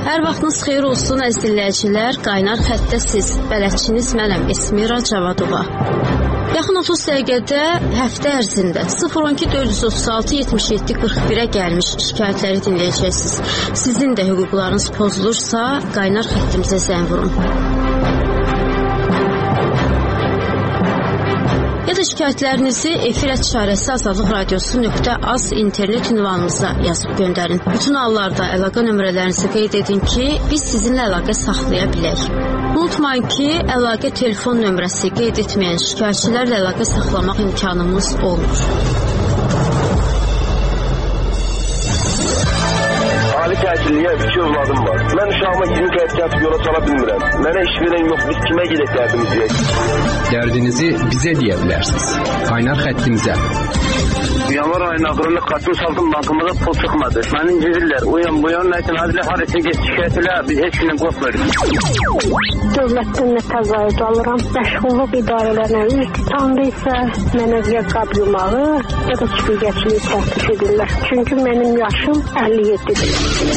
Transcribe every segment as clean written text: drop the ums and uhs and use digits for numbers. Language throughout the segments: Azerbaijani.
Hər vaxtınız xeyir olsun əziz dinləyicilər. Qaynar xəttdə siz, bələdçiniz mənəm Esmira Cavadova. Yaxın 30 dəqiqədə həftə ərzində 012 436 77 41-ə gəlmiş şikayətləri dinləyəcəksiniz. Sizin də hüquqlarınız pozulursa, qaynar xəttimizə zəng vurun. Ya da şikayətlərinizi efir@şarəsi Azadlıq Radiosu.az internet ünvanımıza yazıb göndərin. Bütün hallarda əlaqə nömrələrinizi qeyd edin ki, biz sizinlə əlaqə saxlaya bilək. Unutmayın ki, əlaqə telefon nömrəsi qeyd etməyən şikayətçilərlə əlaqə saxlamaq imkanımız olmur. Ali təhsilliyə 2 övladım var. Mən uşağıma 20 qəyd gəlib yola sala bilmirəm. Mənə iş verən yox, biz kimə gedək dərdimizi deyək? Dərdinizi bizə deyə bilərsiniz. Qaynar xəttimizə. Yanvar ayının axırında kartını saldım, bankımıza pul çıxmadı. Məni incidirlər. Uyan, nəkin hadilə harasını geç şikayətlə, biz heç kimdən qorxmuyoruz. Dövlətdən nə təqaüd alıram, məşğulluq idarələrinə iltitamda isə mənə ya qab yumağı, ya da çiftlikçiliyi təklif edirlər. Çünki mənim yaşım 57-dir.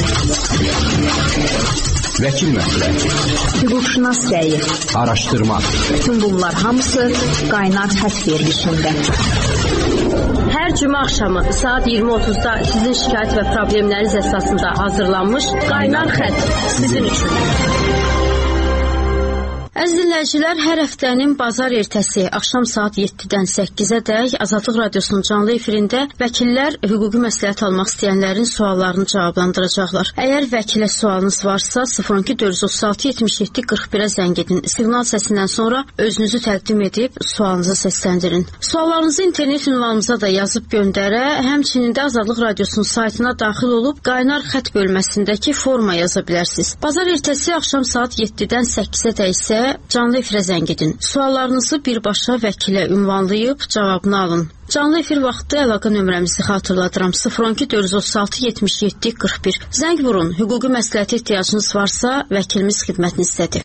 Vəkil məsləhəti, hüquqşünas rəyi, araşdırma. Bütün bunlar hamısı qaynar xətt verilişində. Hər cümə axşamı saat 20:30-da sizin şikayət və problemləriniz əsasında hazırlanmış qaynar xətt sizin üçün. Əziz dinləyicilər, hər həftənin bazar ertəsi axşam saat 7-dən 8-ədək Azadlıq Radiosunun canlı efirində vəkillər hüquqi məsləhət almaq istəyənlərin suallarını cavablandıracaqlar. Əgər vəkilə sualınız varsa 012 436 77 41-ə zəng edin. Siqnal səsindən sonra özünüzü təqdim edib sualınızı səsləndirin. Suallarınızı internet ünvanımıza da yazıb göndərə, həmçinin də Azadlıq Radiosunun saytına daxil olub qaynar xətt bölməsindəki forma yaza bilərsiniz. Bazar ertəsi axşam saat 7-dən 8-ədək isə canlı efirə zəng edin. Suallarınızı birbaşa vəkilə ünvanlayıb cavabını alın. Canlı efir vaxtı əlaqə nömrəmizi xatırladıram. 012 436 77 41. Zəng vurun. Hüquqi məsləhətə ehtiyacınız varsa, vəkilimiz xidmətinizdədir.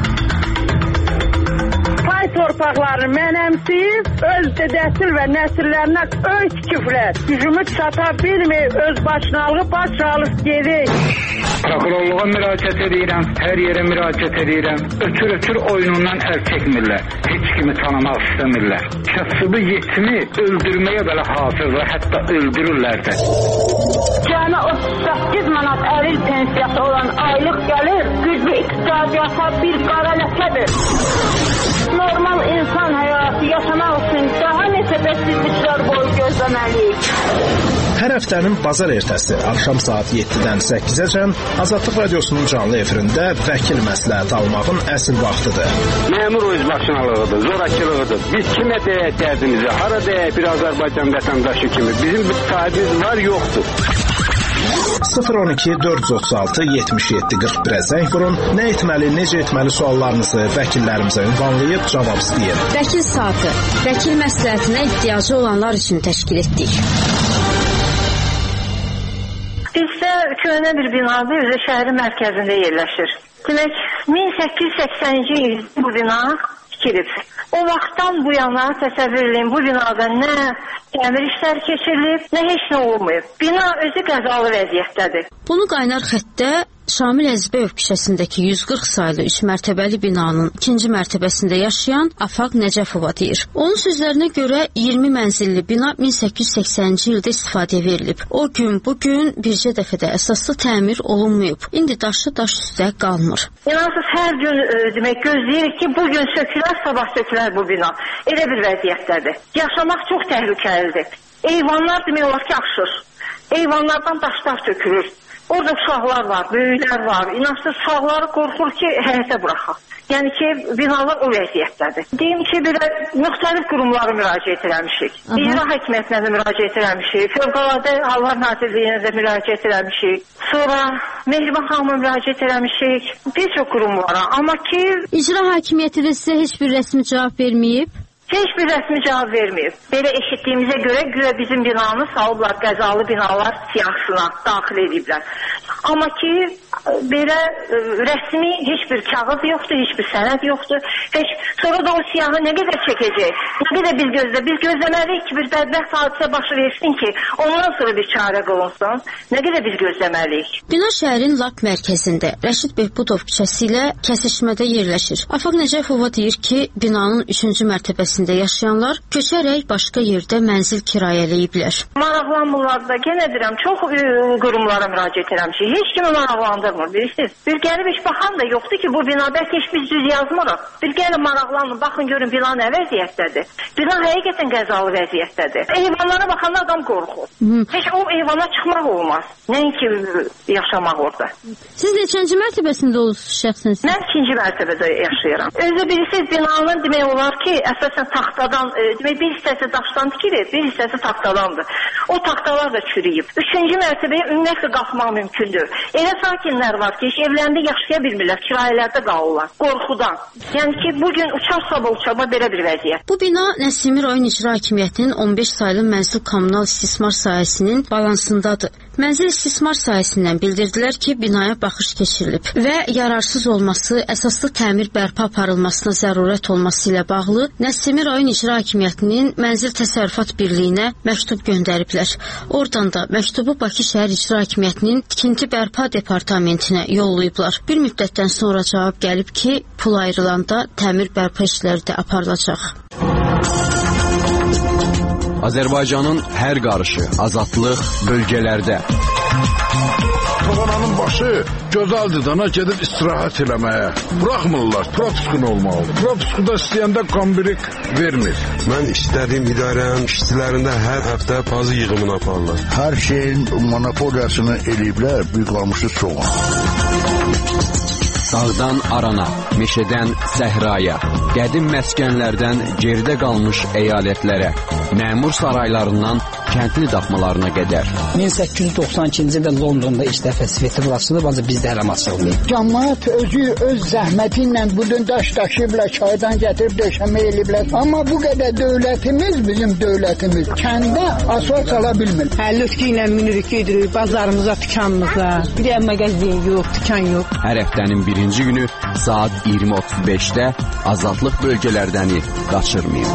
Torpaqlarını mənəmsiz, öz dədəsil və nəsillərinə öz küfrət, gücümü çata bilmir, öz başınalığı başalıb gedir. Prokurorluğa müraciət edirəm, hər yerə müraciət edirəm. Ötür oyunundan əl çəkmirlər, heç kimi tanımaq istəmirlər. Kasıbı yetimi öldürməyə belə hazırlar, hətta öldürürlər də. Cəmi 38 manat əril pensiyası olan aylıq gəlir, güclü iqtisadiyyata bir qara ləkədir. Normal insan həyatı yaşamaq üçün daha neçə bəsizliklər boyu gözləməliyik. Hər həftənin bazar ertəsi axşam saat 7-dən 8-əcən Azadlıq Radiosunun canlı efirində vəkil məsləhət almağın əsl vaxtıdır. Məmur özbaşınalığıdır, zorakılığıdır. Biz kimə deyək dərdimizi, hara deyək bir Azərbaycan vətəndaşı kimi. Bizim bir sahibimiz var, yoxdur. 012 436 77 41-ə zəng vurun. Nə etməli, necə etməli suallarınızı vəkillərimizə ünvanlayıb cavab istəyin. Vəkil saatı, vəkil məsləhətinə ehtiyacı olanlar üçün təşkil etdik. Bizdə köhnə bir binadır, özü şəhərin mərkəzində yerləşir. Demək, 1880-ci il bu bina tikilib. O vaxtdan bu yana təsəvvür edin, bu binada nə təmir işləri keçirilib, nə heç nə olmayıb. Bina özü qəzalı vəziyyətdədir. Bunu qaynar xəttdə Şamil Əzbəyov küçəsindəki 140 saylı 3 mərtəbəli binanın 2-ci mərtəbəsində yaşayan Afaq Nəcəfova deyir. Onun sözlərinə görə 20 mənzilli bina 1880-ci ildə istifadəyə verilib. O gün, bugün bircə dəfədə əsaslı təmir olunmayıb. İndi daşı daş üstə qalmır. İnansız hər gün demək gözləyirik ki, bugün sökülər, sabah sökülər bu bina. Elə bir vəziyyətdədir. Yaşamaq çox təhlükəlidir. Eyvanlar demək olar ki, aşır. Eyvanlardan daşlar tökülür. Orada uşaqlar var, böyüklər var. İnansız uşaqları qorxur ki, həyətə buraxaq. Yəni ki, binalar o vəziyyətdədir. Deyim ki, belə müxtəlif qurumlara müraciət eləmişik. İcra hakimiyyətinə də müraciət eləmişik. Fövqəladə Hallar Nazirliyinə də müraciət eləmişik. Sonra Mehriban xanıma müraciət eləmişik. Bir çox qurumlara. Amma ki... İcra hakimiyyəti də sizə heç bir rəsmi cavab verməyib? Heç bir rəsmi cavab verməyib. Belə eşitdiyimizə görə bizim binanı salıblar, qəzalı binalar siyahısına daxil ediblər. Amma ki, belə rəsmi heç bir kağız yoxdur, heç bir sənəd yoxdur. Sonra da o siyahı nə qədər çəkəcək? Nə qədər biz gözləməliyik ki, bir bədbəxt hadisə başı versin ki, ondan sonra bir çarə qılınsın. Nə qədər biz gözləməliyik? Bina şəhərin lap mərkəzində, Rəşid Behbudov küçəsi ilə kəsişmədə yerləşir. Afaq Nəcəfova deyir ki, binanın 3-cü mərtəbəsində yaşayanlar köçərək başqa yerdə mənzil kirayələyiblər. Maraqlanmırlar da, yenə deyirəm, çox qurumlara müraciət eləmişik. Heç kimi maraqlandırmır, bilirsiniz. Bir gəlib heç baxan da yoxdur ki, bu bina bəlkə heç biz düz yazmırıq. Bir gəlib maraqlanın, baxın görün bina nə vəziyyətdədir. Bina həqiqətən qəzalı vəziyyətdədir. Eyvanlara baxanda adam qorxur. Heç o eyvana çıxmaq olmaz. Nəinki yaşamaq orada. Siz neçənci mərtəbəsində olursunuz şəxsən? Mən 2-ci mərtəbədə yaşayıram. Özü bilirsiniz, binanın demək olar ki, əsasən taxtadan, demək bir hissəsi daşdan tikilir, bir hissəsi taxtadandır. O taxtalar da çürüyüb. 3-cü mərtəbəyə ümumiyyətlə qalxmaq mümkündür. Elə sakinlər var ki, heç evlərində yaşaya bilmirlər, kirayələrdə qalırlar, qorxudan. Yəni ki, bugün uçar-sabah uçarma belə bir vəziyyət. Bu bina Nəsimi rayon icra hakimiyyətinin 15 saylı mənzil kommunal istismar sahəsinin balansındadır. Mənzil istismar sahəsindən bildirdilər ki, binaya baxış keçirilib və yararsız olması, əsaslı təmir bərpa aparılmasına zərurət olması ilə bağlı Nəsimi rayon icra hakimiyyətinin Mənzil Təsərrüfat Birliyinə məktub göndəriblər. Oradan da məktubu Bakı şəhər icra hakimiyyətinin tikinti bərpa departamentinə yollayıblar. Bir müddətdən sonra cavab gəlib ki, pul ayrılanda təmir bərpa işləri də aparılacaq. Azərbaycanın hər qarışı, azadlıq bölgələrdə. Tavananın başı gözəldir dana gedib istirahət eləməyə. Buraxmırlar, propiskun olmalıdır. Propiskuda istəyəndə kombirik vermir. Mən istədiyim idarənin işçilərində hər həftə pazı yığımını aparırlar. Hər şeyin monopoliyasını eləyiblər, büyük qamışı çox. Dağdan arana, meşədən səhraya, qədim məskənlərdən geridə qalmış əyalətlərə, məmur saraylarından kəndli daxmalarına qədər. 1892-ci ildə Londonda ilk dəfə sveti açılıb, ancaq bizdə hələ açılmayıb. Cəmaət özü öz zəhməti ilə bu gün daş daşıyıblar, çaydan gətirib döşəmə eləyiblər. Amma bu qədər dövlətimiz, bizim dövlətimiz kəndə asfalt sala bilmir. Lütki ilə minirik, gedirik bazarımıza, dükanımıza. Bir də mağazin yox, dükan yox. Hər həftənin birinci günü saat 20:35-də azadlıq bölgələrdəni qaçırmayın.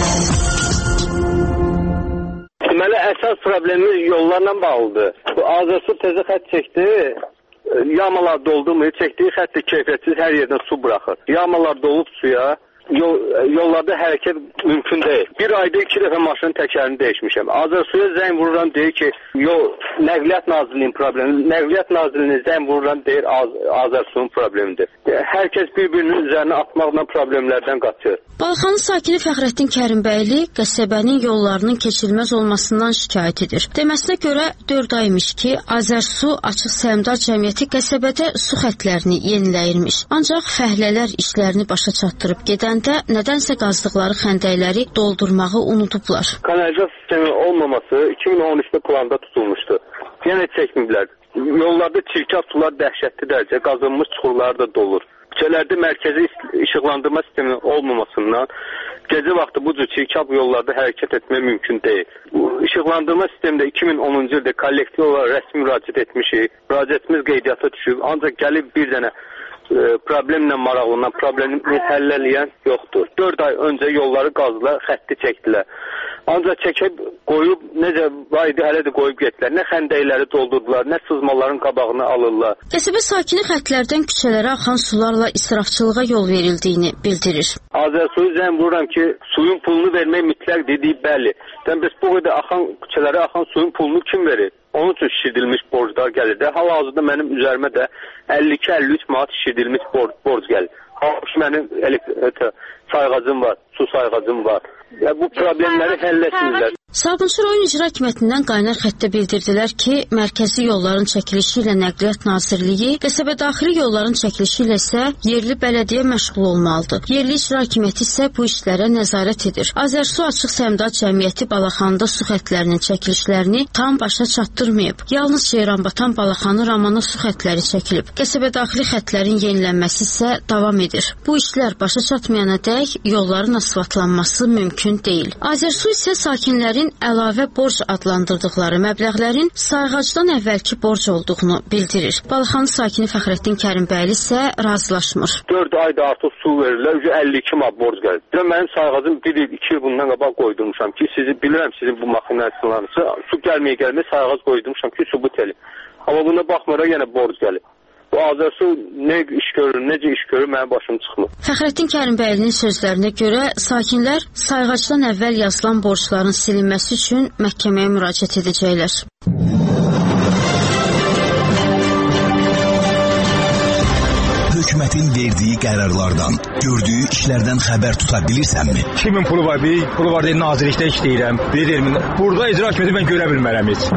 Deməli, əsas problemimiz yollarla bağlıdır. Bu Azərsu təzə xətt çəkdi, yamalar doldurmayıb, çəkdiyi xətti keyfiyyətsiz hər yerdən su buraxır. Yamalar dolub suya, yollarda hərəkət mümkün deyil. Bir ayda 2 dəfə maşının təkərini dəyişmişəm. Azərsuya zəng vururam, deyir ki, Nəqliyyat Nazirliyinin problemi. Nəqliyyat Nazirliyinin zəng vururam, deyir Azərsu'nun problemidir. Hər kəs bir-birinin üzərinə atmaqla problemlərdən qaçır. Balxanın sakini Fəxrəddin Kərimbəyli qəsəbənin yollarının keçilməz olmasından şikayət edir. Deməsinə görə 4 aymış ki, Azərsu Açıq Səhmdar Cəmiyyəti qəsəbədə su xəttlərini yeniləyirmiş. Ancaq fəhlələr işlərini başa çatdırıb gedəndə nədənsə qazdıqları xəndəkləri doldurmağı unudublar. Kanalizasiya sistemi olmaması 2013-də planda tutulmuşdu. Yenə çəkməyiblər. Yollarda çirkab sular dəhşətli dərəcə qazınmış çuxurlar da dolur. Küçələrdə mərkəzi işıqlandırma sistemi olmamasından gecə vaxtı bu cür çirkab yollarda hərəkət etmək mümkün deyil. İşıqlandırma sistemində 2010-cu ildə kollektiv olaraq rəsmi müraciət etmişik. Müraciətimiz qeydiyyata düşüb. Ancaq gəlib bir dənə problemlə maraqlanan, problemi həll eləyən yoxdur. 4 ay öncə yolları qazdılar, xətti çəkdilər. Ancaq çəkib qoyub, necə var idi, hələ də qoyub getdilər. Nə xəndəkləri doldurdular, nə sızmaların qabağını alırlar. Qəsəbə sakini xəttlərdən küçələrə axan sularla israfçılığa yol verildiyini bildirir. Azərsuyu zəng vururam ki, suyun pulunu vermək mütləq dediyi bəli. Biz bu qədər küçələrə axan suyun pulunu kim verir? Onun üçün şişirdilmiş borclar gəlir də. Hal-hazırda mənim üzərimə də 52-53 manat şişirdilmiş borc gəlir. Halbuki mənim sayğacım var, su sayğacım var. Bu problemləri həll etmirlər. Sabunçu rayon icra hakimiyyətindən Qaynar xəttə bildirdilər ki, mərkəzi yolların çəkilişi ilə Nəqliyyat Nazirliyi, qəsəbədaxili yolların çəkilişi ilə isə yerli bələdiyyə məşğul olmalıdır. Yerli icra hakimiyyəti isə bu işlərə nəzarət edir. Azərsu Açıq Səhmdar Cəmiyyəti Balaxanında su xəttlərinin çəkilişlərini tam başa çatdırmayıb. Yalnız Ceyranbatan Balaxanı Ramana su xəttləri çəkilib. Qəsəbədaxili xəttlərin yenilənməsi isə davam edir. Bu işlər başa çatmayana dək yolların asfaltlanması mümkün deyil. Azərsu isə sakinlərin əlavə borc adlandırdıqları məbləğlərin sayğacdan əvvəlki borc olduğunu bildirir. Balaxanı sakini Fəxrəddin Kərimbəyli isə razılaşmır. 4 ayda artıq su verirlər, 52 manat borc gəlir. Mənim sayğacım 1 il, 2 il bundan qabaq qoydurmuşam ki, bilirəm sizin bu maxinasınlarınızı, su gəlməyə sayğac qoydurmuşam ki, sübut eləyim. Amma buna baxmara yenə borc gəlir. Bu Azərsu nə iş görür, necə iş görür, mənim başım çıxmır. Fəxrəddin Kərimbəylinin sözlərinə görə saykinlər sayğacdan əvvəl yazılan borcların silinməsi üçün məhkəməyə müraciət edəcəklər. Hökumətin verdiyi qərarlardan, gördüyü işlərdən xəbər tuta bilirsənmi? Kimin pulu var? Bir pulu var deyil, nazirlikdə işləyirəm. Burada icra hakimiyyəti mən görə bilmərəm heç.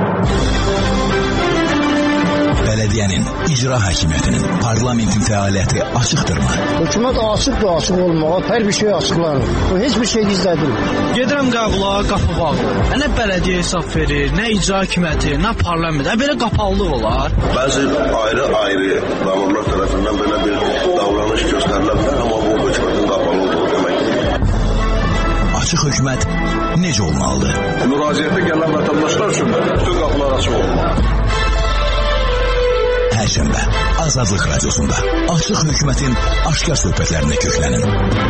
Bələdiyyənin, icra hakimiyyətinin, parlamentin fəaliyyəti açıqdırmı? Hökumət açıq olmağa, hər bir şey açıqlar. Heç bir şey gizlədilmir. Gedirəm qəbula, qapı bağlı. Nə bələdiyyə hesab verir, nə icra hakimiyyəti, nə parlament. Belə qapalıllıq olar. Bəzi ayrı məmurlar tərəfindən belə bir davranış göstərilə bilər, amma bu hökumətin qapalı olduğu deməkdir. Açıq hökumət necə olmalıdır? Müraciətə gələn vətəndaşlar üçün bütün qapılar açıq olmalıdır. Perşembe Azadlıq Radiosunda Açıq Hökumətin aşkar söhbətlərinə köklənin.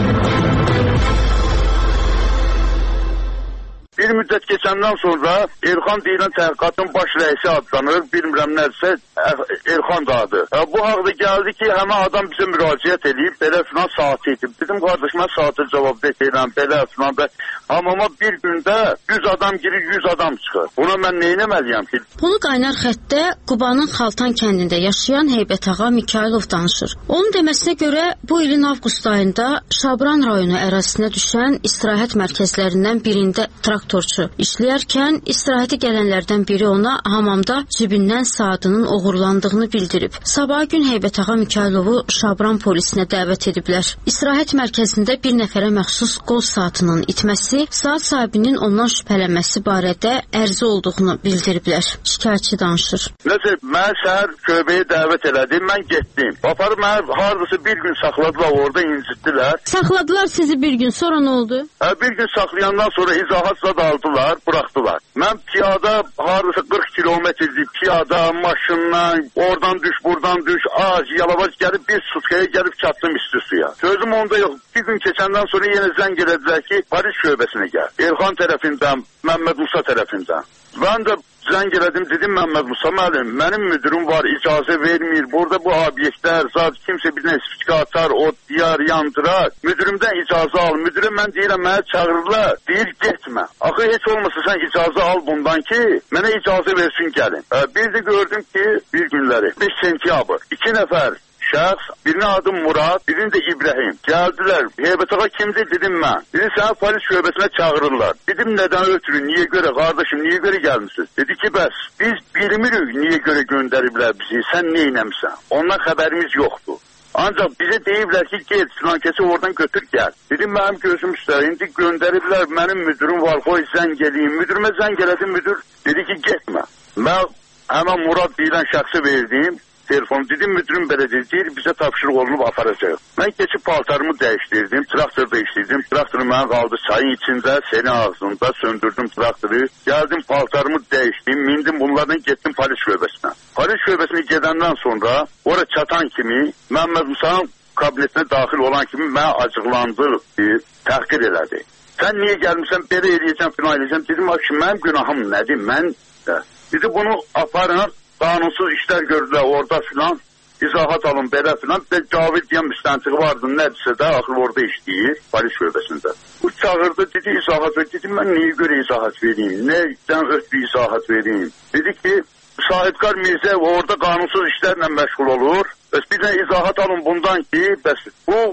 Bir müddət keçəndən sonra Elxan deyilən təhqiqatın baş rəisi adlanır, bilmirəm nədirsə Elxan da adı. Bu haqda gəldi ki, həmən adam bizə müraciət edib, belə filan saati edib. Dedim, qardaş, mən saatı cavab verirəm, belə filan da. Amma bir gündə 100 adam girir, 100 adam çıxır. Buna mən nə etməliyəm ki? Bunu Qaynar xəttdə Qubanın Xaltan kəndində yaşayan Heybətağa Mikailov danışır. Onun deməsinə görə bu ilin avqust ayında Şabran rayonu ərazisinə düşən istirahət mərkəzlərindən birində traktorçu işləyərkən istirahəti gələnlərdən biri ona hamamda cibindən saatının oğurlandığını bildirib. Sabah gün Heybətağa Mikailovu Şabran polisinə dəvət ediblər. İstirahət mərkəzində bir nəfərə məxsus qol saatının itməsi, saat sahibinin ondan şübhələnməsi barədə ərizə olduğunu bildiriblər. Şikayətçi danışır. Nəsə, mən səhər köbəyə dəvət elədim, mən getdim. Aparıb mənə hardasa bir gün saxladılar, orada incitdilər. Saxladılar sizi bir gün, sonra nə oldu? Bir gün saxlayandan sonra izahatla da aldılar, bıraxdılar. Mən piyada hardasa 40 kilometrlik piyada maşından oradan düş, buradan düş, yalavac gəlib bir sutkaya gəlib çatdım isti suya. Sözüm onda yox. Bir gün keçəndən sonra yenə zəng elədilər ki, Paris şöbəsinə gəl. Elxan tərəfindən, Məmməd Musa tərəfindən. Mən də zəng elədim, dedim Məmməd Musa müəllim, mənim müdürüm var, icazə vermir. Burada bu obyektlər, zat kimsə bir nəsfika atar, diyar, yandırar. Müdürümdən icazə al. Müdürə mən deyirəm, mənə çağırırlar. Deyir, getmə. Axı heç olmasa sən icazə al bundan ki, mənə icazə versin gəlin. Bir də gördüm ki, bir günləri, 5 sentyabr, 2 nəfər şəxs, birinin adı Murad, birinin də İbrahim. Gəldilər, Heybətağa kimdir? Dedim mən. Dedi, səni polis şöbəsinə çağırırlar. Dedim, nədən ötürü, niyə görə, qardaşım, niyə görə gəlmişsiniz? Dedi ki, bəs, biz bilmirik niyə görə göndəriblər bizi, sən nə eləmişsən? Ondan xəbərimiz yoxdur. Ancaq bizə deyiblər ki, get, filankəsi oradan götür, gəl. Dedim, mənim gözüm üstə, indi göndəriblər, mənim müdürüm var, qoy zəng eləyim. Müdürümə zəng elədim, müdür dedi ki, getmə. Mən həmən Murad deyilən şəxsi verdim. Telefon dedim, müdürüm belə deyir, bizə tapşırıq olunub aparacaq. Mən keçib paltarımı dəyişdirdim, traktorda işləyirdim. Traktoru mənə qaldı çayın içində, senin ağzında, söndürdüm traktoru. Gəldim, paltarımı dəyişdim, mindim bunlardan getdim polis şöbəsinə. Polis şöbəsinə gedəndən sonra, oraya çatan kimi, Məmməd Musa'nın kabinetinə daxil olan kimi mənə acıqlandı, təhqir elədi. Sən niyə gəlmişsən, belə eləyəcəm, filan eləyəcəm. Dedim, mənim günahım nədir, mən də. Dedi, bunu aparın. Qanunsuz işlər gördülər orada filan, izahat alın belə filan. Cavid deyən müstəntiqi vardı, nədirsə də axır orada işləyir, polis şöbəsində. Bu çağırdı, dedi izahat ver. Dedim, mən niyə görə izahat vereyim, nədən ötürü izahat vereyim? Dedi ki, Sahibkar Mirzə orada qanunsuz işlərlə məşğul olur. Bəs bir də izahat alın bundan ki, bəs bu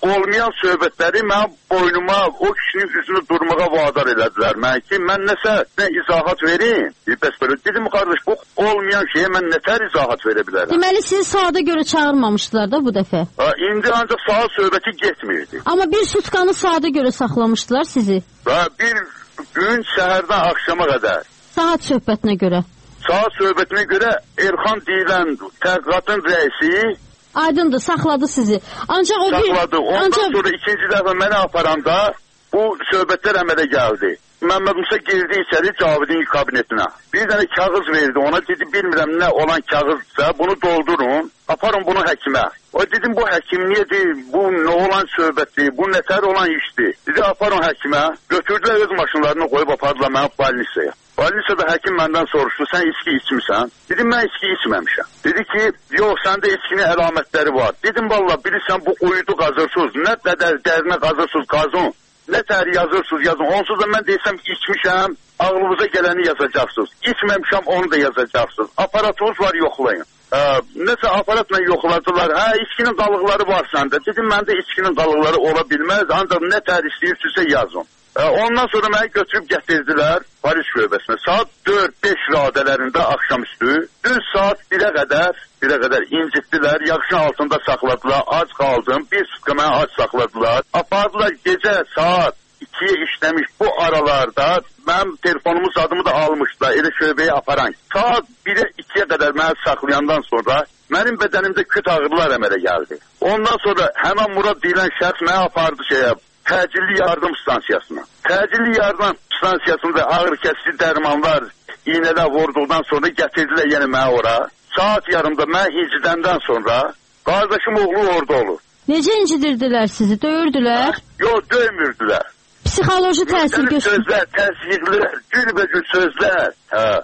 olmayan söhbətləri mənim boynuma, o kişinin üzünü durmağa vadar elədilər. Mən ki, mən nə izahat verim? Bəs belə dedim, qardaş, bu olmayan şeyə mən nətər izahat verə bilərəm? Deməli, sizi saata görə çağırmamışdılar da bu dəfə? İndi ancaq saat söhbəti getmirdi. Amma bir sutkanı saata görə saxlamışdılar sizi? Bir gün səhərdən axşama qədər. Saat söhbətinə görə? Saat söhbətinə görə Erxan deyilən təhqiqatın rəisi aydındır, saxladı sizi. Ancaq o saxladı. Ondan sonra ikinci dəfə məni aparanda bu söhbətlər əmələ gəldi. Məmməd Musa girdi içəri Cavidin kabinetinə. Bir dənə kağız verdi ona, dedi bilmirəm nə olan kağızsa bunu doldurun, aparın bunu həkimə. O dedim bu həkim niyedir, bu nə olan söhbətdir, bu nətər olan işdir. Dedi aparın həkimə, götürdülər öz maşınlarını qoyub apardılar məni balnisaya. Balnisada həkim məndən soruşdu, sən içki içmirsən? Dedim mən içki içməmişəm. Dedi ki, yox səndə içkinin əlamətləri var. Dedim valla bilirsən bu uyudu qazırsız, nə qədər dərinə qazırsız qazın. Nə tər yazırsınız yazın. Onsuz da mən desəm içmişəm, ağlınıza gələni yazacaqsınız. İçməmişəm onu da yazacaqsınız. Aparatınız var yoxlayın. Nəsə aparatla yoxladılar. İçkinin qalıqları var səndə. Dedim məndə içkinin qalıqları ola bilməz. Ancaq nə tər istəyirsinizsə yazın. Ondan sonra məni götürüb gətirdilər polis şöbəsinə. Saat 4-5 radələrində axşamüstü, düz saat 1-ə qədər incitdilər, yaxşın altında saxladılar, ac qaldım, bir sutka məni ac saxladılar. Apardılar gecə saat 2-yə işləmiş bu aralarda, mənim telefonumun adımı da almışdılar, elə şöbəyə aparan. Saat 1-ə 2-yə qədər məni saxlayandan sonra mənim bədənimdə küt ağrılar əmələ gəldi. Ondan sonra həmən Murad deyilən şəxs məni apardı təcilli yardım stansiyasına. Təcilli yardım stansiyasında ağır kəsici dərmanlar iynələr vurduqdan sonra gətirdilər yenə mənə ora. Saat yarımda mən incidəndən sonra qardaşım oğlu orada olur. Necə incidirdilər sizi? Döyürdülər? Yox, döymürdülər. Psixoloji təsir göstərir. Sözlər, təsdiqlər, gülbəcül sözlər.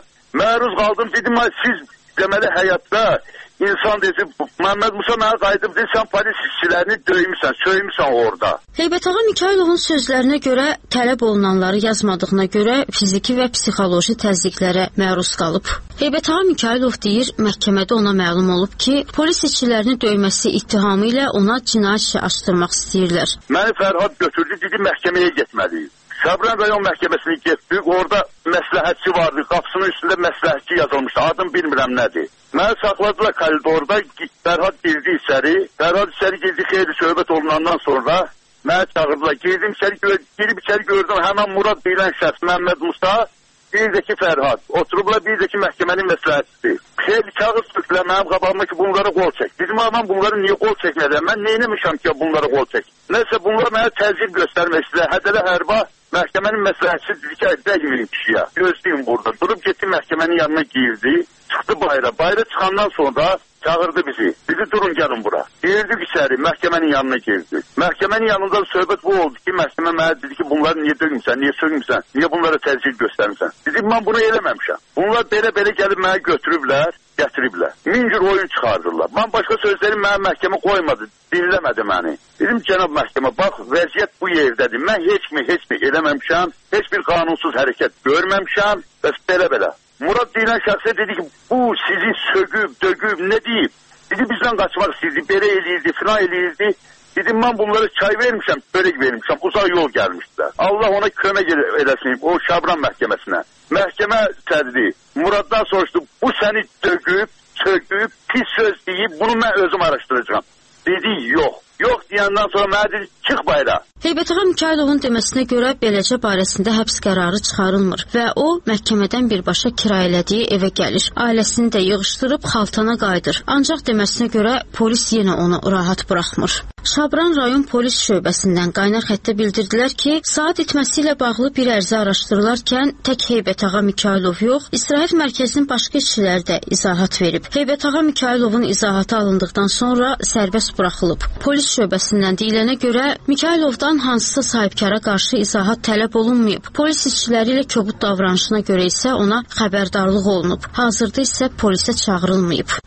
Məruz qaldım, dedim, siz deməli həyatda İnsan dedi, Məmməd Musa mənə qayıdıb dedi, sən polis işçilərini döymüsən, söymüsən orada. Heybətağa Mikayılovun sözlərinə görə tələb olunanları yazmadığına görə fiziki və psixoloji təzyiqlərə məruz qalıb. Heybətağa Mikayılov deyir, məhkəmədə ona məlum olub ki, polis işçilərini döyməsi ittihamı ilə ona cinayət işi açdırmaq istəyirlər. Məni Fərhad götürdü, dedi, məhkəməyə getməliyik. Şabran rayon məhkəməsinə getdik, orada məsləhətçi vardı, qapısının üstündə məsləhətçi yazılmışdı, adım bilmirəm nədir. Məni saxladılar koridorda, Fərhad girdi içəri, girdi, xeyli söhbət olunandan sonra məni çağırdılar, girdim içəri gördüm, həmən Murad deyilən şəxs, Məmməd Musa, bir də ki Fərhad, oturublar bir də ki məhkəmənin məsləhətçisi. Xeyli kağız tökdülər mənim qabağıma ki bunlara qol çək. Dedim, aman bunları niyə qol çəkmədən, mən neyləmişəm ki bunlara qol çək. Nəsə bunlar mənə təzyiq göstərmək istəyirlər, hədələ hərba. Məhkəmənin məsləhətçisi dedi ki, dəyməyin kişiyə, gözləyin burada. Durub getdi məhkəmənin yanına girdi, çıxdı bayra. Bayra çıxandan sonra çağırdı bizi. Dedi, durun gəlin bura. Girdik içəri, məhkəmənin yanına girdi. Məhkəmənin yanında söhbət bu oldu ki, məhkəmə mənə dedi ki, bunları niyə döymüsən, niyə söymüsən, niyə bunlara təzyiq göstərmirsən. Dedim, mən bunu eləməmişəm. Bunlar belə gəlib mənə götürüblər, gətiriblər. Min cür oyun çıxardırlar. Mən başqa sözlərim mənə məhkəmə qoymadı, dinləmədi məni. Dedim, cənab məhkəmə, bax, vəziyyət bu yerdədir. Mən heç mi eləməmişəm, heç bir qanunsuz hərəkət görməmişəm, bəs belə. Murad deyilən şəxsə dedi ki, bu sizi sögüb, dögüb, nə deyib? Dedi, bizdən qaçmaq istəyirdi, belə eləyirdi, filan eləyirdi. Dedim, mən bunlara çay vermişəm, börək vermişəm, uzaq yol gəlmişdilər. Allah ona kömək eləsin, o Şabran məhkəməsinə. Məhkəmə səddi, Muraddan soruşdu, bu səni dögüb, sögüb, pis söz deyib, bunu mən özüm araşdıracağım. Dedi, yox. Yox deyəndən sonra mənə dedi, çıx bayra. Heybətağa Mikayılovun deməsinə görə beləcə barəsində həbs qərarı çıxarılmır və o məhkəmədən birbaşa kirayələdiyi evə gəlir. Ailəsini də yığışdırıb Xaltana qayıdır. Ancaq deməsinə görə polis yenə onu rahat buraxmır. Şabran rayon polis şöbəsindən qaynar xəttə bildirdilər ki, saat itməsi ilə bağlı bir ərizə araşdırılarkən tək Heybətağa Mikayılov yox, istirahət mərkəzinin başqa işçiləri də izahat verib. Heybətağa Mikayılovun izahatı alındıqdan sonra sərbəst buraxılıb. Polis şöbəsindən deyilənə görə Mikayılovdan hansısa sahibkara qarşı izahat tələb olunmayıb. Polis işçiləri ilə kobud davranışına görə isə ona xəbərdarlıq olunub. Hazırda isə polisə çağırılmayıb.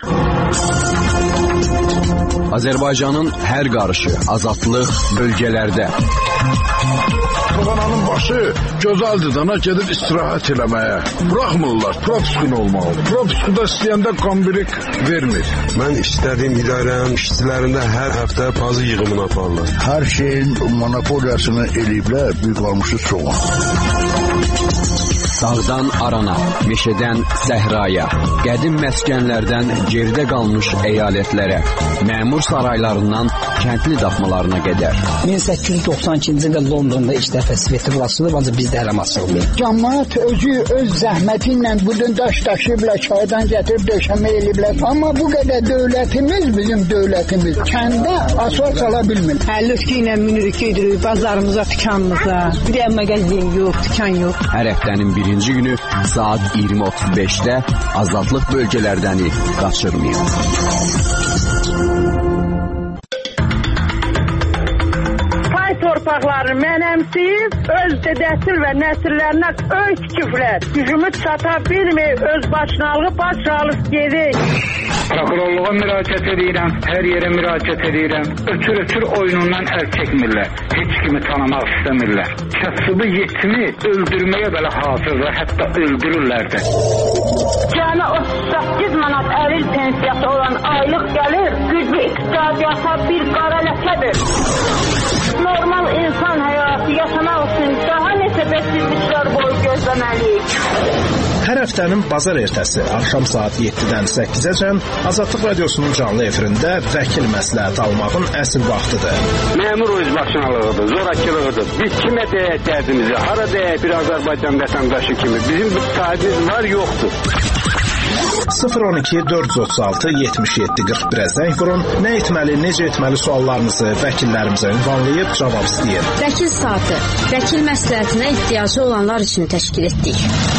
Azərbaycanın hər qarışı azadlıq bölgələrdə. Soğananın başı Gözəldir dana gedib istirahət eləməyə. Buraxmırlar, propiskun olmalı. Propiskuda istəyəndə kombirik vermir. Mən istədiyim idarənin işçilərində hər həftə pazı yığımını aparırlar. Hər şeyin monopoliyasını eləyiblər, büyük almışı çoğun. Dağdan arana, meşədən səhraya, qədim məskənlərdən geridə qalmış əyalətlərə, məmur saraylarından kəndli daxmalarına qədər. 1892-ci ildə Londonda ilk dəfə sveti burasıdır, ancaq bizdə hələ açılmıyor. Cəmaət özü öz zəhməti ilə budun daş daşıyıblar, çaydan gətirib döşəmə eləyiblər. Amma bu qədər dövlətimiz, bizim dövlətimiz kəndə asfalt sala bilmir. Həllüskü ilə minirik, gedirik bazarımıza, dükanımıza. Bir də mağazin yox, dükan yox. Hər həftənin birinci günü saat 20:35-də azadlıq bölgələrdəni qaçırmayın. Torpaqları mənəmsiyib, öz dədəsil və nəsillərinə öy tikiblər. Gücümü çata bilməyib, öz başınalığı başsağlıq gedir. Prokurorluğa müraciət edirəm, hər yerə müraciət edirəm. Ötür oyunundan əl çəkmirlər. Heç kimi tanımaq istəmirlər. Kasıbı yetimi öldürməyə belə hazırdır, hətta öldürürlər də. Cəmi 38 manat əril pensiyası olan aylıq gəlir, güclü iqtisadiyyata bir qara ləkədir. Normal insan həyatı yaşamaq üçün daha neçə bəsizliklər boyu gözləməliyik. Hər həftənin bazar ertəsi axşam saat 7-dən 8-əcən Azadlıq Radiosunun canlı efirində vəkil məsləhət almağın əsl vaxtıdır. Məmur özbaşınalığıdır, zorakılığıdır. Biz kimə deyək dərdimizi, hara deyək bir Azərbaycan vətəndaşı kimi. Bizim bu sahibimiz var, yoxdur. 012-436-77-41-ə zəng vurun. Nə etməli, necə etməli suallarınızı vəkillərimizə ünvanlayıb cavab istəyir. Vəkil saatı, vəkil məsləhətinə ehtiyacı olanlar üçün təşkil etdik.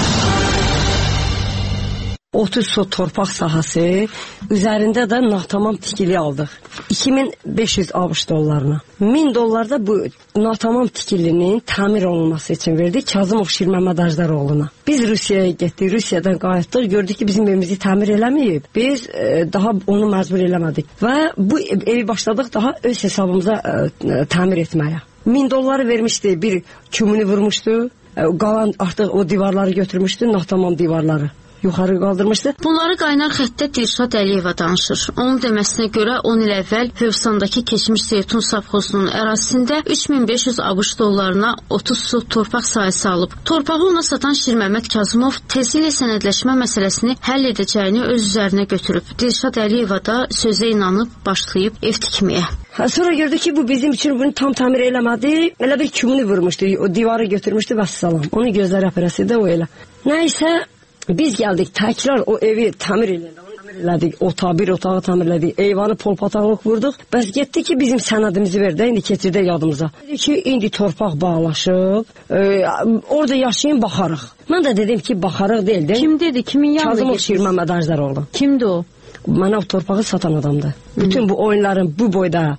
30 sot torpaq sahəsi, üzərində də natamam tikili aldıq. 2500 ABŞ dollarına. 1000 dollar da bu natamam tikilinin təmir olunması üçün verdik Kazımov Şirməməd Ajdaroğluna. Biz Rusiyaya getdik, Rusiyadan qayıtdıq, gördük ki, bizim evimizi təmir eləməyib. Biz daha onu məcbur eləmədik və bu evi başladıq daha öz hesabımıza təmir etməyə. 1000 dolları vermişdi, bir kümünü vurmuşdu, qalan artıq o divarları götürmüşdü, natamam divarları. Yuxarı qaldırmışdı. Bunları qaynar xəttdə Dilşad Əliyeva danışır. Onun deməsinə görə 10 il əvvəl Hövsandakı keçmiş Zeytun savxozunun ərazisində 3500 ABŞ dollarına 30 sot torpaq sahəsi alıb. Torpağı ona satan Şirməməd Kazımov tezliklə sənədləşmə məsələsini həll edəcəyini öz üzərinə götürüb. Dilşad Əliyeva da sözə inanıb başlayıb ev tikməyə. Sonra gördük ki, bu bizim üçün bunu tam təmir eləmədi. Elə bir kümünü vurmuşdu, o divarı götürmüşdü və salam. Onun gözləri aparası da o elə. Nəysə, biz gəldik, təkrar o evi təmir elədik, bir otağı təmir elədik, eyvanı polpataqlıq vurduq. Bəs getdi ki, bizim sənədimizi verdi, indi keçirdə yadımıza. Dedi ki, indi torpaq bağlaşıb, orada yaşayın, baxarıq. Mən də dedim ki, baxarıq deyil. Kim dedi, kimin yanında Kazımov Şirməməd Ajdaroğlu. Kimdi o? Mənə o torpağı satan adamdı. Bütün bu oyunların bu boyda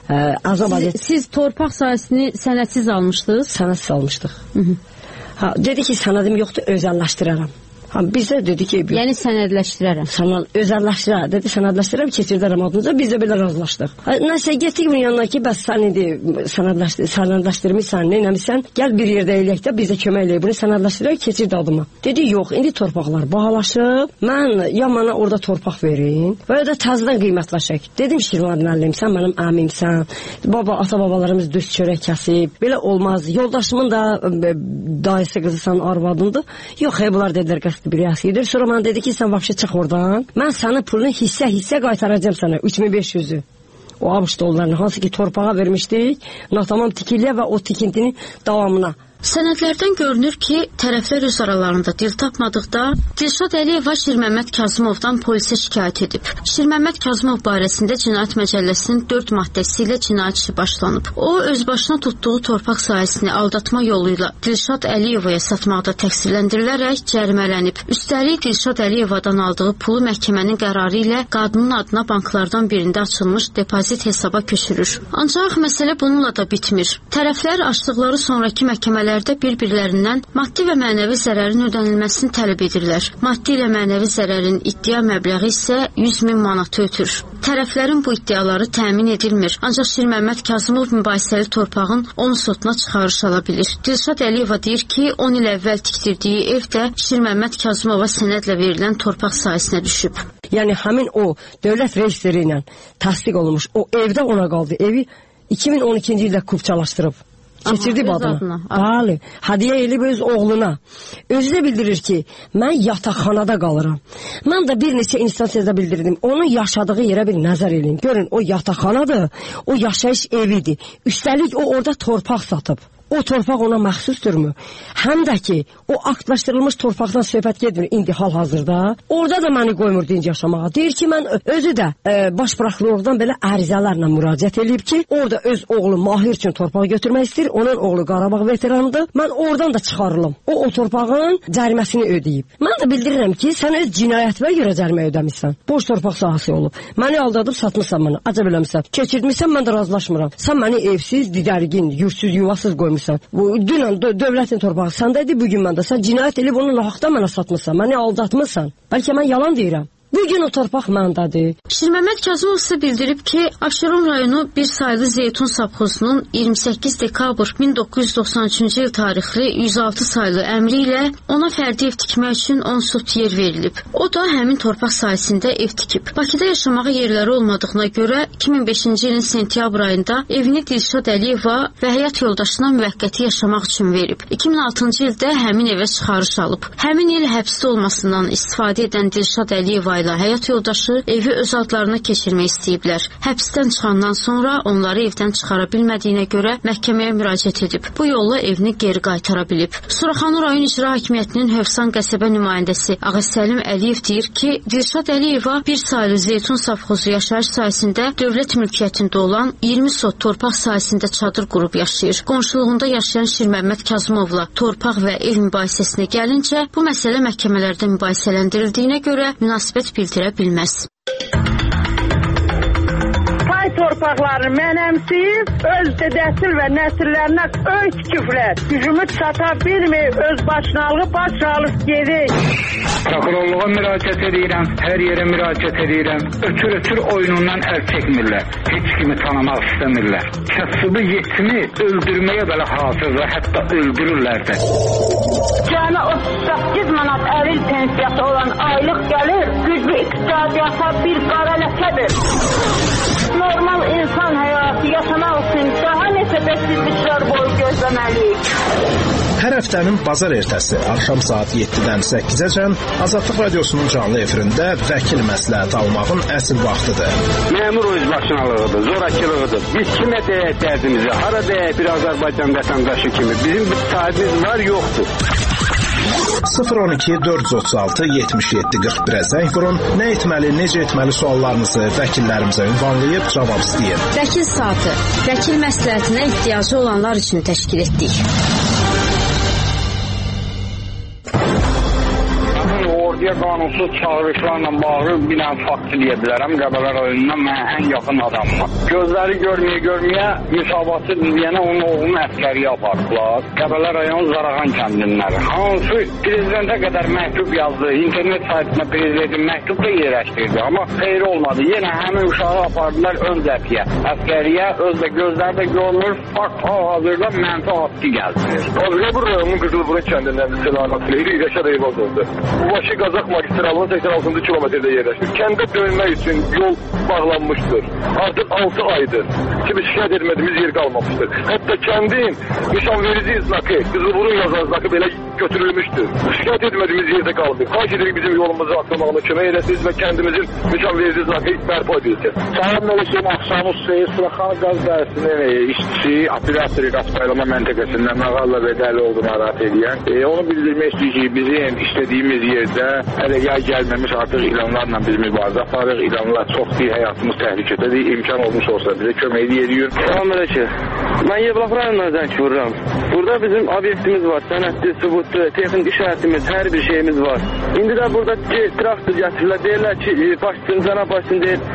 Siz torpaq sahəsini sənədsiz almışdınız? Sənədsiz almışdıq. Dedi ki, sənədim yoxdur, özəlləşdirərəm. Bizə dedi ki... Yəni sənədləşdirərəm. Özəlləşdirərəm. Dedi, sənədləşdirərəm, keçirdərəm adınıza. Biz də belə razılaşdıq. Nəsə, getdik bunun yanına ki, bəs sən indi sənədləşdirmişsən, neynəmişsən, gəl bir yerdə eləyək də bizə kömək eləyək. Bunu sənədləşdirək, keçirdi adıma. Dedi, yox, indi torpaqlar bahalaşıb. Mən ya mənə orada torpaq verin və ya da təzədən qiymətləşək. Dedim, Şirvan müəllim, sən mənim əmimsən. Ata-babalarımız düz çörək kəsib. Belə olmaz. Yoldaşımın da dayısı qızısan arvadındır. Yox, bunlar dedilər, bir yaxşıdır. Sonra mənə dedi ki, sən vəbşə çıx oradan. Mən sənin pulunu hissə qaytaracağım sənə, 3500-ü. O ABŞ dollarını, hansı ki torpağa vermişdik, natamam tikiliyə və o tikintinin davamına. Sənədlərdən görünür ki, tərəflər öz aralarında dil tapmadıqda Dilşad Əliyeva Şirməməd Kazımovdan polisə şikayət edib. Şirməməd Kazımov barəsində Cinayət Məcəlləsinin 4 maddəsi ilə cinayət işi başlanıb. O, öz başına tutduğu torpaq sahəsini aldatma yolu ilə Dilşad Əliyevaya satmaqda təqsirləndirilərək cərimələnib. Üstəlik, Dilşad Əliyevadan aldığı pulu məhkəmənin qərarı ilə qadının adına banklardan birində açılmış depozit hesaba köçürür. Ancaq məsələ bununla da bitmir. Tərəflər açdıqları sonraki məhkəmələr məhkəmələrdə bir-birlərindən maddi və mənəvi zərərin ödənilməsini tələb edirlər. Maddi ilə mənəvi zərərin iddia məbləği isə 100.000 manatı ötür. Tərəflərin bu iddiaları təmin edilmir. Ancaq Şirməmməd Kazımov mübahisəli torpağın onun sotuna çıxarış ala bilir. Dilşad Əliyeva deyir ki, 10 il əvvəl tikdirdiyi ev də Şirməmməd Kazımova sənədlə verilən torpaq sahəsinə düşüb. Yəni həmin o dövlət rejistri ilə təsdiq olunmuş o evdə ona qaldı. Evi 2012-ci ildə kupçalaşdırıb. Keçirdi adına. Bəli. Hədiyyə elib öz oğluna. Özü də bildirir ki, mən yataqxanada qalıram. Mən də bir neçə instansiyada bildirdim. Onun yaşadığı yerə bir nəzər eləyin. Görün, o yataqxanadır, o yaşayış evidir. Üstəlik o orada torpaq satıb. O torpaq ona məxsusdurmu? Həm də ki, o aktlaşdırılmış torpaqdan söhbət getmir indi hal-hazırda. Orada da məni qoymur dinc yaşamağa. Deyir ki, mən özü də baş prokurordan belə ərizələrlə müraciət edib ki, orada öz oğlu Mahir üçün torpaq götürmək istəyir. Onun oğlu Qarabağ veteranıdır. Mən oradan da çıxarılım. O torpağın cəriməsini ödəyib. Mən də bildirirəm ki, sən öz cinayətinə görə cərimə ödəmişsən. Boş torpaq sahəsi olub. Məni aldadıb satmışsan mənə. Acəb eləmişsən. Keçirtmişsən, mən də razılaşmıram. Sən məni evsiz, didərgin, yurtsuz, yuvasız qoymuşsan. Bu dünən dövlətin torpağı səndədir, bugün məndə. Sən cinayət edib onu nahaqdan mənə satmışsan, məni aldatmışsan. Bəlkə mən yalan deyirəm. Bugün o torpaq məndədir. Şirməmməd Kazımov isə bildirib ki, Abşeron rayonu bir saylı Zeytun savxozunun 28 dekabr 1993-cü il tarixli 106 saylı əmri ilə ona fərdi ev tikmək üçün 10 sot yer verilib. O da həmin torpaq sahəsində ev tikib. Bakıda yaşamağa yerləri olmadığına görə 2005-ci ilin sentyabr ayında evini Dilşad Əliyeva və həyat yoldaşına müvəqqəti yaşamaq üçün verib. 2006-cı ildə həmin evə çıxarış alıb. Həmin il həbsdə olmasından istifadə edən Dilşad Əliyeva ilə həyat yoldaşı evi öz adlarına keçirmək istəyiblər. Həbsdən çıxandan sonra onları evdən çıxara bilmədiyinə görə məhkəməyə müraciət edib. Bu yolla evini geri qaytara bilib. Suraxanı rayon icra hakimiyyətinin Hövsan qəsəbə nümayəndəsi Ağasəlim Əliyev deyir ki, Dilşad Əliyeva bir saylı Zeytun savxozu yaşayış sahəsində dövlət mülkiyyətində olan 20 sot torpaq sahəsində çadır qurub yaşayır. Qonşuluğunda yaşayan Şirməmməd Kazımovla torpaq və ev mübahisəsinə gəlincə, bu məsələ məhkəmələrdə mübahisələndirildiyinə görə münasibət bildirə bilməz. Pay torpaqlarını mənəmsiyib, öz dədəsil və nəsillərinə öy tikiblər. Gücümü çata bilmir, öz başına alıb, baş alıb gedir. Prokurorluğa müraciət edirəm, hər yerə müraciət edirəm. Ötür oyunundan əl çəkmirlər. Heç kimi tanımaq istəmirlər. Kasıbı yetimi öldürməyə belə hazırlar, hətta öldürürlər də. Cəmi 38 manat əril pensiyası olan aylıq gəlir, güclü iqtisadiyyata bir qara ləkədir. Normal insan həyatı yaşamaq üçün daha neçə bəksizliklər boyu gözləməliyik. Hər həftənin bazar ertəsi axşam saat 7-dən 8-əcən Azadlıq Radiosunun canlı efirində vəkil məsləhət almağın əsl vaxtıdır. Məmur özbaşınalığıdır, zorakılığıdır. Biz kimə deyək dərdimizi, hara deyək bir Azərbaycan vətəndaşı kimi. Bizim bir sahibimiz var, yoxdur. 012 436 77 41-ə zəng vurun. Nə etməli, necə etməli suallarınızı vəkillərimizə ünvanlayıb cavab istəyin. Vəkil saatı, vəkil məsləhətinə ehtiyacı olanlar üçün təşkil etdik. Orduya qanunsuz çağırışlarla bağlı bir fakt deyə bilərəm. Qəbələ rayonundan mənə ən yaxın adamım. Gözləri görməyə müsabatı deyənə onun oğlunu əskəriyə apardılar. Qəbələ rayon Zarağan kəndinləri. Hansı prezidentə qədər məktub yazdı. İnternet saytına prezidentin məktub da yerləşdirdi. Amma xeyri olmadı. Yenə həmin uşağı apardılar ön cəbhəyə. Əskəriyə özdə gözlərdə görünür. Fakt hal-hazırda mənfi haqqı gəldirir. Qəbələ rayonunun Qızılburun kəndindən selamat Leyli Rəşad Eyvaz oldu. Bu başı Qazaq magistralının 86-cı kilometrdə yerləşir. Kəndə dönmək üçün yol bağlanmışdır. Artıq 6 aydır ki, biz şikayət etmədiyimiz yer qalmamışdır. Hətta kəndin nişanverici znakı, Qızılburun yazan znakı belə götürülmüşdür. Şikayət etmədiyimiz yerdə qalmır. Xahiş edirik bizim yolumuzu açılmağına kömək edəsiniz və kəndimizin nişanverici znakı bərpa edilsin. Sağ olun, Axşamuz Seyir Suraxanı qaz dəyəsinin işçisi, operatori qaz paylama məntəqəsindən Məğalla Bədəli olduğunu narahat edən. Onu bildirmək istəyir ki, bizim istədiyimiz yerdə hələ yay gəlməmiş artıq ilanlarla biz mübarizə aparırıq. İlanlar çoxdur, həyatımız təhlükədədir. İmkan olmuş olsa bizə kömək edirik. Salam əleykum. Mən Yevlax rayonundan zəng vururam. Burada bizim obyektimiz var, sənədli, sübutlu, texnik işarətimiz, hər bir şeyimiz var. İndi də burada traktor gətirirlər, deyirlər ki, başçın, cənab başçın deyir,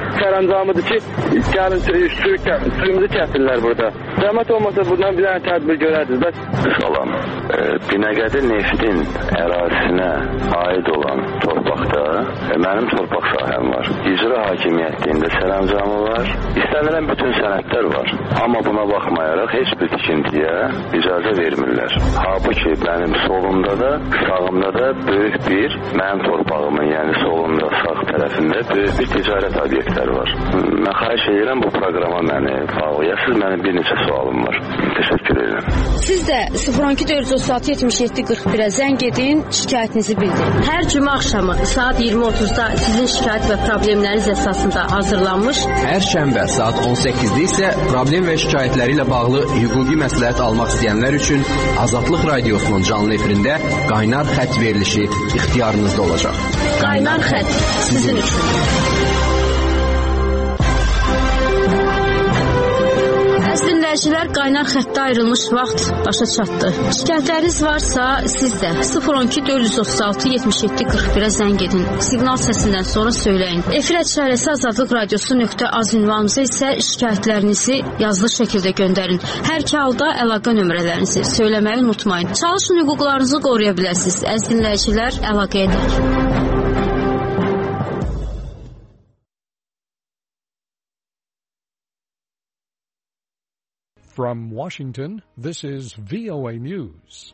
sərəncamıdır ki, gəlin suyumuzu kəsirlər burada. Zəhmət olmasa buradan bir dənə tədbir görərdiniz. Bəs salam. Binəqədi neftin ərazisinə aid olan torpaqda mənim torpaq sahəm var. İcra hakimiyyətində sərəncamı var. İstənilən bütün sənədlər var. Amma buna baxmayaraq heç bir tikintiyə icazə vermirlər. Halbuki mənim solumda da, sağımda da böyük bir mənim torpağımın, yəni solumda, sağ tərəfində böyük bir ticarət obyektləri var. Mən xahiş edirəm bu proqrama məni bağlayasınız. Mənim bir neçə sualım var. Təşəkkür edirəm. Siz də 012-436-77-41-ə zəng edin, şikayətinizi bildirin. Hər cümə axşamı saat 20:30-da sizin şikayət və problemləriniz əsasında hazırlanmış. Hər şənbə saat 18-də isə problem və şikayətləri ilə bağlı hüquqi məsləhət almaq istəyənlər üçün Azadlıq Radiosunun canlı efirində qaynar xətt verilişi ixtiyarınızda olacaq. Qaynar xətt sizin üçün. Dinləyicilər, qaynar xəttə ayrılmış vaxt başa çatdı. Şikayətləriniz varsa, siz də 012-436-77-41-ə zəng edin. Siqnal səsindən sonra söyləyin. Efir @azadlıqradiosu.az ünvanımıza isə şikayətlərinizi yazılı şəkildə göndərin. Hər iki halda əlaqə nömrələrinizi söyləməyi unutmayın. Çalışın, hüquqlarınızı qoruya biləsiniz. Əziz dinləyicilər, əlaqə edək. From Washington, this is VOA News.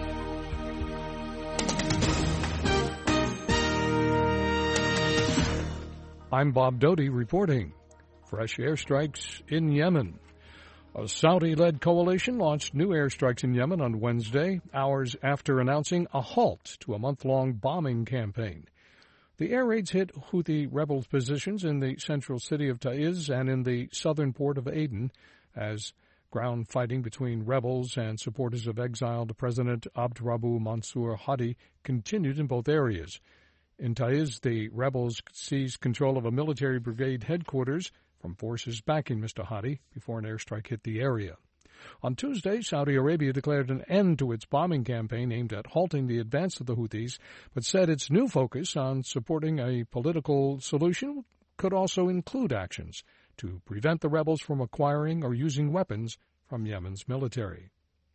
I'm Bob Doty reporting. Fresh airstrikes in Yemen. A Saudi-led coalition launched new airstrikes in Yemen on Wednesday, hours after announcing a halt to a month-long bombing campaign. The air raids hit Houthi rebel positions in the central city of Taiz and in the southern port of Aden, as ground fighting between rebels and supporters of exiled President Abdrabbu Mansur Hadi continued in both areas. In Taiz, the rebels seized control of a military brigade headquarters from forces backing Mr. Hadi before an airstrike hit the area. On Tuesday, Saudi Arabia declared an end to its bombing campaign aimed at halting the advance of the Houthis, but said its new focus on supporting a political solution could also include actions to prevent the rebels from acquiring or using weapons from Yemen's military.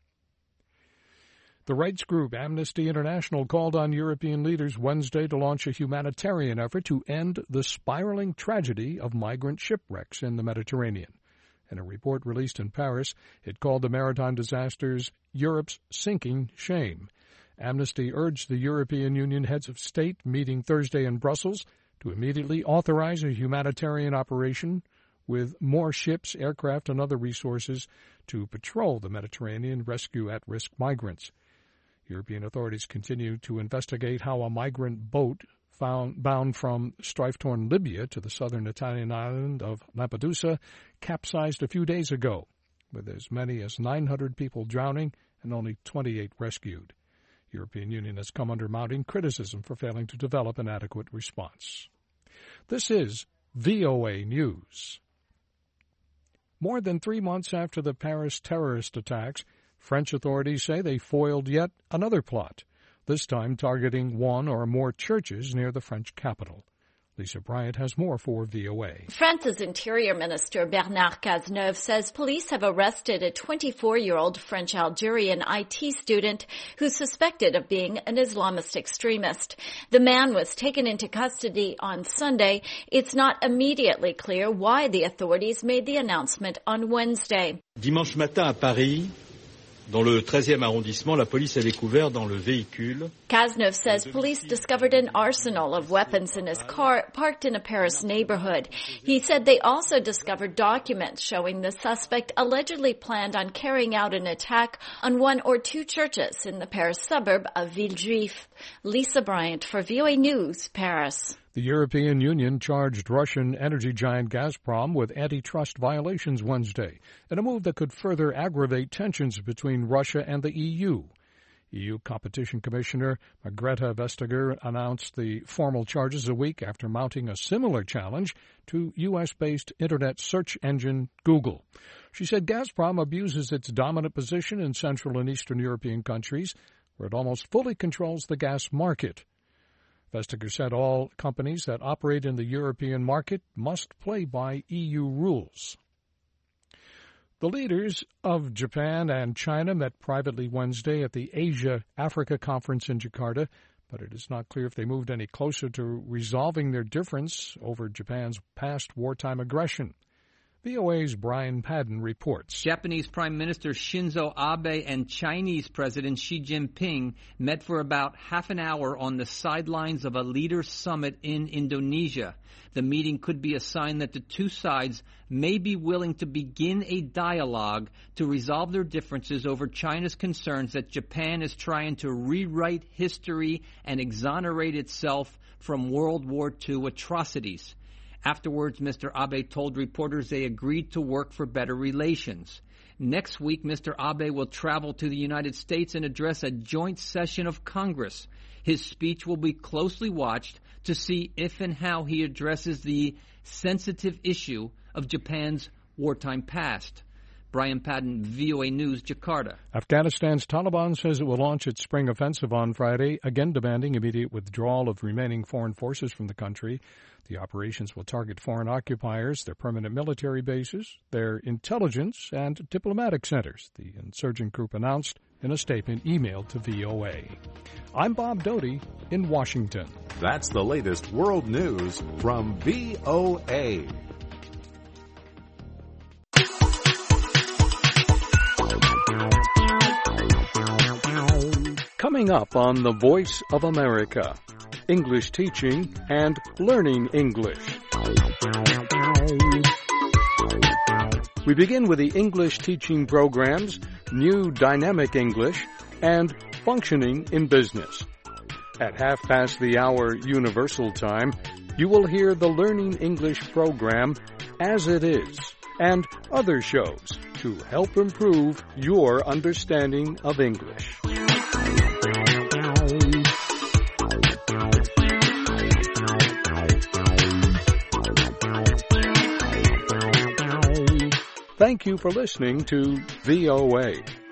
The rights group Amnesty International called on European leaders Wednesday to launch a humanitarian effort to end the spiraling tragedy of migrant shipwrecks in the Mediterranean. In a report released in Paris, it called the maritime disasters Europe's sinking shame. Amnesty urged the European Union heads of state meeting Thursday in Brussels to immediately authorize a humanitarian operation with more ships, aircraft, and other resources to patrol the Mediterranean and rescue at-risk migrants. European authorities continue to investigate how a migrant boat bound from strife-torn Libya to the southern Italian island of Lampedusa capsized a few days ago, with as many as 900 people drowning and only 28 rescued. The European Union has come under mounting criticism for failing to develop an adequate response. This is VOA News. More than 3 months after the Paris terrorist attacks, French authorities say they foiled yet another plot, this time targeting one or more churches near the French capital. Lisa Bryant has more for VOA. France's Interior Minister Bernard Cazeneuve says police have arrested a 24-year-old French-Algerian IT student who's suspected of being an Islamist extremist. The man was taken into custody on Sunday. It's not immediately clear why the authorities made the announcement on Wednesday. Dimanche matin à Paris, dans le 13e arrondissement, la police a découvert dans le véhicule. Cazeneuve says police discovered an arsenal of weapons in his car parked in a Paris neighborhood. He said they also discovered documents showing the suspect allegedly planned on carrying out an attack on one or two churches in the Paris suburb of Villejuif. Lisa Bryant for VOA News, Paris. The European Union charged Russian energy giant Gazprom with antitrust violations Wednesday, in a move that could further aggravate tensions between Russia and the EU. EU Competition Commissioner Margrethe Vestager announced the formal charges a week after mounting a similar challenge to U.S.-based internet search engine Google. She said Gazprom abuses its dominant position in Central and Eastern European countries, where it almost fully controls the gas market. Vestager said all companies that operate in the European market must play by EU rules. The leaders of Japan and China met privately Wednesday at the Asia-Africa Conference in Jakarta, but it is not clear if they moved any closer to resolving their difference over Japan's past wartime aggression. VOA's Brian Padden reports. Japanese Prime Minister Shinzo Abe and Chinese President Xi Jinping met for about half an hour on the sidelines of a leaders' summit in Indonesia. The meeting could be a sign that the two sides may be willing to begin a dialogue to resolve their differences over China's concerns that Japan is trying to rewrite history and exonerate itself from World War II atrocities. Afterwards, Mr. Abe told reporters they agreed to work for better relations. Next week, Mr. Abe will travel to the United States and address a joint session of Congress. His speech will be closely watched to see if and how he addresses the sensitive issue of Japan's wartime past. Brian Padden, VOA News, Jakarta. Afghanistan's Taliban says it will launch its spring offensive on Friday, again demanding immediate withdrawal of remaining foreign forces from the country. The operations will target foreign occupiers, their permanent military bases, their intelligence and diplomatic centers, the insurgent group announced in a statement emailed to VOA. I'm Bob Doty in Washington. That's the latest world news from VOA. Coming up on The Voice of America, English teaching and learning English. We begin with the English teaching programs, New Dynamic English, and Functioning in Business. At 1:30 Universal Time, you will hear the Learning English program As It Is and other shows to help improve your understanding of English. Thank you for listening to VOA.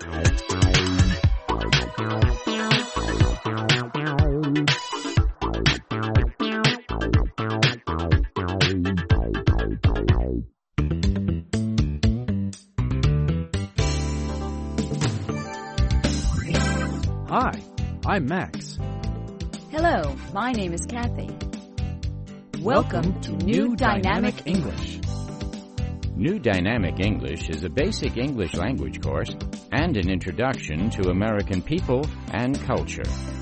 Hi, I'm Max. Hello, my name is Kathy. Welcome to New Dynamic English. New Dynamic English is a basic English language course and an introduction to American people and culture.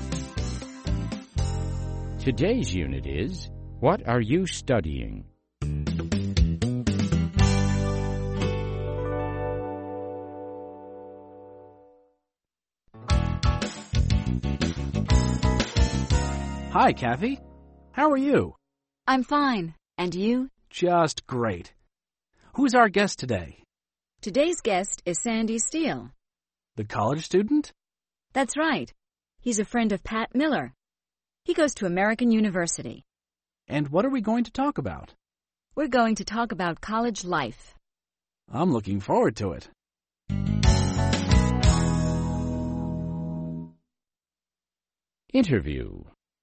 Today's unit is, What are you studying? Hi, Kathy. How are you? I'm fine. And you? Just great. Who's our guest today? Today's guest is Sandy Steele. The college student? That's right. He's a friend of Pat Miller. He goes to American University. And what are we going to talk about? We're going to talk about college life. I'm looking forward to it. Interview.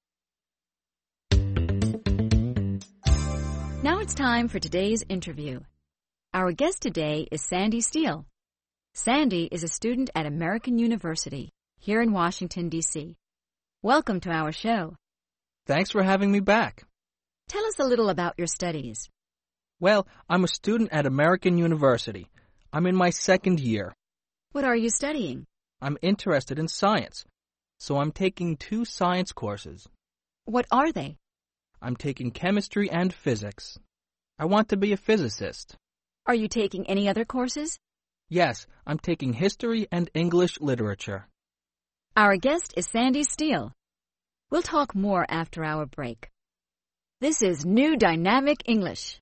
Now it's time for today's interview. Our guest today is Sandy Steele. Sandy is a student at American University here in Washington, D.C. Welcome to our show. Thanks for having me back. Tell us a little about your studies. Well, I'm a student at American University. I'm in my second year. What are you studying? I'm interested in science, so I'm taking 2 science courses. What are they? I'm taking chemistry and physics. I want to be a physicist. Are you taking any other courses? Yes, I'm taking history and English literature. Our guest is Sandy Steele. We'll talk more after our break. This is New Dynamic English.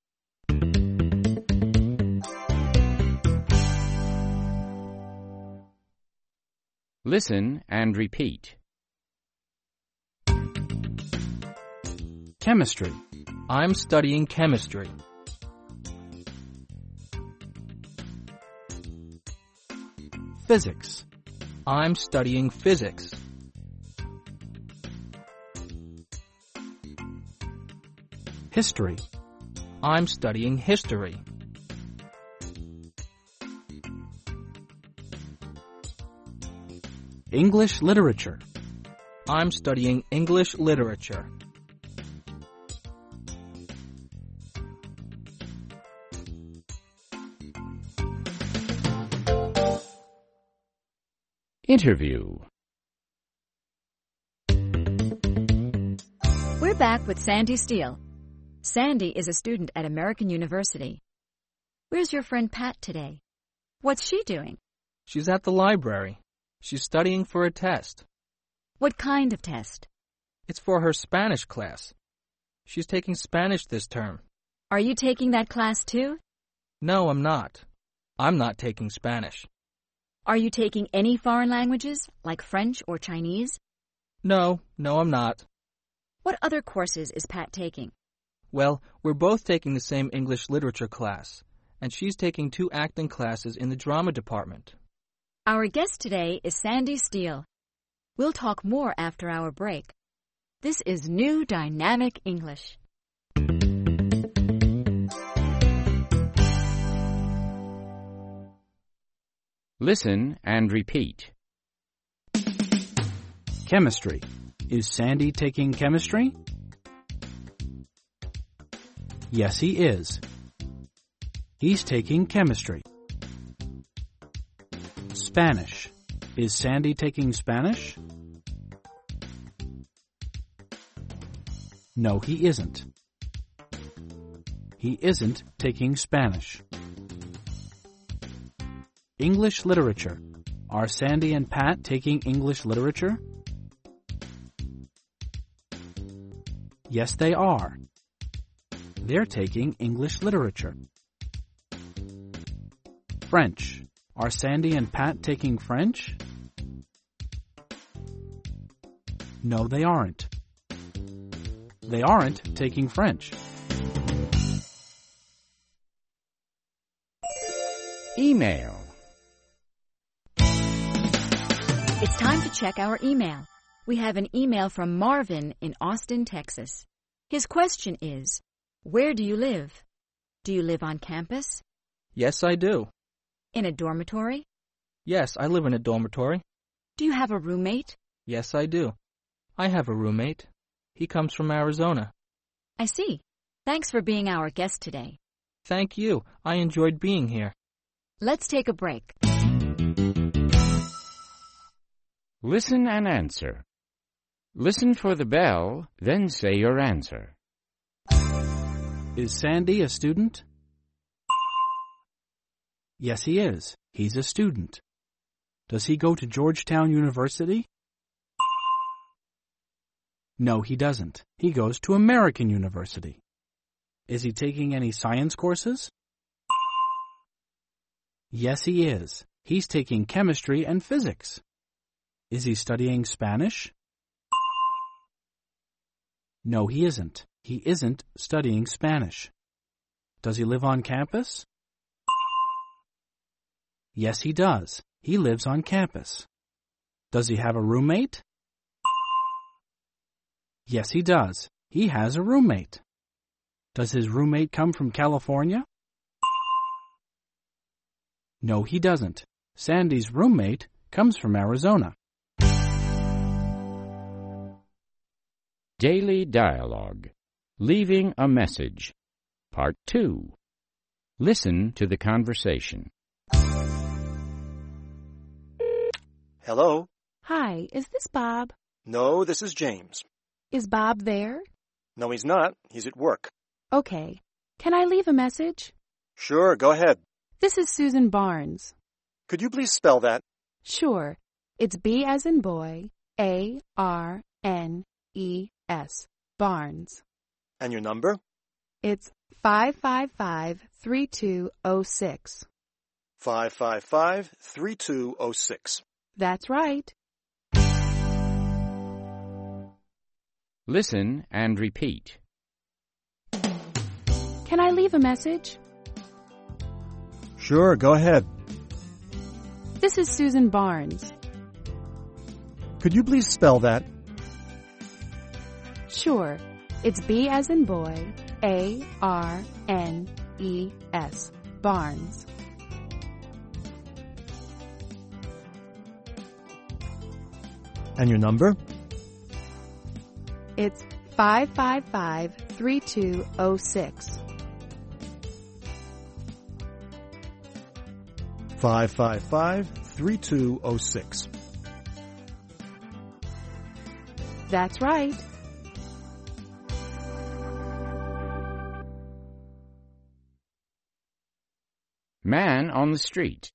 Listen and repeat. Chemistry. I'm studying chemistry. Physics. I'm studying physics. history. I'm studying history. English literature. I'm studying English literature. Interview. We're back with Sandy Steele. Sandy is a student at American University. Where's your friend Pat today? What's she doing? She's at the library. She's studying for a test. What kind of test? It's for her Spanish class. She's taking Spanish this term. Are you taking that class too? No, I'm not. I'm not taking Spanish. Are you taking any foreign languages, like French or Chinese? No, I'm not. What other courses is Pat taking? Well, we're both taking the same English literature class, and she's taking 2 acting classes in the drama department. Our guest today is Sandy Steele. We'll talk more after our break. This is New Dynamic English. Listen and repeat. Chemistry. Is Sandy taking chemistry? Yes, he is. He's taking chemistry. Spanish. Is Sandy taking Spanish? No, he isn't. He isn't taking Spanish. English literature. Are Sandy and Pat taking English literature? Yes, they are. They're taking English literature. French. Are Sandy and Pat taking French? No, they aren't. They aren't taking French. Email. It's time to check our email. We have an email from Marvin in Austin, Texas. His question is, where do you live? Do you live on campus? Yes, I do. In a dormitory? Yes, I live in a dormitory. Do you have a roommate? Yes, I do. I have a roommate. He comes from Arizona. I see. Thanks for being our guest today. Thank you. I enjoyed being here. Let's take a break. Listen and answer. Listen for the bell, then say your answer. Is Sandy a student? Yes, he is. He's a student. Does he go to Georgetown University? No, he doesn't. He goes to American University. Is he taking any science courses? Yes, he is. He's taking chemistry and physics. Is he studying Spanish? No, he isn't. He isn't studying Spanish. Does he live on campus? Yes, he does. He lives on campus. Does he have a roommate? Yes, he does. He has a roommate. Does his roommate come from California? No, he doesn't. Sandy's roommate comes from Arizona. Daily Dialogue. Leaving a Message. Part 2. Listen to the conversation. Hello? Hi, is this Bob? No, this is James. Is Bob there? No, he's not. He's at work. Okay. Can I leave a message? Sure, go ahead. This is Susan Barnes. Could you please spell that? Sure. It's B as in boy, A-R-N-E-S. Barnes. And your number? It's 555-3206. 555-3206. That's right. Listen and repeat. Can I leave a message? Sure, go ahead. This is Susan Barnes. Could you please spell that? Sure. It's B as in boy, B-A-R-N-E-S. Barnes. And your number? It's 555-3206. 555-3206. That's right. Man on the street.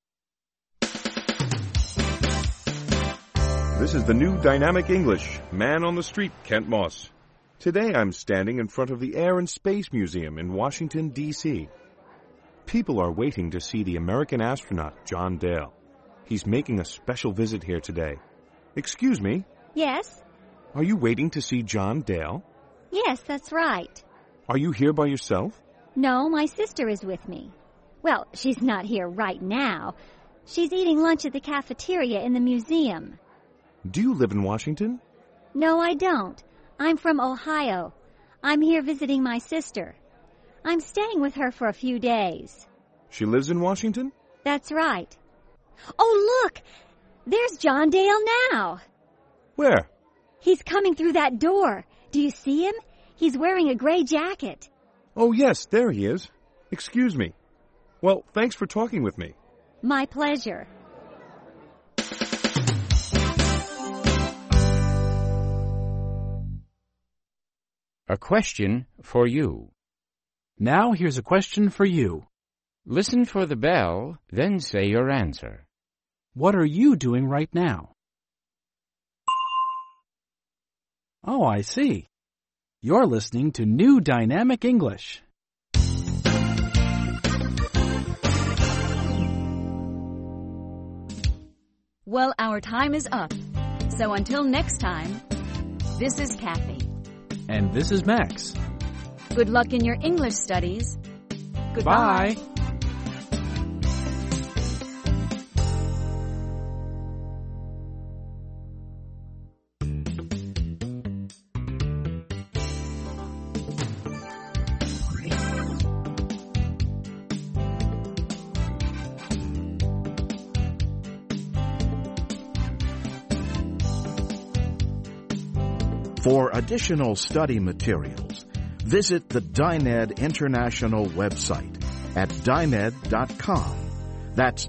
This is the new Dynamic English, Man on the Street, Kent Moss. Today I'm standing in front of the Air and Space Museum in Washington, D.C. People are waiting to see the American astronaut, John Dale. He's making a special visit here today. Excuse me? Yes? Are you waiting to see John Dale? Yes, that's right. Are you here by yourself? No, my sister is with me. Well, she's not here right now. She's eating lunch at the cafeteria in the museum. Do you live in Washington? No, I don't. I'm from Ohio. I'm here visiting my sister. I'm staying with her for a few days. She lives in Washington? That's right. Oh, look! There's John Dale now. Where? He's coming through that door. Do you see him? He's wearing a gray jacket. Oh, yes, there he is. Excuse me. Well, thanks for talking with me. My pleasure. A question for you. Now here's a question for you. Listen for the bell, then say your answer. What are you doing right now? Oh, I see. You're listening to New Dynamic English. Well, our time is up. So until next time, this is Kathy. And this is Max. Good luck in your English studies. Goodbye. Bye. For additional study materials, visit the Dyned International website at dyned.com. That's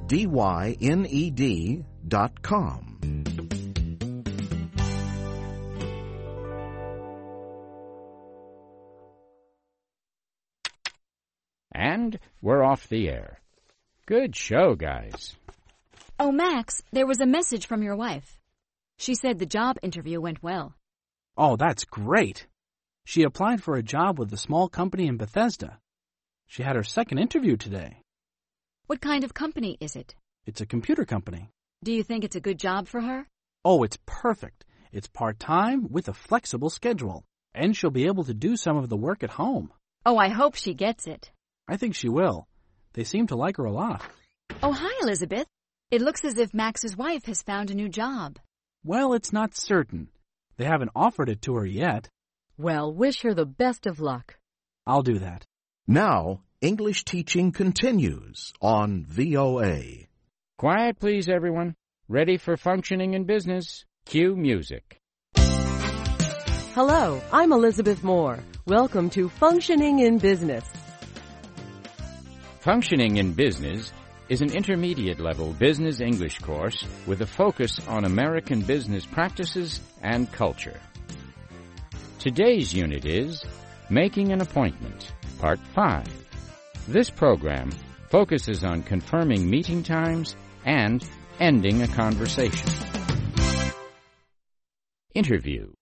DYNED.com. And we're off the air. Good show, guys. Oh, Max, there was a message from your wife. She said the job interview went well. Oh, that's great. She applied for a job with a small company in Bethesda. She had her second interview today. What kind of company is it? It's a computer company. Do you think it's a good job for her? Oh, it's perfect. It's part-time with a flexible schedule. And she'll be able to do some of the work at home. Oh, I hope she gets it. I think she will. They seem to like her a lot. Oh, hi, Elizabeth. It looks as if Max's wife has found a new job. Well, it's not certain. They haven't offered it to her yet. Well, wish her the best of luck. I'll do that. Now, English teaching continues on VOA. Quiet, please, everyone. Ready for functioning in business. Cue music. Hello, I'm Elizabeth Moore. Welcome to Functioning in Business. Functioning in Business is an intermediate-level business English course with a focus on American business practices and culture. Today's unit is Making an Appointment, Part 5. This program focuses on confirming meeting times and ending a conversation. Interview.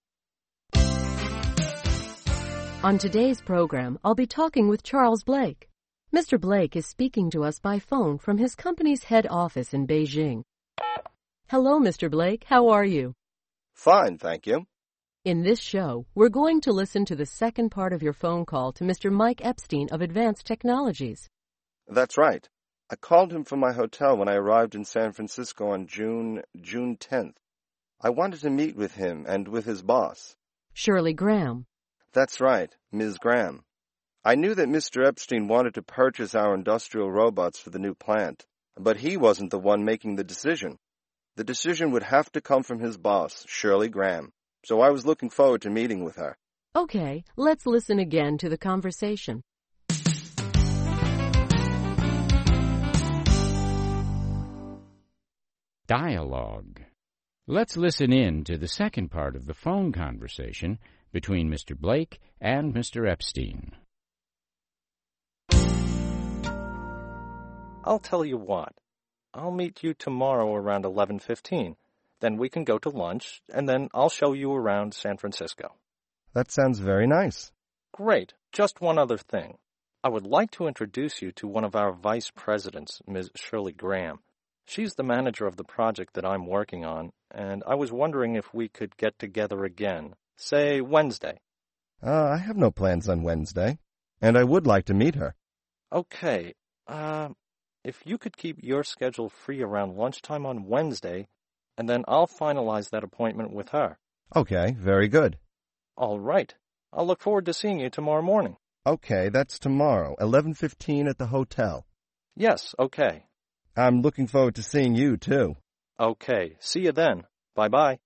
On today's program, I'll be talking with Charles Blake. Mr. Blake is speaking to us by phone from his company's head office in Beijing. Hello, Mr. Blake. How are you? Fine, thank you. In this show, we're going to listen to the second part of your phone call to Mr. Mike Epstein of Advanced Technologies. That's right. I called him from my hotel when I arrived in San Francisco on June 10th. I wanted to meet with him and with his boss. Shirley Graham. That's right, Ms. Graham. I knew that Mr. Epstein wanted to purchase our industrial robots for the new plant, but he wasn't the one making the decision. The decision would have to come from his boss, Shirley Graham, so I was looking forward to meeting with her. Okay, let's listen again to the conversation. Dialogue. Let's listen in to the second part of the phone conversation between Mr. Blake and Mr. Epstein. I'll tell you what. I'll meet you tomorrow around 11:15. Then we can go to lunch, and then I'll show you around San Francisco. That sounds very nice. Great. Just one other thing. I would like to introduce you to one of our vice presidents, Ms. Shirley Graham. She's the manager of the project that I'm working on, and I was wondering if we could get together again, say Wednesday. I have no plans on Wednesday, and I would like to meet her. Okay. If you could keep your schedule free around lunchtime on Wednesday, and then I'll finalize that appointment with her. Okay, very good. All right. I'll look forward to seeing you tomorrow morning. Okay, that's tomorrow, 11:15 at the hotel. Yes, okay. I'm looking forward to seeing you, too. Okay, see you then. Bye-bye.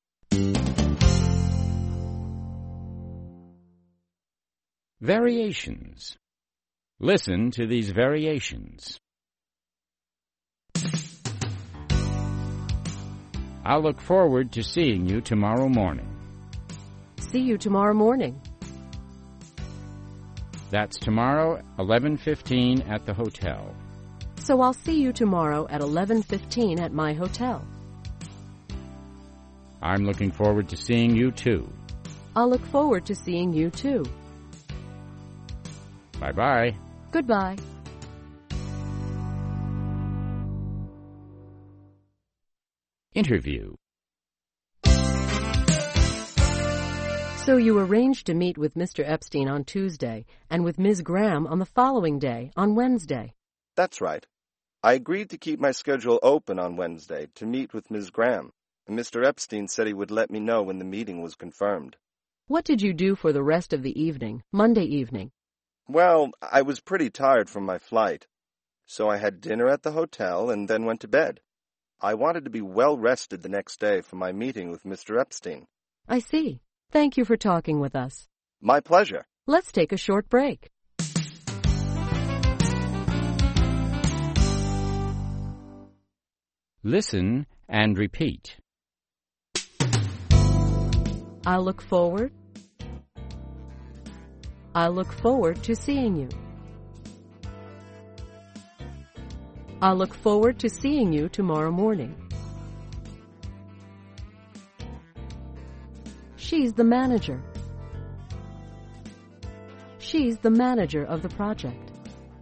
Variations. Listen to these variations. I'll look forward to seeing you tomorrow morning. See you tomorrow morning. That's tomorrow, 11:15 at the hotel. So I'll see you tomorrow at 11:15 at my hotel. I'm looking forward to seeing you, too. I'll look forward to seeing you, too. Bye-bye. Goodbye. Interview. So you arranged to meet with Mr. Epstein on Tuesday and with Ms. Graham on the following day, on Wednesday. That's right. I agreed to keep my schedule open on Wednesday to meet with Ms. Graham, and Mr. Epstein said he would let me know when the meeting was confirmed. What did you do for the rest of the evening, Monday evening? Well, I was pretty tired from my flight, so I had dinner at the hotel and then went to bed. I wanted to be well rested the next day for my meeting with Mr. Epstein. I see. Thank you for talking with us. My pleasure. Let's take a short break. Listen and repeat. I look forward to seeing you. I look forward to seeing you tomorrow morning. She's the manager. She's the manager of the project.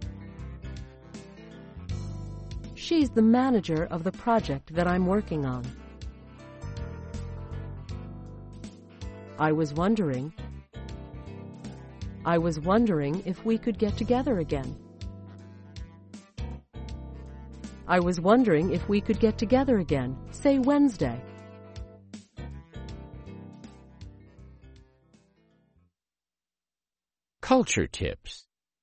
She's the manager of the project that I'm working on. I was wondering if we could get together again. I was wondering if we could get together again, say Wednesday. Culture tips.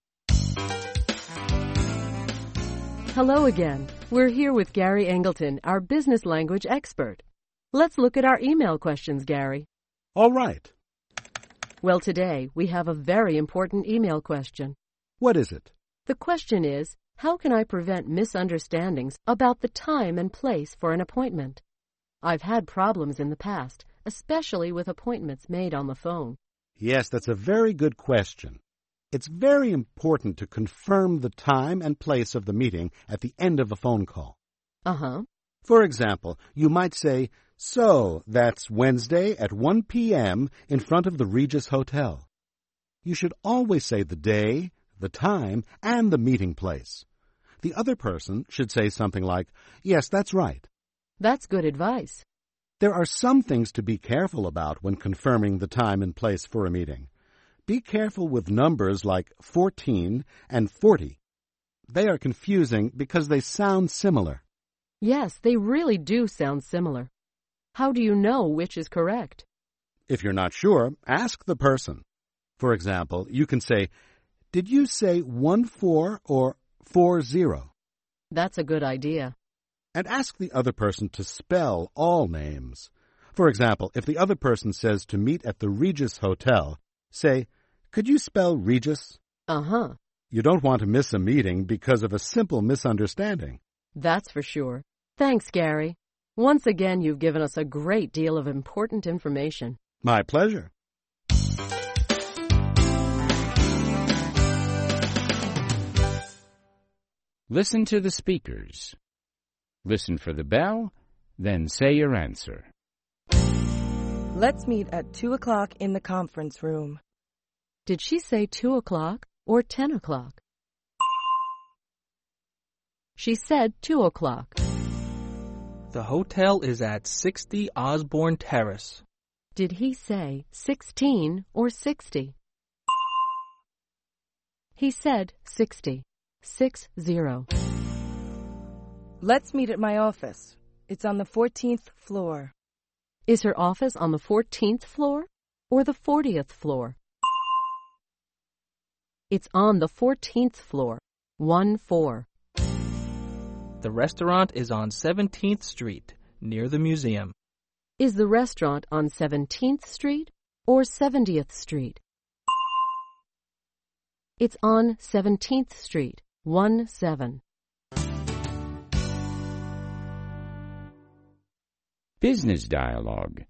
Hello again. We're here with Gary Angleton, our business language expert. Let's look at our email questions, Gary. All right. Well, today we have a very important email question. What is it? The question is, how can I prevent misunderstandings about the time and place for an appointment? I've had problems in the past, especially with appointments made on the phone. Yes, that's a very good question. It's very important to confirm the time and place of the meeting at the end of a phone call. Uh-huh. For example, you might say, so that's Wednesday at 1 p.m. in front of the Regis Hotel. You should always say the day, the time, and the meeting place. The other person should say something like, yes, that's right. That's good advice. There are some things to be careful about when confirming the time and place for a meeting. Be careful with numbers like 14 and 40. They are confusing because they sound similar. Yes, they really do sound similar. How do you know which is correct? If you're not sure, ask the person. For example, you can say, did you say 14 or 40? That's a good idea. And ask the other person to spell all names. For example, if the other person says to meet at the Regis Hotel, say, could you spell Regis? Uh-huh. You don't want to miss a meeting because of a simple misunderstanding. That's for sure. Thanks, Gary. Once again, you've given us a great deal of important information. My pleasure. Listen to the speakers. Listen for the bell, then say your answer. Let's meet at 2 o'clock in the conference room. Did she say 2 o'clock or 10 o'clock? She said 2 o'clock. The hotel is at 60 Osborne Terrace. Did he say 16 or 60? He said 60. 60. Let's meet at my office. It's on the 14th floor. Is her office on the 14th floor or the 40th floor? It's on the 14th floor. 1-4. The restaurant is on 17th Street, near the museum. Is the restaurant on 17th Street or 70th Street? It's on 17th Street. 1-7. Business dialogue.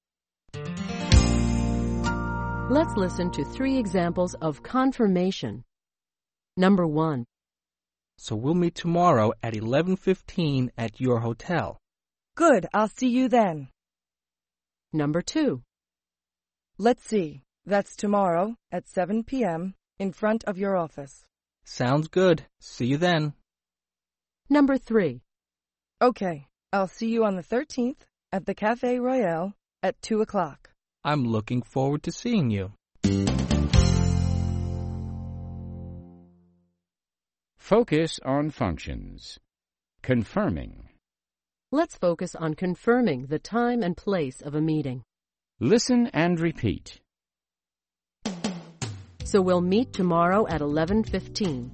Let's listen to 3 examples of confirmation. Number 1. So we'll meet tomorrow at 11:15 at your hotel. Good, I'll see you then. Number 2. Let's see. That's tomorrow at 7 p.m. in front of your office. Sounds good. See you then. Number 3. Okay, I'll see you on the 13th at the Café Royale at 2 o'clock. I'm looking forward to seeing you. Focus on functions. Confirming. Let's focus on confirming the time and place of a meeting. Listen and repeat. So we'll meet tomorrow at 11:15.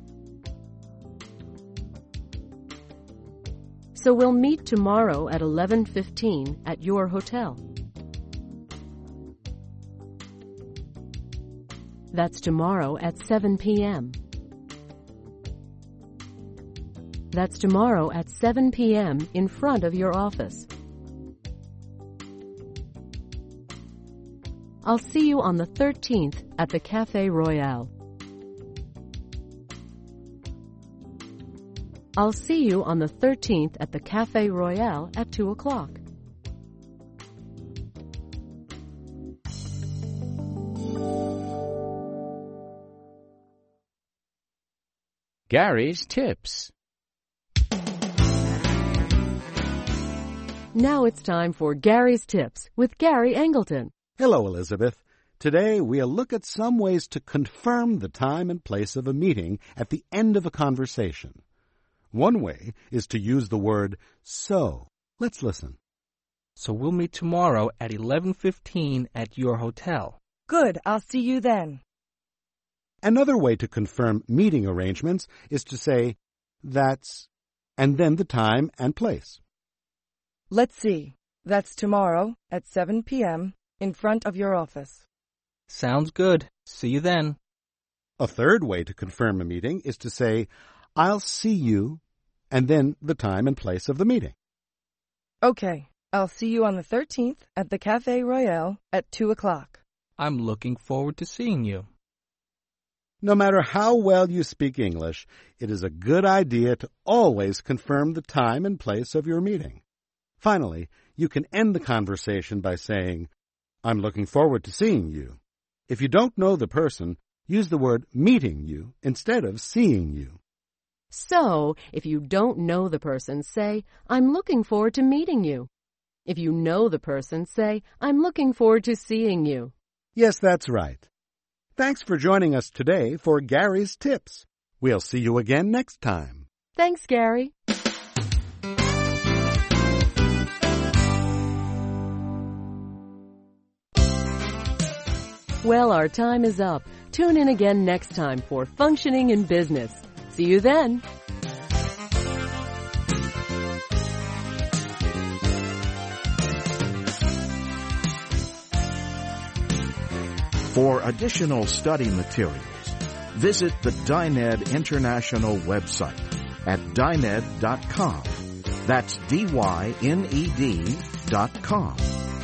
So we'll meet tomorrow at 11:15 at your hotel. That's tomorrow at 7 p.m. That's tomorrow at 7 p.m. in front of your office. I'll see you on the 13th at the Café Royale. I'll see you on the 13th at the Café Royale at 2 o'clock. Gary's tips. Now it's time for Gary's Tips with Gary Angleton. Hello, Elizabeth. Today we'll look at some ways to confirm the time and place of a meeting at the end of a conversation. One way is to use the word so. Let's listen. So we'll meet tomorrow at 11:15 at your hotel. Good, I'll see you then. Another way to confirm meeting arrangements is to say, that's, and then the time and place. Let's see. That's tomorrow at 7 p.m. in front of your office. Sounds good. See you then. A third way to confirm a meeting is to say, I'll see you, and then the time and place of the meeting. Okay, I'll see you on the 13th at the Café Royale at 2 o'clock. I'm looking forward to seeing you. No matter how well you speak English, it is a good idea to always confirm the time and place of your meeting. Finally, you can end the conversation by saying, I'm looking forward to seeing you. If you don't know the person, use the word meeting you instead of seeing you. So, if you don't know the person, say, I'm looking forward to meeting you. If you know the person, say, I'm looking forward to seeing you. Yes, that's right. Thanks for joining us today for Gary's Tips. We'll see you again next time. Thanks, Gary. Well, our time is up. Tune in again next time for Functioning in Business. See you then. For additional study materials, visit the Dyned International website at dyned.com. That's DYNED.com.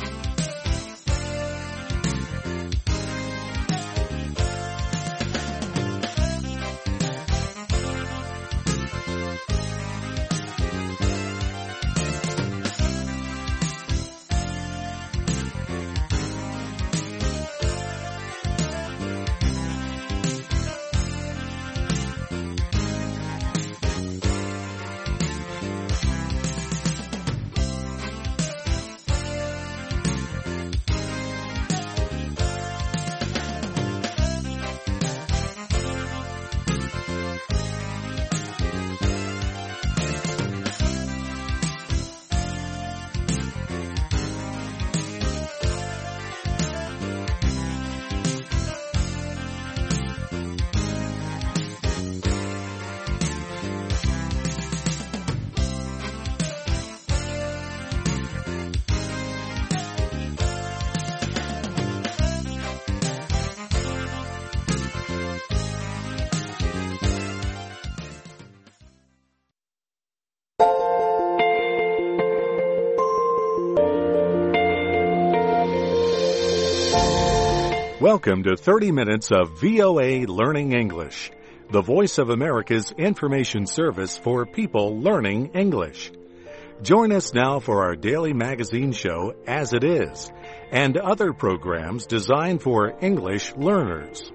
Welcome to 30 minutes of VOA Learning English, the Voice of America's information service for people learning English. Join us now for our daily magazine show, As It Is, and other programs designed for English learners.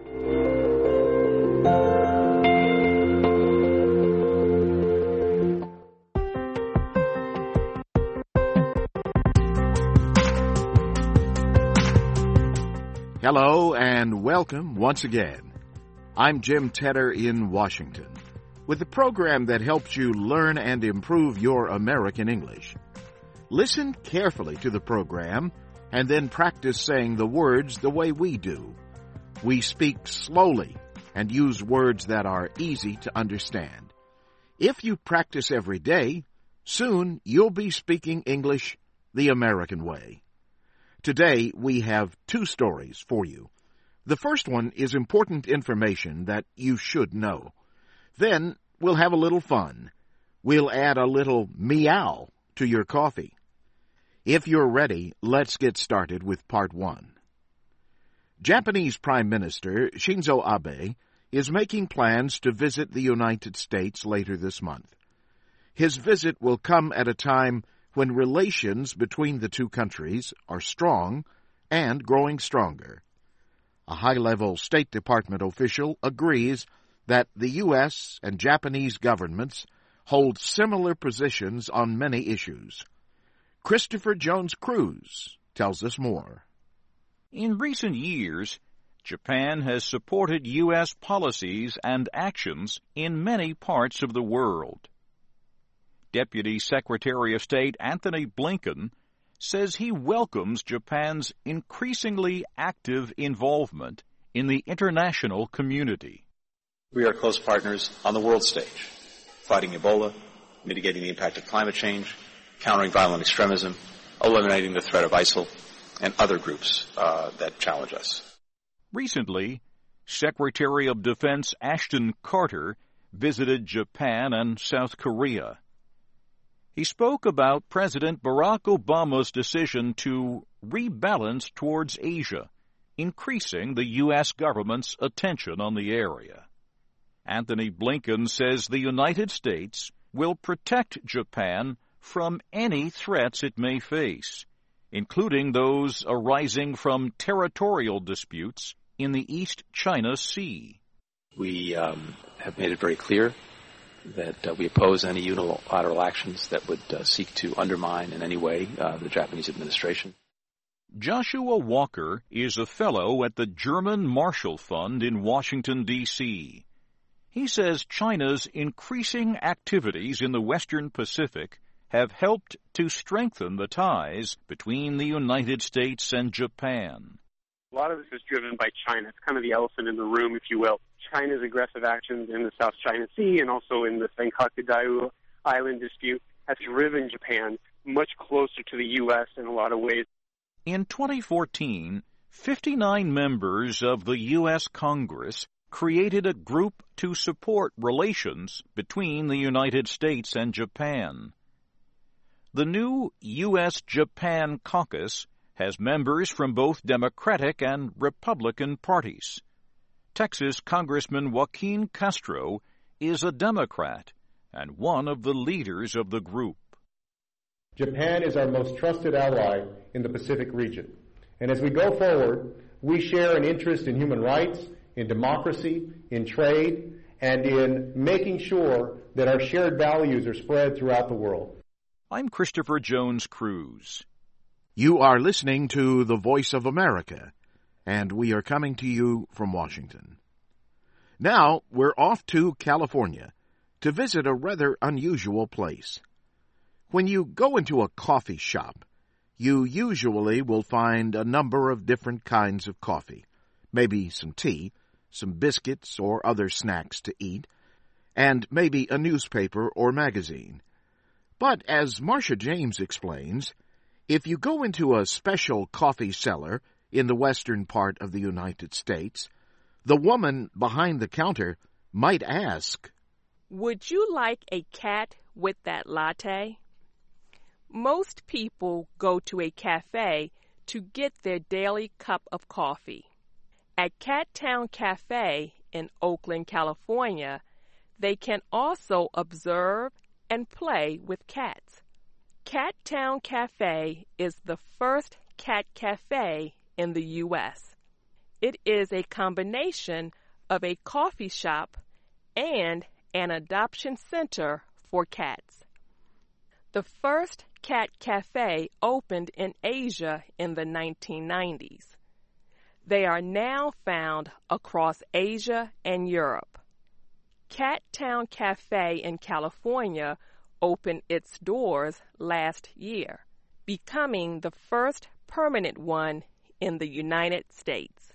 Hello and welcome once again. I'm Jim Tedder in Washington with a program that helps you learn and improve your American English. Listen carefully to the program and then practice saying the words the way we do. We speak slowly and use words that are easy to understand. If you practice every day, soon you'll be speaking English the American way. Today, we have two stories for you. The first one is important information that you should know. Then, we'll have a little fun. We'll add a little meow to your coffee. If you're ready, let's get started with part one. Japanese Prime Minister Shinzo Abe is making plans to visit the United States later this month. His visit will come at a time when relations between the two countries are strong and growing stronger. A high-level State Department official agrees that the U.S. and Japanese governments hold similar positions on many issues. Christopher Jones Cruz tells us more. In recent years, Japan has supported U.S. policies and actions in many parts of the world. Deputy Secretary of State Antony Blinken says he welcomes Japan's increasingly active involvement in the international community. We are close partners on the world stage, fighting Ebola, mitigating the impact of climate change, countering violent extremism, eliminating the threat of ISIL, and other groups that challenge us. Recently, Secretary of Defense Ashton Carter visited Japan and South Korea. He spoke about President Barack Obama's decision to rebalance towards Asia, increasing the U.S. government's attention on the area. Antony Blinken says the United States will protect Japan from any threats it may face, including those arising from territorial disputes in the East China Sea. We have made it very clear that we oppose any unilateral actions that would seek to undermine in any way the Japanese administration. Joshua Walker is a fellow at the German Marshall Fund in Washington, D.C. He says China's increasing activities in the Western Pacific have helped to strengthen the ties between the United States and Japan. A lot of this is driven by China. It's kind of the elephant in the room, if you will. China's aggressive actions in the South China Sea and also in the Senkaku Island dispute has driven Japan much closer to the U.S. in a lot of ways. In 2014, 59 members of the U.S. Congress created a group to support relations between the United States and Japan. The new U.S.-Japan Caucus has members from both Democratic and Republican parties. Texas Congressman Joaquin Castro is a Democrat and one of the leaders of the group. Japan is our most trusted ally in the Pacific region. And as we go forward, we share an interest in human rights, in democracy, in trade, and in making sure that our shared values are spread throughout the world. I'm Christopher Jones Cruz. You are listening to The Voice of America, and we are coming to you from Washington. Now we're off to California to visit a rather unusual place. When you go into a coffee shop, you usually will find a number of different kinds of coffee, maybe some tea, some biscuits or other snacks to eat, and maybe a newspaper or magazine. But as Marcia James explains, if you go into a special coffee cellar in the western part of the United States, the woman behind the counter might ask, "Would you like a cat with that latte?" Most people go to a cafe to get their daily cup of coffee. At Cattown Cafe in Oakland, California, they can also observe and play with cats. Cattown Cafe is the first cat cafe in the U.S. It is a combination of a coffee shop and an adoption center for cats. The first cat cafe opened in Asia in the 1990s. They are now found across Asia and Europe. Cattown Cafe in California opened its doors last year, becoming the first permanent one in the United States.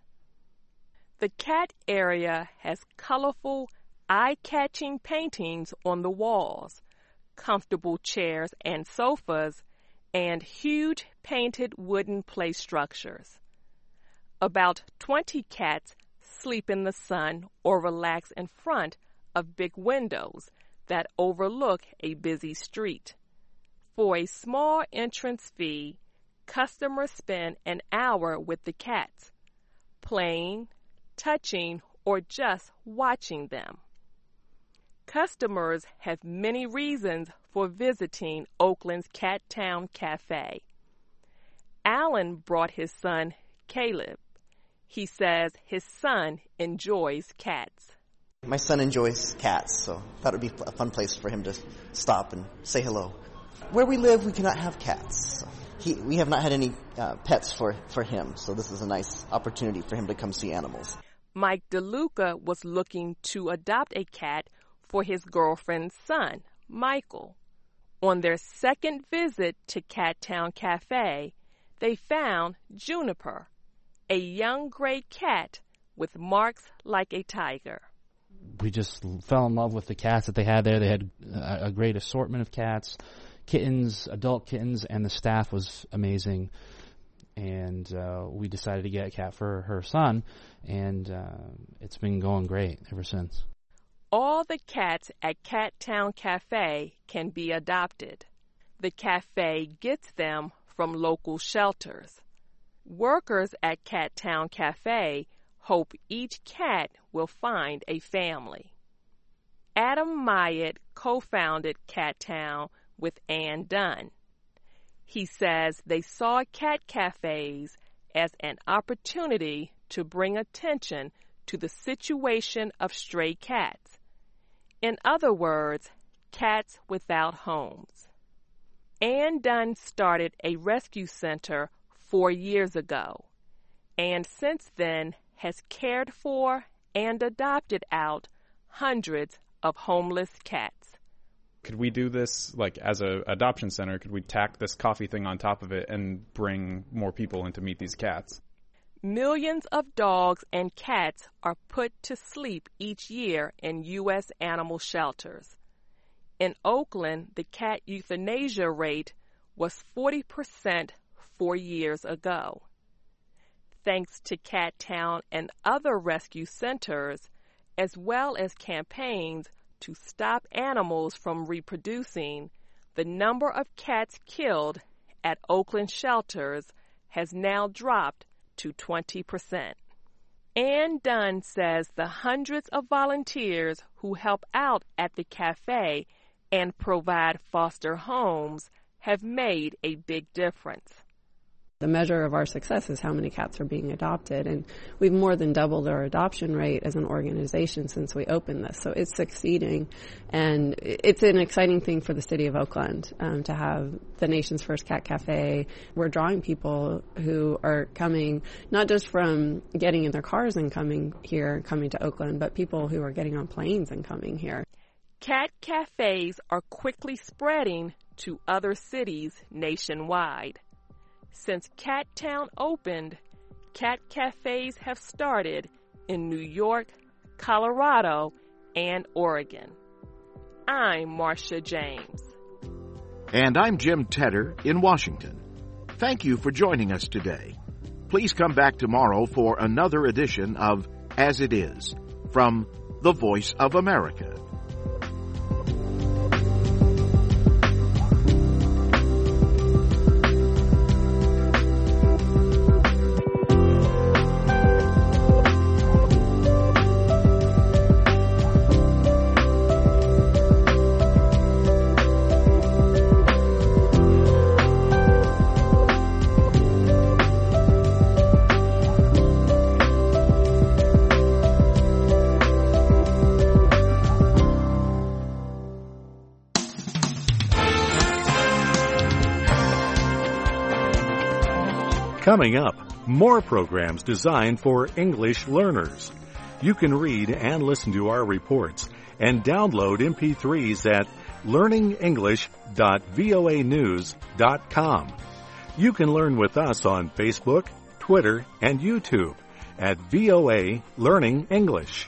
The cat area has colorful, eye-catching paintings on the walls, comfortable chairs and sofas, and huge painted wooden play structures. About 20 cats sleep in the sun or relax in front of big windows that overlook a busy street. For a small entrance fee, customers spend an hour with the cats, playing, touching, or just watching them. Customers have many reasons for visiting Oakland's Cattown Cafe. Alan brought his son, Caleb. He says his son enjoys cats. My son enjoys cats, so I thought it would be a fun place for him to stop and say hello. Where we live, we cannot have cats. So we have not had any pets for him, so this is a nice opportunity for him to come see animals. Mike DeLuca was looking to adopt a cat for his girlfriend's son, Michael. On their second visit to Cattown Cafe, they found Juniper, a young gray cat with marks like a tiger. We just fell in love with the cats that they had there. They had a great assortment of cats, kittens, adult kittens, and the staff was amazing. And we decided to get a cat for her son, and it's been going great ever since. All the cats at Cattown Cafe can be adopted. The cafe gets them from local shelters. Workers at Cattown Cafe hope each cat will find a family. Adam Myatt co-founded Cattown with Ann Dunn. He says they saw cat cafes as an opportunity to bring attention to the situation of stray cats. In other words, cats without homes. Ann Dunn started a rescue center 4 years ago, and since then has cared for and adopted out hundreds of homeless cats. Could we do this, like, as an adoption center? Could we tack this coffee thing on top of it and bring more people in to meet these cats? Millions of dogs and cats are put to sleep each year in U.S. animal shelters. In Oakland, the cat euthanasia rate was 40% 4 years ago. Thanks to Cat Town and other rescue centers, as well as campaigns to stop animals from reproducing, the number of cats killed at Oakland shelters has now dropped to 20%. Ann Dunn says the hundreds of volunteers who help out at the cafe and provide foster homes have made a big difference. The measure of our success is how many cats are being adopted, and we've more than doubled our adoption rate as an organization since we opened this. So it's succeeding, and it's an exciting thing for the city of Oakland to have the nation's first cat cafe. We're drawing people who are coming not just from getting in their cars and coming here, coming to Oakland, but people who are getting on planes and coming here. Cat cafes are quickly spreading to other cities nationwide. Since Cat Town opened, cat cafes have started in New York, Colorado, and Oregon. I'm Marcia James. And I'm Jim Tedder in Washington. Thank you for joining us today. Please come back tomorrow for another edition of As It Is from the Voice of America. Coming up, more programs designed for English learners. You can read and listen to our reports and download MP3s at learningenglish.voanews.com. You can learn with us on Facebook, Twitter, and YouTube at VOA Learning English.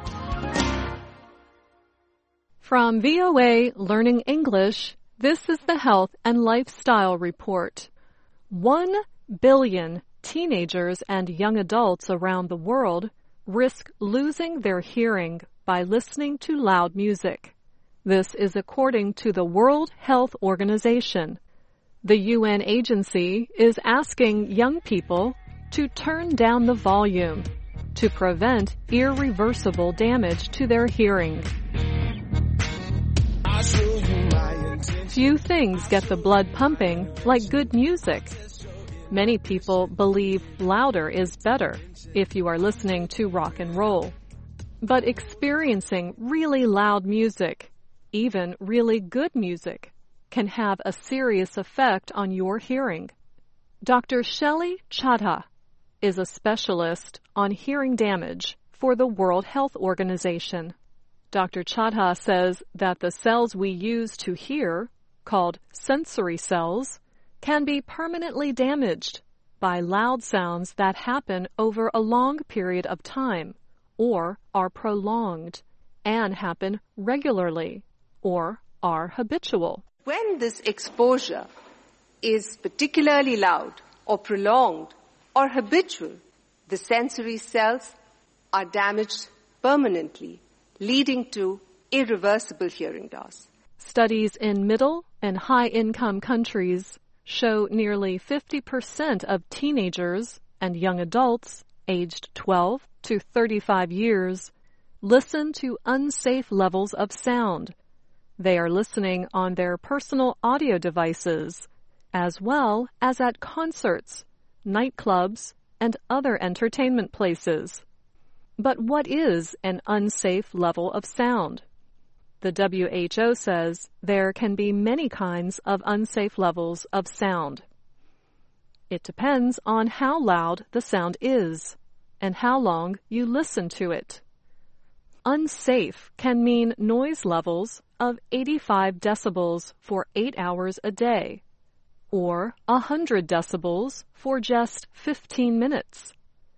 From VOA Learning English, this is the Health and Lifestyle Report. 1 billion teenagers and young adults around the world risk losing their hearing by listening to loud music. This is according to the World Health Organization. The UN agency is asking young people to turn down the volume to prevent irreversible damage to their hearing. Few things get the blood pumping like good music. Many people believe louder is better if you are listening to rock and roll. But experiencing really loud music, even really good music, can have a serious effect on your hearing. Dr. Shelley Chadha is a specialist on hearing damage for the World Health Organization. Dr. Chadha says that the cells we use to hear, called sensory cells, can be permanently damaged by loud sounds that happen over a long period of time, or are prolonged, and happen regularly, or are habitual. When this exposure is particularly loud, or prolonged, or habitual, the sensory cells are damaged permanently, leading to irreversible hearing loss. Studies in middle and high-income countries show nearly 50% of teenagers and young adults aged 12 to 35 years listen to unsafe levels of sound. They are listening on their personal audio devices, as well as at concerts, nightclubs, and other entertainment places. But what is an unsafe level of sound? The WHO says there can be many kinds of unsafe levels of sound. It depends on how loud the sound is and how long you listen to it. Unsafe can mean noise levels of 85 decibels for 8 hours a day, or 100 decibels for just 15 minutes.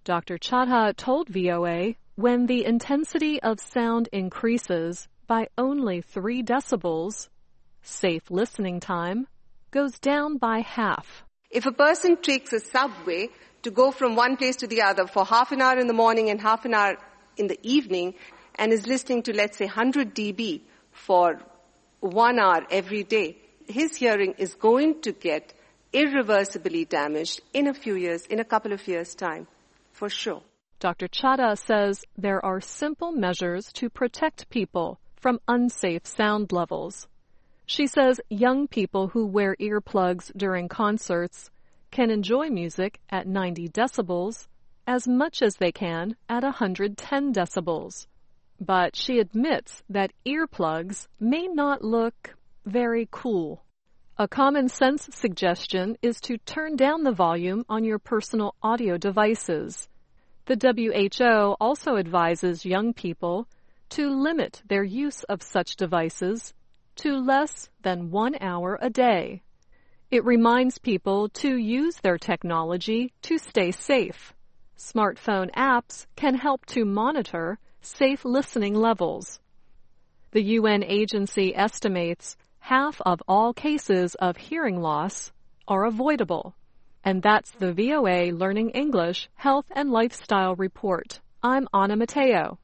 Dr. Chadha told VOA when the intensity of sound increases by only 3 decibels, safe listening time goes down by half. If a person takes a subway to go from one place to the other for half an hour in the morning and half an hour in the evening and is listening to, let's say, 100 dB for 1 hour every day, his hearing is going to get irreversibly damaged in a couple of years' time, for sure. Dr. Chadha says there are simple measures to protect people from unsafe sound levels. She says young people who wear earplugs during concerts can enjoy music at 90 decibels as much as they can at 110 decibels. But she admits that earplugs may not look very cool. A common sense suggestion is to turn down the volume on your personal audio devices. The WHO also advises young people to limit their use of such devices to less than 1 hour a day. It reminds people to use their technology to stay safe. Smartphone apps can help to monitor safe listening levels. The UN agency estimates half of all cases of hearing loss are avoidable. And that's the VOA Learning English Health and Lifestyle Report. I'm Anna Mateo.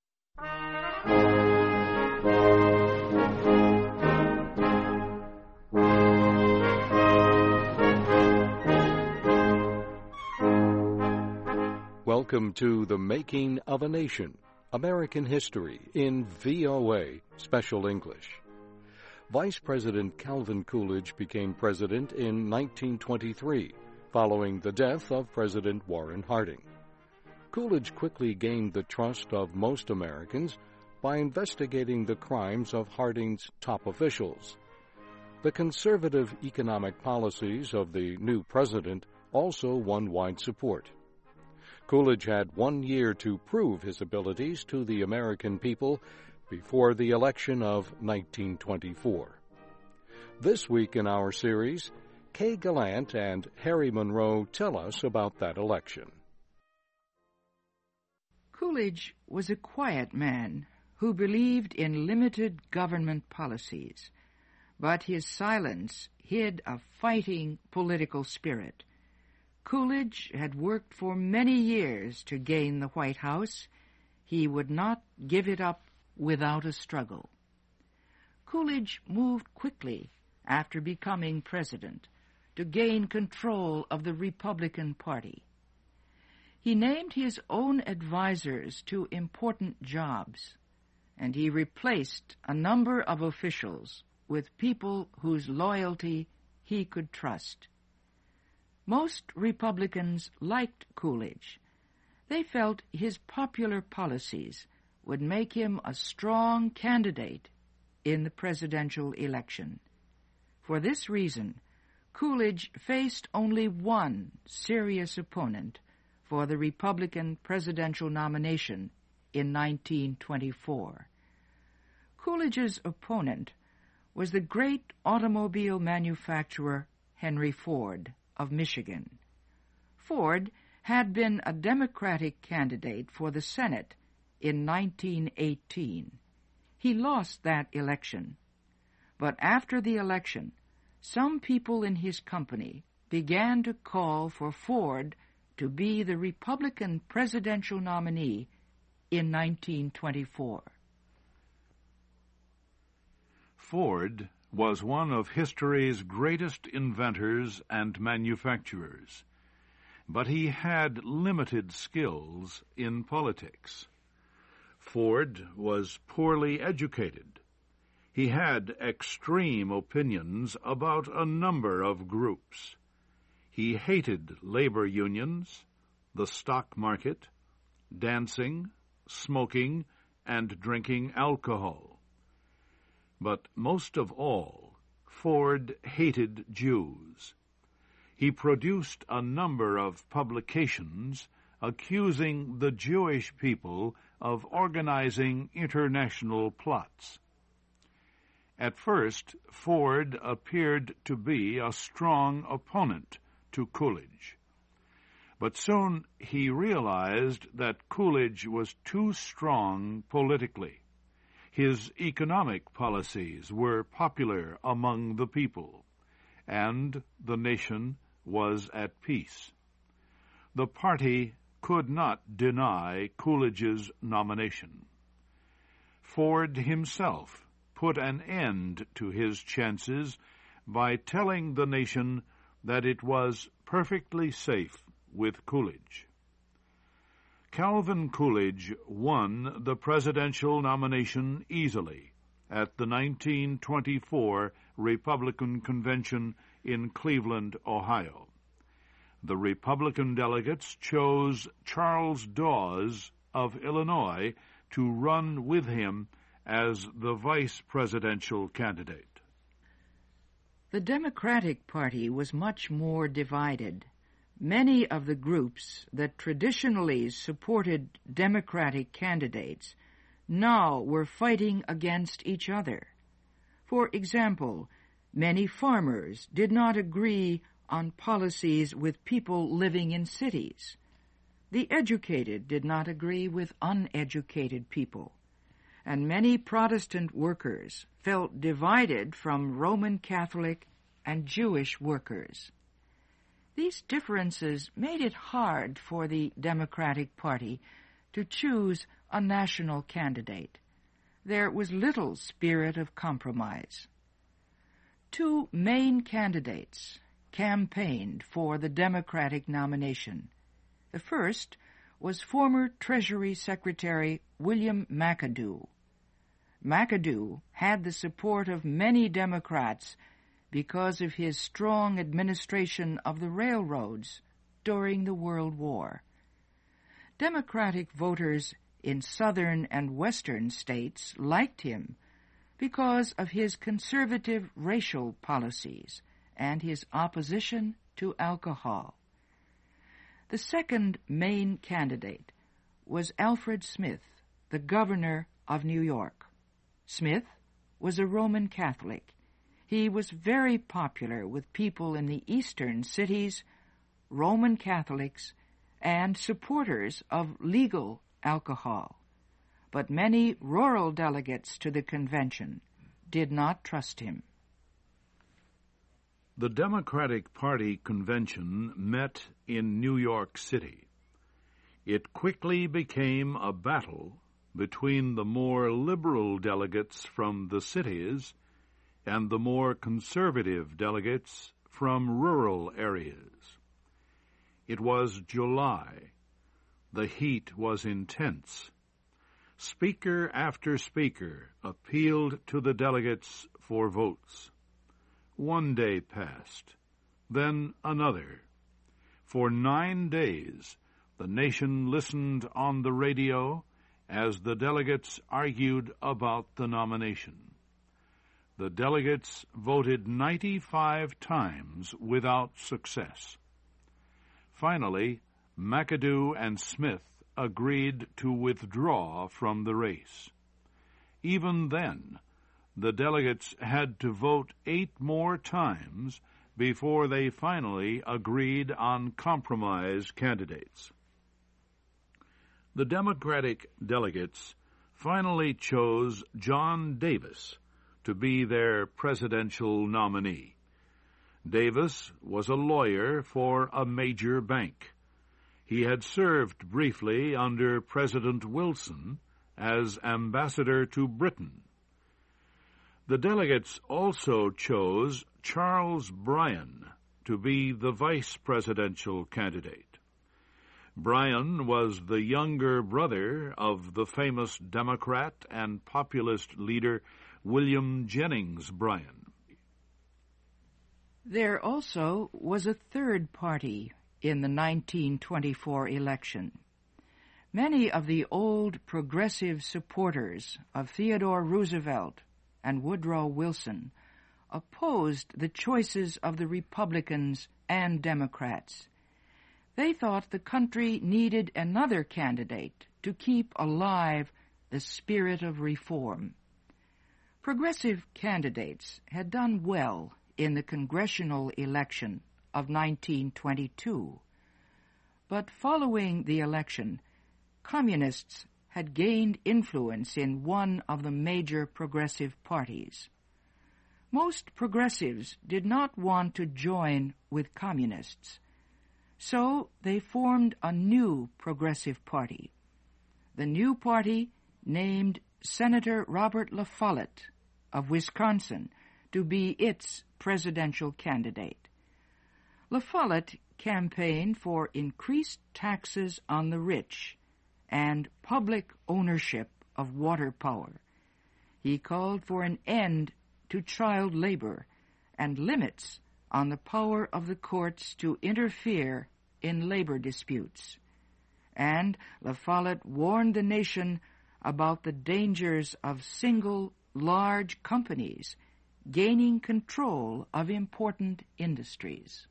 Welcome to The Making of a Nation, American History in VOA Special English. Vice President Calvin Coolidge became president in 1923, following the death of President Warren Harding. Coolidge quickly gained the trust of most Americans by investigating the crimes of Harding's top officials. The conservative economic policies of the new president also won wide support. Coolidge had 1 year to prove his abilities to the American people before the election of 1924. This week in our series, Kay Gallant and Harry Monroe tell us about that election. Coolidge was a quiet man who believed in limited government policies, but his silence hid a fighting political spirit. Coolidge had worked for many years to gain the White House. He would not give it up without a struggle. Coolidge moved quickly after becoming president to gain control of the Republican Party. He named his own advisors to important jobs, and he replaced a number of officials with people whose loyalty he could trust. Most Republicans liked Coolidge. They felt his popular policies would make him a strong candidate in the presidential election. For this reason, Coolidge faced only one serious opponent for the Republican presidential nomination in 1924. Coolidge's opponent was the great automobile manufacturer Henry Ford of Michigan. Ford had been a Democratic candidate for the Senate in 1918. He lost that election. But after the election, some people in his company began to call for Ford to be the Republican presidential nominee in 1924. Ford was one of history's greatest inventors and manufacturers, but he had limited skills in politics. Ford was poorly educated. He had extreme opinions about a number of groups. He hated labor unions, the stock market, dancing, smoking, and drinking alcohol. But most of all, Ford hated Jews. He produced a number of publications accusing the Jewish people of organizing international plots. At first, Ford appeared to be a strong opponent to Coolidge. But soon he realized that Coolidge was too strong politically. His economic policies were popular among the people, and the nation was at peace. The party could not deny Coolidge's nomination. Ford himself put an end to his chances by telling the nation that it was perfectly safe with Coolidge. Calvin Coolidge won the presidential nomination easily at the 1924 Republican Convention in Cleveland, Ohio. The Republican delegates chose Charles Dawes of Illinois to run with him as the vice presidential candidate. The Democratic Party was much more divided. Many of the groups that traditionally supported Democratic candidates now were fighting against each other. For example, many farmers did not agree on policies with people living in cities. The educated did not agree with uneducated people, and many Protestant workers felt divided from Roman Catholic and Jewish workers. These differences made it hard for the Democratic Party to choose a national candidate. There was little spirit of compromise. Two main candidates campaigned for the Democratic nomination. The first was former Treasury Secretary William McAdoo. McAdoo had the support of many Democrats because of his strong administration of the railroads during the World War. Democratic voters in southern and western states liked him because of his conservative racial policies and his opposition to alcohol. The second main candidate was Alfred Smith, the governor of New York. Smith was a Roman Catholic. He was very popular with people in the eastern cities, Roman Catholics, and supporters of legal alcohol. But many rural delegates to the convention did not trust him. The Democratic Party convention met in New York City. It quickly became a battle between the more liberal delegates from the cities and the more conservative delegates from rural areas. It was July. The heat was intense. Speaker after speaker appealed to the delegates for votes. One day passed, then another. For 9 days, the nation listened on the radio as the delegates argued about the nomination. The delegates voted 95 times without success. Finally, McAdoo and Smith agreed to withdraw from the race. Even then, the delegates had to vote 8 more times before they finally agreed on compromise candidates. The Democratic delegates finally chose John Davis to be their presidential nominee. Davis was a lawyer for a major bank. He had served briefly under President Wilson as ambassador to Britain. The delegates also chose Charles Bryan to be the vice presidential candidate. Bryan was the younger brother of the famous Democrat and populist leader William Jennings Bryan. There also was a third party in the 1924 election. Many of the old progressive supporters of Theodore Roosevelt and Woodrow Wilson opposed the choices of the Republicans and Democrats. They thought the country needed another candidate to keep alive the spirit of reform. Progressive candidates had done well in the congressional election of 1922, But following the election, communists had gained influence in one of the major progressive parties. Most progressives did not want to join with communists, so they formed a new progressive party. The new party named Senator Robert La Follette of Wisconsin to be its presidential candidate. La Follette campaigned for increased taxes on the rich and public ownership of water power. He called for an end to child labor and limits on the power of the courts to interfere in labor disputes. And La Follette warned the nation about the dangers of single, large companies gaining control of important industries.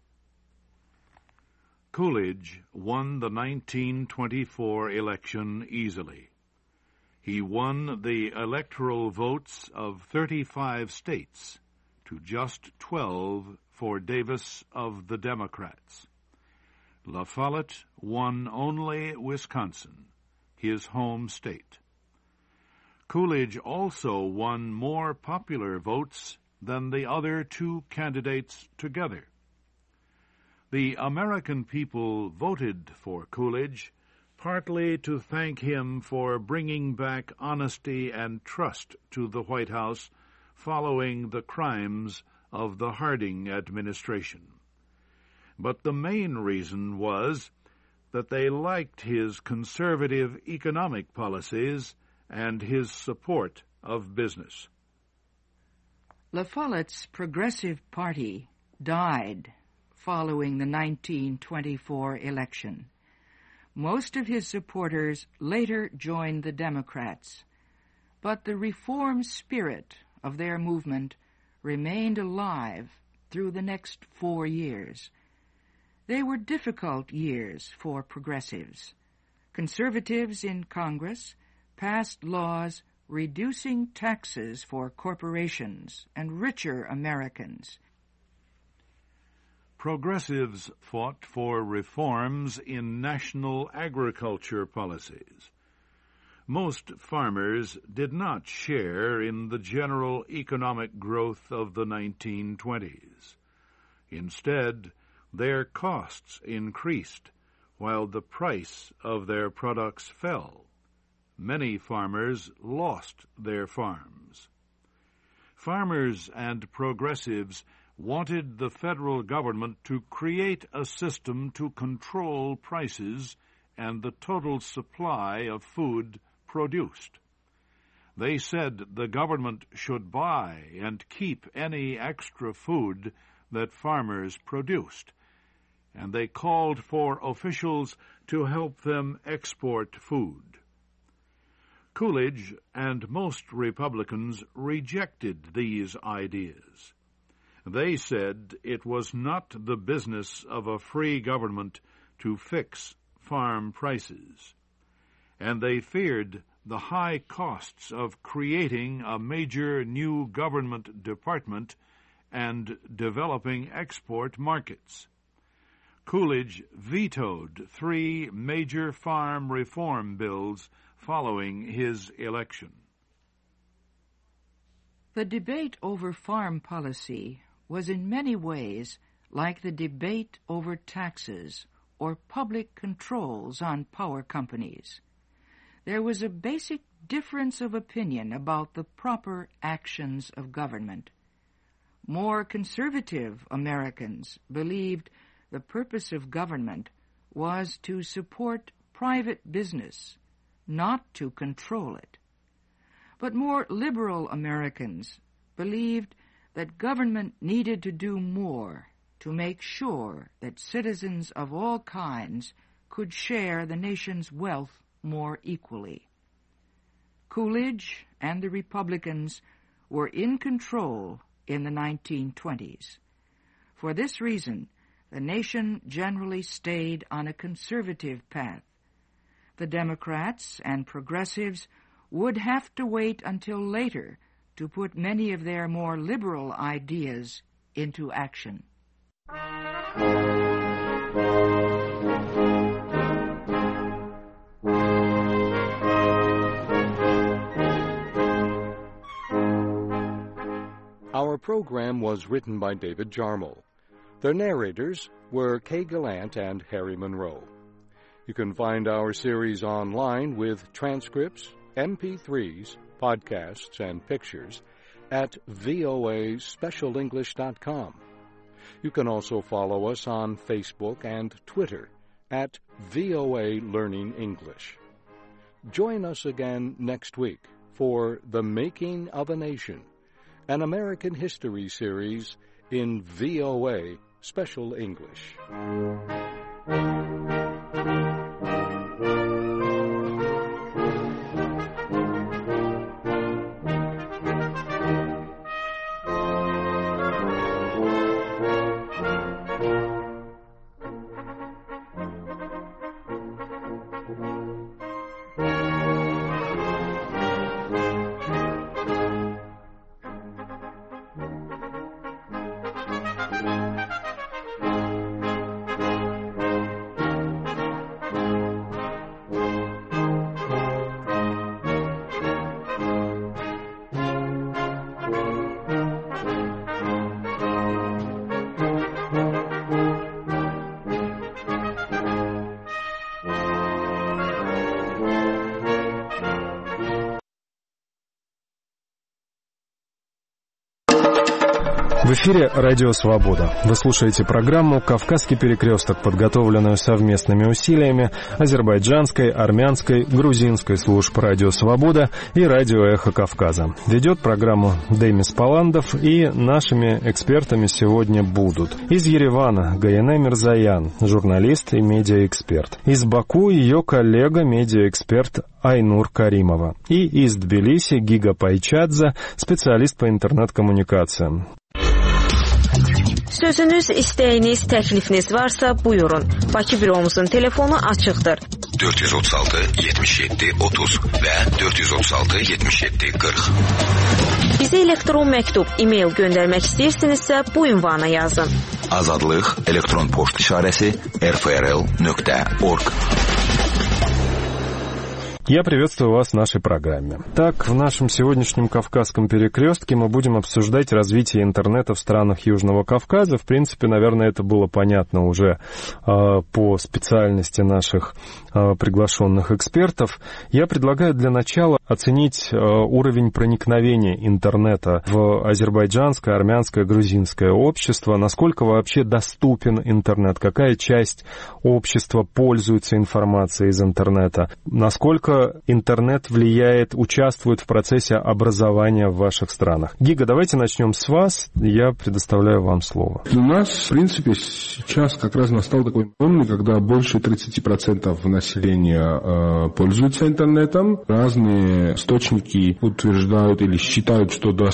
Coolidge won the 1924 election easily. He won the electoral votes of 35 states to just 12 for Davis of the Democrats. La Follette won only Wisconsin, his home state. Coolidge also won more popular votes than the other two candidates together. The American people voted for Coolidge partly to thank him for bringing back honesty and trust to the White House following the crimes of the Harding administration. But the main reason was that they liked his conservative economic policies and his support of business. La Follette's Progressive Party died following the 1924 election. Most of his supporters later joined the Democrats, but the reform spirit of their movement remained alive through the next 4 years. They were difficult years for progressives. Conservatives in Congress passed laws reducing taxes for corporations and richer Americans. Progressives fought for reforms in national agriculture policies. Most farmers did not share in the general economic growth of the 1920s. Instead, their costs increased while the price of their products fell. Many farmers lost their farms. Farmers and progressives wanted the federal government to create a system to control prices and the total supply of food produced. They said the government should buy and keep any extra food that farmers produced, and they called for officials to help them export food. Coolidge and most Republicans rejected these ideas. They said it was not the business of a free government to fix farm prices, and they feared the high costs of creating a major new government department and developing export markets. Coolidge vetoed 3 major farm reform bills following his election. The debate over farm policy was in many ways like the debate over taxes or public controls on power companies. There was a basic difference of opinion about the proper actions of government. More conservative Americans believed the purpose of government was to support private business, not to control it. But more liberal Americans believed that government needed to do more to make sure that citizens of all kinds could share the nation's wealth more equally. Coolidge and the Republicans were in control in the 1920s. For this reason, the nation generally stayed on a conservative path. The Democrats and progressives would have to wait until later to put many of their more liberal ideas into action. Our program was written by David Jarmel. The narrators were Kay Gallant and Harry Monroe. You can find our series online with transcripts, MP3s, podcasts, and pictures at voaspecialenglish.com. You can also follow us on Facebook and Twitter at VOA Learning English. Join us again next week for The Making of a Nation, an American history series in VOA Special English. В эфире «Радио Свобода». Вы слушаете программу «Кавказский перекресток», подготовленную совместными усилиями азербайджанской, армянской, грузинской служб «Радио Свобода» и «Радио Эхо Кавказа». Ведет программу Демис Паландов, и нашими экспертами сегодня будут: из Еревана Гаене Мирзаян, журналист и медиаэксперт; из Баку ее коллега, медиаэксперт Айнур Каримова; и из Тбилиси Гига Пайчадзе, специалист по интернет-коммуникациям. Sözünüz, istəyiniz, təklifiniz varsa buyurun. Bakı büromuzun telefonu açıqdır. 436 77 30 və 436 77 40. Bizə elektron məktub, e-mail göndərmək istəyirsinizsə bu ünvana yazın. Azadlıq elektron poçt işarəsi rfrl.org. Я приветствую вас в нашей программе. Так, в нашем сегодняшнем Кавказском перекрестке мы будем обсуждать развитие интернета в странах Южного Кавказа. В принципе, наверное, это было понятно уже по специальности наших приглашенных экспертов. Я предлагаю для начала оценить уровень проникновения интернета в азербайджанское, армянское, грузинское общество. Насколько вообще доступен интернет? Какая часть общества пользуется информацией из интернета? Насколько интернет влияет, участвует в процессе образования в ваших странах? Гига, давайте начнем с вас. Я предоставляю вам слово. У нас, в принципе, сейчас как раз настал такой момент, когда больше 30% населения пользуются интернетом. Разные источники утверждают или считают, что до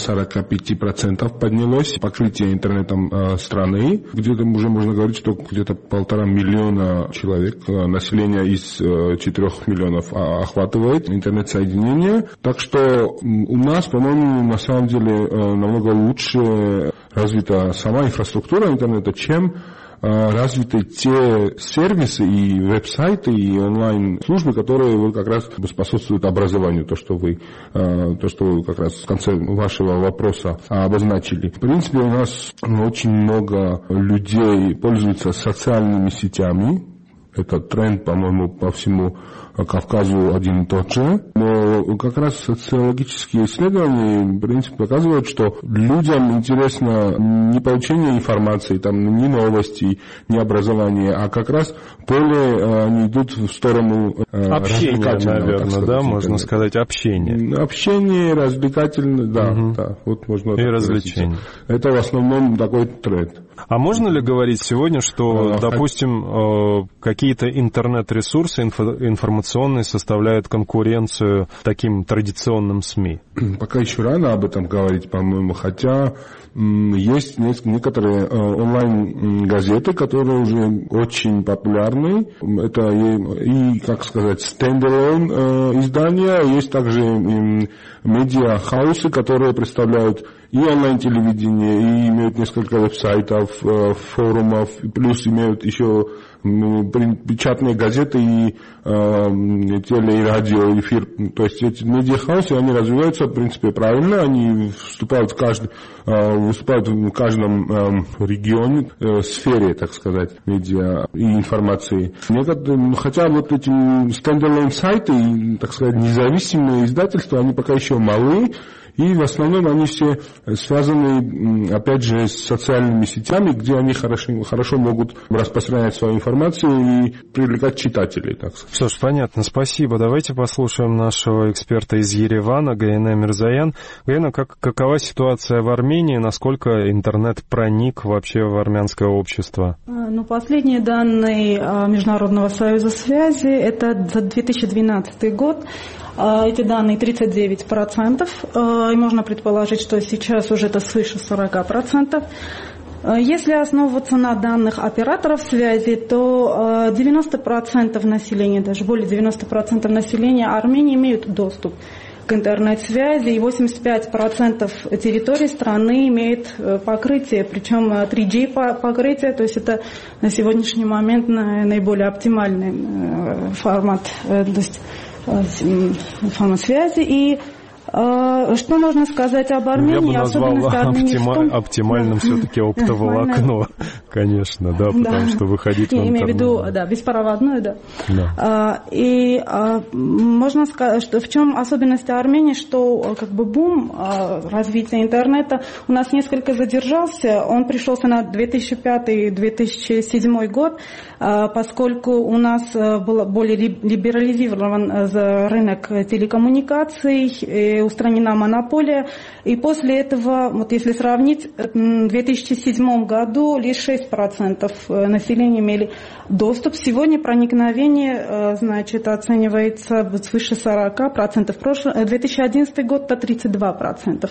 45% поднялось покрытие интернетом страны. Где-то уже можно говорить, что где-то 1,5 миллиона человек, населения из 4 миллионов охватывает интернет-соединение. Так что у нас, по-моему, на самом деле намного лучше развита сама инфраструктура интернета, чем развиты те сервисы и веб-сайты и онлайн-службы, которые как раз способствуют образованию, то, что вы как раз в конце вашего вопроса обозначили. В принципе, у нас очень много людей пользуются социальными сетями. Это тренд, по-моему, по всему Кавказу один и тот же. Но как раз социологические исследования, в принципе, показывают, что людям интересно не получение информации, там, ни новостей, ни образования, а как раз более они идут в сторону общения, наверное, да, можно сказать, общение. Общение, развлекательное, да, вот можно и развлечение. Это в основном такой тренд. А можно ли говорить сегодня, что, допустим, какие-то интернет-ресурсы информационные составляют конкуренцию таким традиционным СМИ? Пока еще рано об этом говорить, по-моему, хотя есть некоторые онлайн-газеты, которые уже очень популярны. Это и как сказать, стендалон издания, есть также медиа-хаусы, которые представляют и онлайн-телевидение, и имеют несколько веб-сайтов, форумов, плюс имеют еще печатные газеты и теле- и радиоэфир. То есть эти медиахаусы, они развиваются, в принципе, правильно, они выступают в каждом регионе, сфере, так сказать, медиа и информации. Хотя вот эти стендалон сайты, так сказать, независимые издательства, они пока еще малы, и в основном они все связаны, опять же, с социальными сетями, где они хорошо могут распространять свою информацию и привлекать читателей, так сказать. Что ж, понятно, спасибо. Давайте послушаем нашего эксперта из Еревана, Гаене Мирзаян. Гаене, какова ситуация в Армении, насколько интернет проник вообще в армянское общество? Последние данные Международного союза связи, это за 2012 год. Эти данные 39%, и можно предположить, что сейчас уже это свыше 40%. Если основываться на данных операторов связи, то 90% населения, даже более 90% населения Армении имеют доступ к интернет-связи, и 85% территории страны имеет покрытие, причем 3G покрытие, то есть это на сегодняшний момент наиболее оптимальный формат, то есть формат связи. И что можно сказать об Армении? Я бы назвал оптимальным все-таки оптоволокно, конечно, да, потому что выходить в интернет. Я имею в виду, да, беспроводное, да. И можно сказать, что в чем особенность Армении, что как бы бум развития интернета у нас несколько задержался, он пришелся на 2005-2007 год, поскольку у нас был более либерализирован рынок телекоммуникаций, устранена монополия, и после этого, вот если сравнить, в 2007 году лишь 6% населения имели доступ. Сегодня проникновение, значит, оценивается свыше 40%. 2011 год это 32%.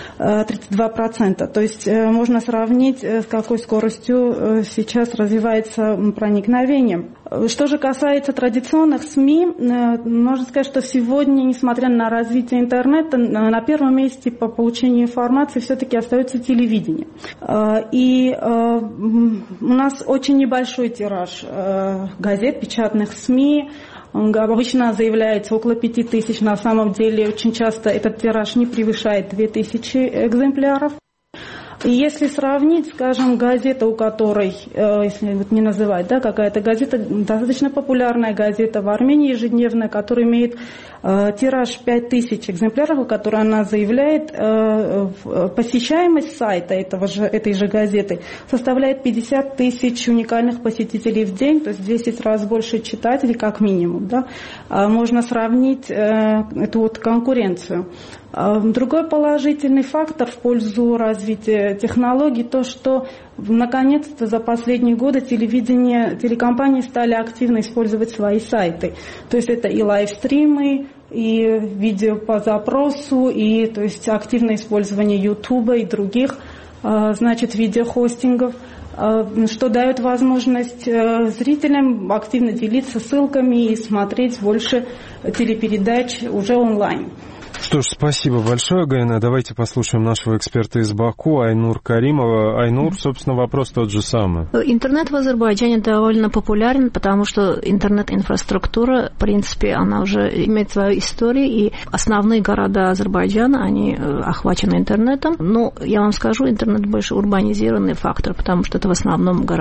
32%. То есть можно сравнить, с какой скоростью сейчас развивается проникновение. Что же касается традиционных СМИ, можно сказать, что сегодня, несмотря на развитие интернета, на первом месте по получению информации все-таки остается телевидение. И у нас очень небольшой тираж газет, печатных СМИ. Обычно заявляется около 5000, на самом деле очень часто этот тираж не превышает 2000 экземпляров. И если сравнить, скажем, газета, у которой, если не называть, да, какая-то газета, достаточно популярная газета в Армении ежедневная, которая имеет тираж 5000 экземпляров, у которой она заявляет, посещаемость сайта этой же газеты составляет 50 тысяч уникальных посетителей в день, то есть в 10 раз больше читателей как минимум. Да. Можно сравнить эту вот конкуренцию. Другой положительный фактор в пользу развития технологий, то, что наконец-то за последние годы телекомпании стали активно использовать свои сайты. То есть это и лайвстримы, и видео по запросу, и то есть активное использование Ютуба и других, значит, видеохостингов, что дает возможность зрителям активно делиться ссылками и смотреть больше телепередач уже онлайн. Что ж, спасибо большое, Гаене. Давайте послушаем нашего эксперта из Баку, Айнур Каримова. Айнур, собственно, вопрос тот же самый. Интернет в Азербайджане довольно популярен, потому что интернет-инфраструктура, в принципе, она уже имеет свою историю, и основные города Азербайджана, они охвачены интернетом. Но я вам скажу, интернет больше урбанизированный фактор, потому что это в основном в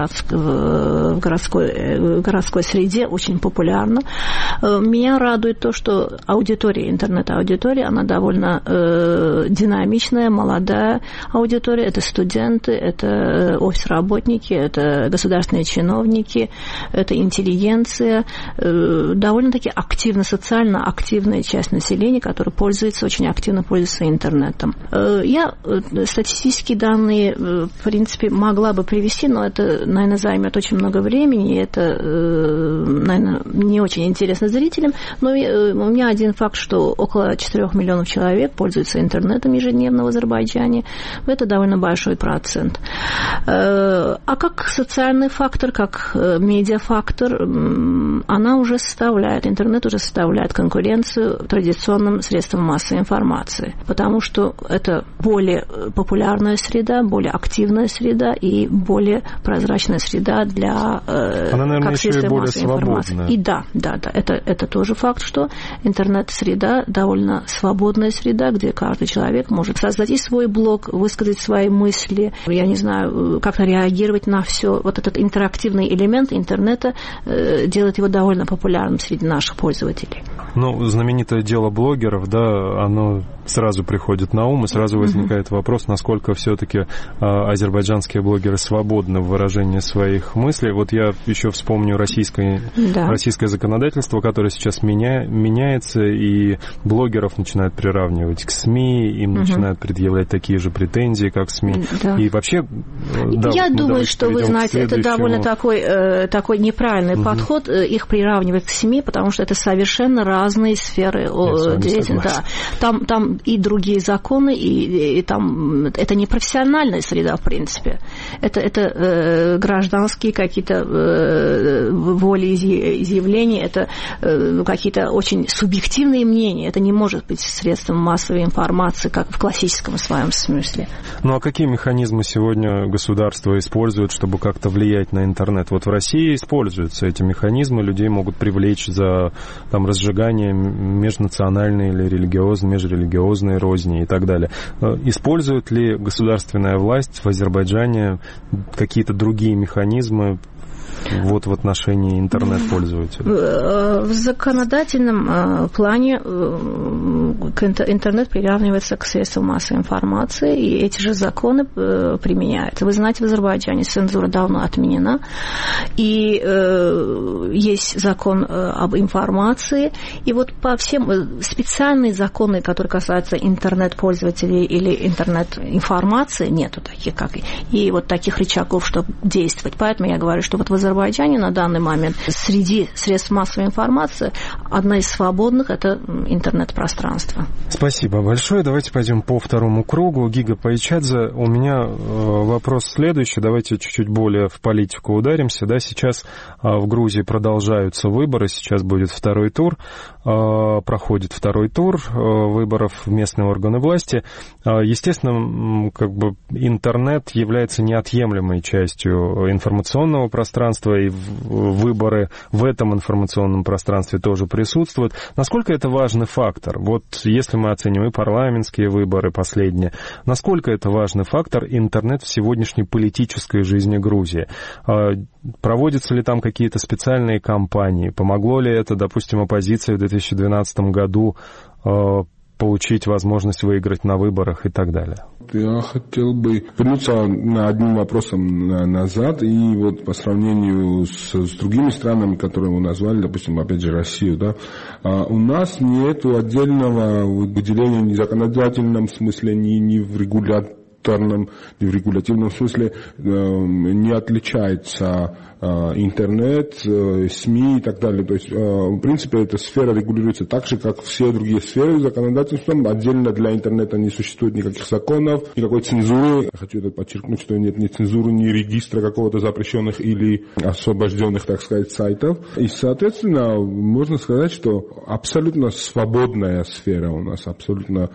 городской среде очень популярно. Меня радует то, что аудитория, интернет-аудитория, она довольно динамичная, молодая аудитория. Это студенты, это офис-работники, это государственные чиновники, это интеллигенция. Довольно-таки социально активная часть населения, которая очень активно пользуется интернетом. Я статистические данные, в принципе, могла бы привести, но это, наверное, займет очень много времени, и это, наверное, не очень интересно зрителям. Но у меня один факт, что около 4 миллионов миллионов человек пользуются интернетом ежедневно в Азербайджане. Это довольно большой процент. А как социальный фактор, как медиафактор, она уже составляет, интернет уже составляет конкуренцию традиционным средствам массовой информации, потому что это более популярная среда, более активная среда и более прозрачная среда для она, наверное, как средства массовой информации. И да, это тоже факт, что интернет-среда довольно свободная среда, где каждый человек может создать и свой блог, высказать свои мысли, я не знаю, как-то реагировать на все. Вот этот интерактивный элемент интернета делает его довольно популярным среди наших пользователей. Ну, знаменитое дело блогеров, да, оно сразу приходит на ум, и сразу возникает вопрос, насколько все-таки азербайджанские блогеры свободны в выражении своих мыслей. Вот я еще вспомню российское законодательство, которое сейчас меняется, и блогеров начинают приравнивать к СМИ, им начинают предъявлять такие же претензии, как СМИ. Да. И вообще... Да, я думаю, что, вы знаете, это довольно такой неправильный подход, их приравнивать к СМИ, потому что это совершенно разные сферы деятельности. Да. Там и другие законы, и там это не профессиональная среда, в принципе. Это гражданские какие-то волеизъявления, это какие-то очень субъективные мнения. Это не может быть средством массовой информации, как в классическом своем смысле. Ну а какие механизмы сегодня государство использует, чтобы как-то влиять на интернет? Вот в России используются эти механизмы, людей могут привлечь за там, разжигание межнациональной или межрелигиозной розни и так далее. Использует ли государственная власть в Азербайджане какие-то другие механизмы вот в отношении интернет-пользователей? В законодательном плане интернет приравнивается к средствам массовой информации, и эти же законы применяются. Вы знаете, в Азербайджане цензура давно отменена, и есть закон об информации, и вот по всем специальные законы, которые касаются интернет-пользователей или интернет-информации, нету таких, как и вот таких рычагов, чтобы действовать. Поэтому я говорю, что вот в Азербайджане на данный момент среди средств массовой информации одна из свободных – это интернет-пространство. Спасибо большое. Давайте пойдем по второму кругу. Гига Пайчадзе, у меня вопрос следующий. Давайте чуть-чуть более в политику ударимся. Да, сейчас в Грузии продолжаются выборы, сейчас будет второй тур, проходит второй тур выборов в местные органы власти. Естественно, как бы интернет является неотъемлемой частью информационного пространства, и выборы в этом информационном пространстве тоже присутствуют. Насколько это важный фактор? Вот если мы оценим и парламентские выборы последние, насколько это важный фактор интернет в сегодняшней политической жизни Грузии? Проводятся ли там какие-то специальные кампании? Помогло ли это, допустим, оппозиции в 2012 году получить возможность выиграть на выборах и так далее? Я хотел бы вернуться одним вопросом назад, и вот по сравнению с другими странами, которые мы назвали, допустим, опять же, Россию, да, у нас нет отдельного выделения ни в законодательном смысле, ни в регуляторном, ни в регулятивном смысле не отличается интернет, СМИ и так далее. То есть, в принципе, эта сфера регулируется так же, как все другие сферы законодательством. Отдельно для интернета не существует никаких законов, никакой цензуры. Хочу это подчеркнуть, что нет ни цензуры, ни регистра какого-то запрещенных или освобожденных, так сказать, сайтов. И, соответственно, можно сказать, что абсолютно свободная сфера у нас, абсолютно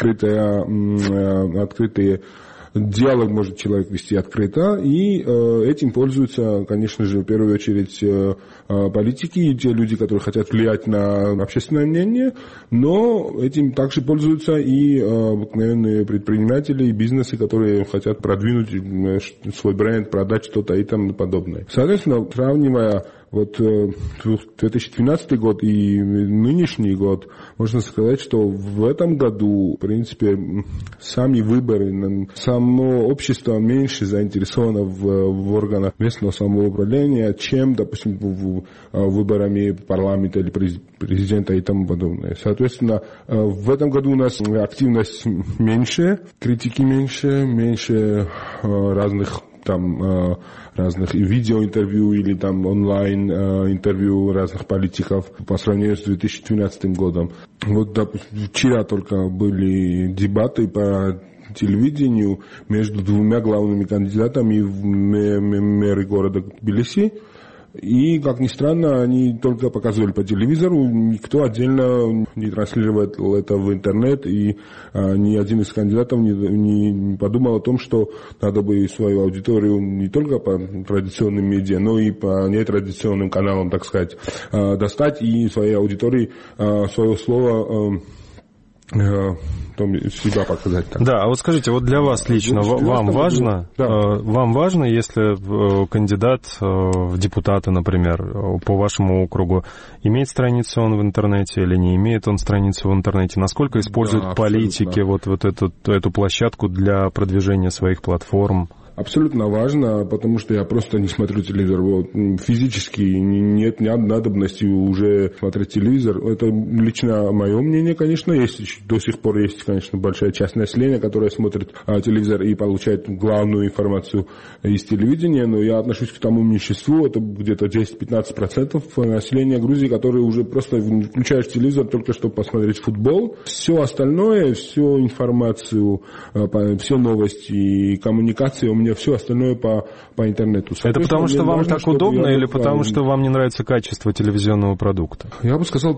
открытые диалог может человек вести открыто, и этим пользуются, конечно же, в первую очередь политики и те люди, которые хотят влиять на общественное мнение, но этим также пользуются и обыкновенные предприниматели и бизнесы, которые хотят продвинуть свой бренд, продать что-то и тому подобное. Соответственно, сравнивая вот 2012 год и нынешний год, можно сказать, что в этом году, в принципе, сами выборы, само общество меньше заинтересовано в органах местного самоуправления, чем, допустим, выборами парламента или президента и тому подобное. Соответственно, в этом году у нас активность меньше, критики меньше разных там разных видеоинтервью или там онлайн интервью разных политиков по сравнению с 2012 годом. Вот вчера только были дебаты по телевидению между двумя главными кандидатами в мэры города Тбилиси. И, как ни странно, они только показывали по телевизору, никто отдельно не транслировал это в интернет, и ни один из кандидатов не подумал о том, что надо бы свою аудиторию не только по традиционным медиа, но и по нетрадиционным каналам, так сказать, достать и своей аудитории свое слово себя показать. Так. Да, а вот скажите, вот для вас лично, вам важно, если кандидат в депутаты, например, по вашему округу, имеет страницу он в интернете или не имеет он страницу в интернете? Насколько используют политики вот эту площадку для продвижения своих платформ? Абсолютно важно, потому что я просто не смотрю телевизор. Вот, физически нет надобности уже смотреть телевизор. Это лично мое мнение, конечно. До сих пор есть, конечно, большая часть населения, которая смотрит телевизор и получает главную информацию из телевидения. Но я отношусь к тому меньшинству. Это где-то 10-15% населения Грузии, которые уже просто включаешь телевизор только чтобы посмотреть футбол. Все остальное, всю информацию, все новости и коммуникации у меня все остальное по интернету. Это потому, что вам так удобно или потому, что вам не нравится качество телевизионного продукта? Я бы сказал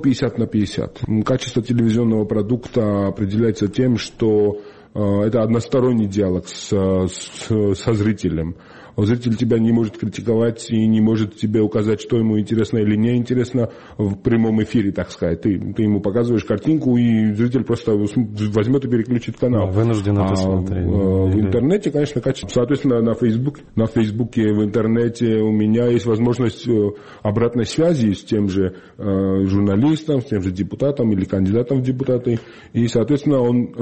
50/50. Качество телевизионного продукта определяется тем, что это односторонний диалог со зрителем. Зритель тебя не может критиковать и не может тебе указать, что ему интересно или не интересно в прямом эфире, так сказать. Ты ему показываешь картинку, и зритель просто возьмет и переключит канал. Вынужден это смотреть. В интернете, конечно, качество. Соответственно, на Фейсбуке, в интернете у меня есть возможность обратной связи с тем же журналистом, с тем же депутатом или кандидатом в депутаты. И, соответственно, он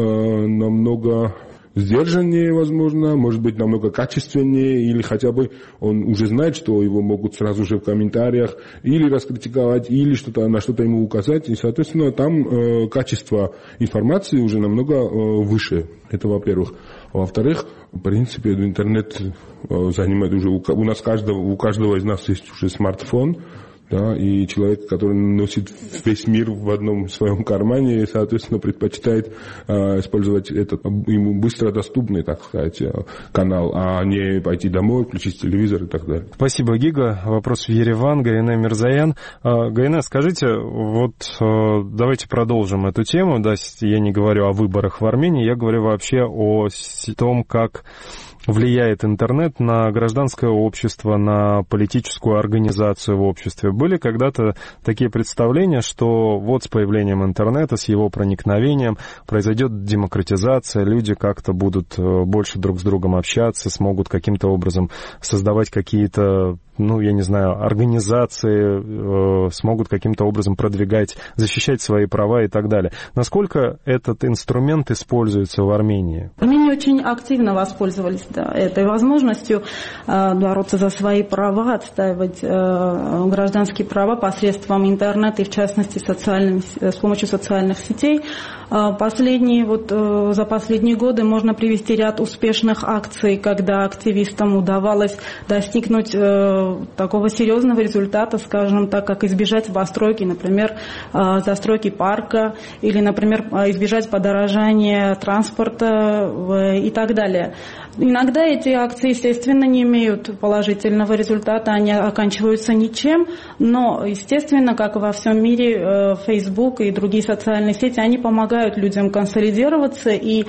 намного сдержаннее, возможно, может быть, намного качественнее, или хотя бы он уже знает, что его могут сразу же в комментариях или раскритиковать, или на что-то ему указать, и, соответственно, там качество информации уже намного выше. Это во-первых. А во-вторых, в принципе, интернет занимает уже... У каждого из нас есть уже смартфон, да, и человек, который носит весь мир в одном своем кармане, соответственно, предпочитает использовать этот ему быстро доступный, так сказать, канал, а не пойти домой, включить телевизор и так далее. Спасибо, Гига. Вопрос в Ереван, Гайне Мирзаян. Гайне, скажите, вот давайте продолжим эту тему. Да, я не говорю о выборах в Армении, я говорю вообще о том, как влияет интернет на гражданское общество, на политическую организацию в обществе. Были когда-то такие представления, что вот с появлением интернета, с его проникновением произойдет демократизация, люди как-то будут больше друг с другом общаться, смогут каким-то образом создавать какие-то, я не знаю, организации, смогут каким-то образом продвигать, защищать свои права и так далее. Насколько этот инструмент используется в Армении? В Армении очень активно воспользовались этой возможностью бороться за свои права, отстаивать гражданские права посредством интернета и, в частности, с помощью социальных сетей. За последние годы можно привести ряд успешных акций, когда активистам удавалось достигнуть такого серьезного результата, скажем так, как избежать постройки, например, застройки парка, или, например, избежать подорожания транспорта и так далее. Иногда эти акции, естественно, не имеют положительного результата, они оканчиваются ничем, но, естественно, как и во всем мире, Facebook и другие социальные сети, они помогают людям консолидироваться, и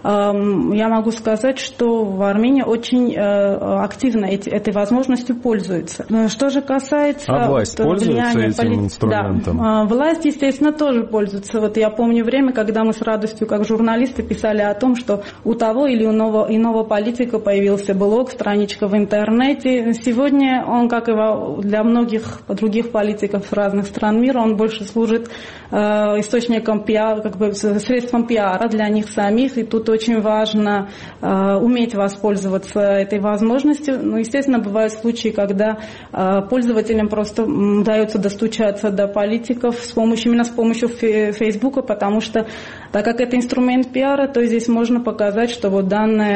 я могу сказать, что в Армении очень активно этой возможностью пользуются. Что же касается... власть пользуется этим инструментом? Да, власть, естественно, тоже пользуется. Я помню время, когда мы с радостью, как журналисты, писали о том, что у того или иного политика появился блог, страничка в интернете. Сегодня он, как и для многих других политиков разных стран мира, он больше служит источником пиара, средством пиара для них самих. И тут очень важно уметь воспользоваться этой возможностью. Естественно, бывают случаи, когда пользователям просто удается достучаться до политиков именно с помощью Фейсбука, потому что, так как это инструмент пиара, то здесь можно показать, что данный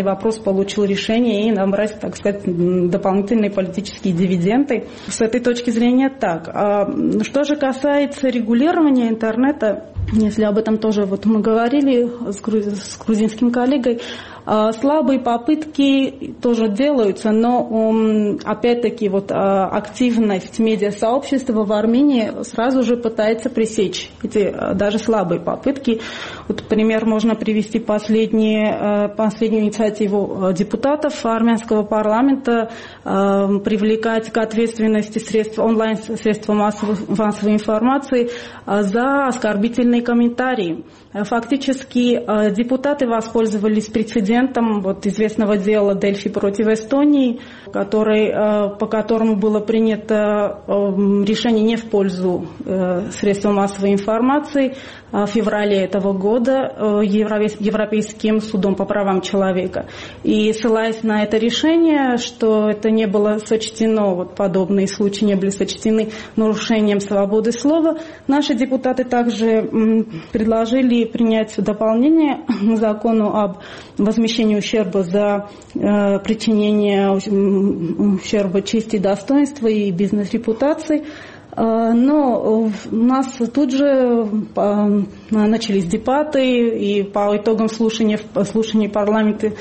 данный вопрос получил решение и набрать, так сказать, дополнительные политические дивиденды. С этой точки зрения так. Что же касается регулирования интернета, если об этом тоже вот мы говорили с грузинским коллегой, слабые попытки тоже делаются, но опять-таки вот активность медиасообщества в Армении сразу же пытается пресечь эти даже слабые попытки. Вот пример можно привести последнюю инициативу депутатов армянского парламента привлекать к ответственности онлайн-средства массовой информации за оскорбительные комментарии. Фактически депутаты воспользовались прецедентом вот известного дела Дельфи против Эстонии, по которому было принято решение не в пользу средств массовой информации в феврале этого года Европейским судом по правам человека. И ссылаясь на это решение, что это не было сочтено, вот подобные случаи не были сочтены нарушением свободы слова, наши депутаты также предложили принять дополнение к закону об возмещении ущерба за причинение ущерба чести, достоинства и бизнес-репутации. Но у нас тут же начались дебаты, и по итогам слушаний в парламенте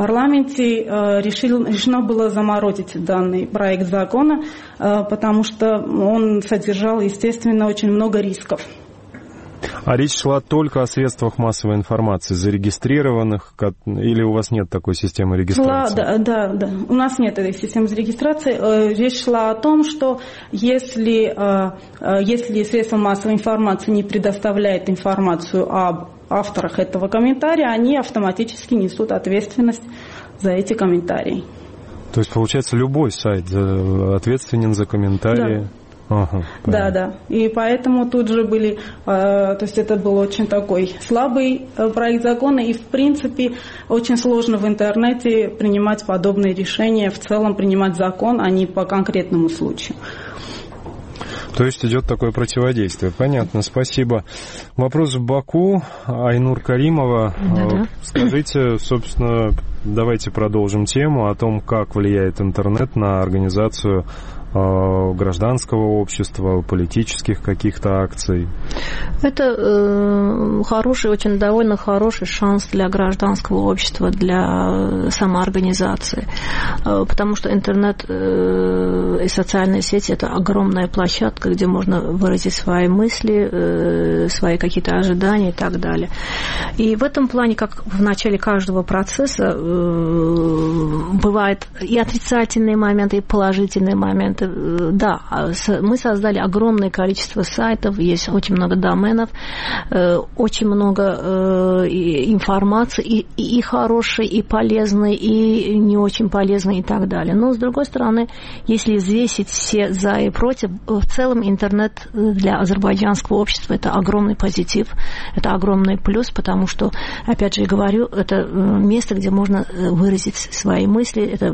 решено было заморозить данный проект закона, потому что он содержал, естественно, очень много рисков. А речь шла только о средствах массовой информации, зарегистрированных, или у вас нет такой системы регистрации? Да. У нас нет этой системы регистрации. Речь шла о том, что если средства массовой информации не предоставляют информацию об авторах этого комментария, они автоматически несут ответственность за эти комментарии. То есть, получается, любой сайт ответственен за комментарии? Да. Ага, да. И поэтому тут же были, то есть это был очень такой слабый проект закона, и в принципе очень сложно в интернете принимать подобные решения, в целом принимать закон, а не по конкретному случаю. То есть идет такое противодействие. Понятно, спасибо. Вопрос в Баку. Айнур Каримова. Да. Скажите, собственно, давайте продолжим тему о том, как влияет интернет на организацию гражданского общества, политических каких-то акций. Это хороший, очень довольно хороший шанс для гражданского общества, для самоорганизации. Потому что интернет и социальные сети – это огромная площадка, где можно выразить свои мысли, свои какие-то ожидания и так далее. И в этом плане, как в начале каждого процесса, бывают и отрицательные моменты, и положительные моменты. Да, мы создали огромное количество сайтов, есть очень много доменов, очень много информации, и хорошей, и полезной, и не очень полезной, и так далее. Но, с другой стороны, если взвесить все за и против, в целом интернет для азербайджанского общества – это огромный позитив, это огромный плюс, потому что, опять же, я говорю, это место, где можно выразить свои мысли, это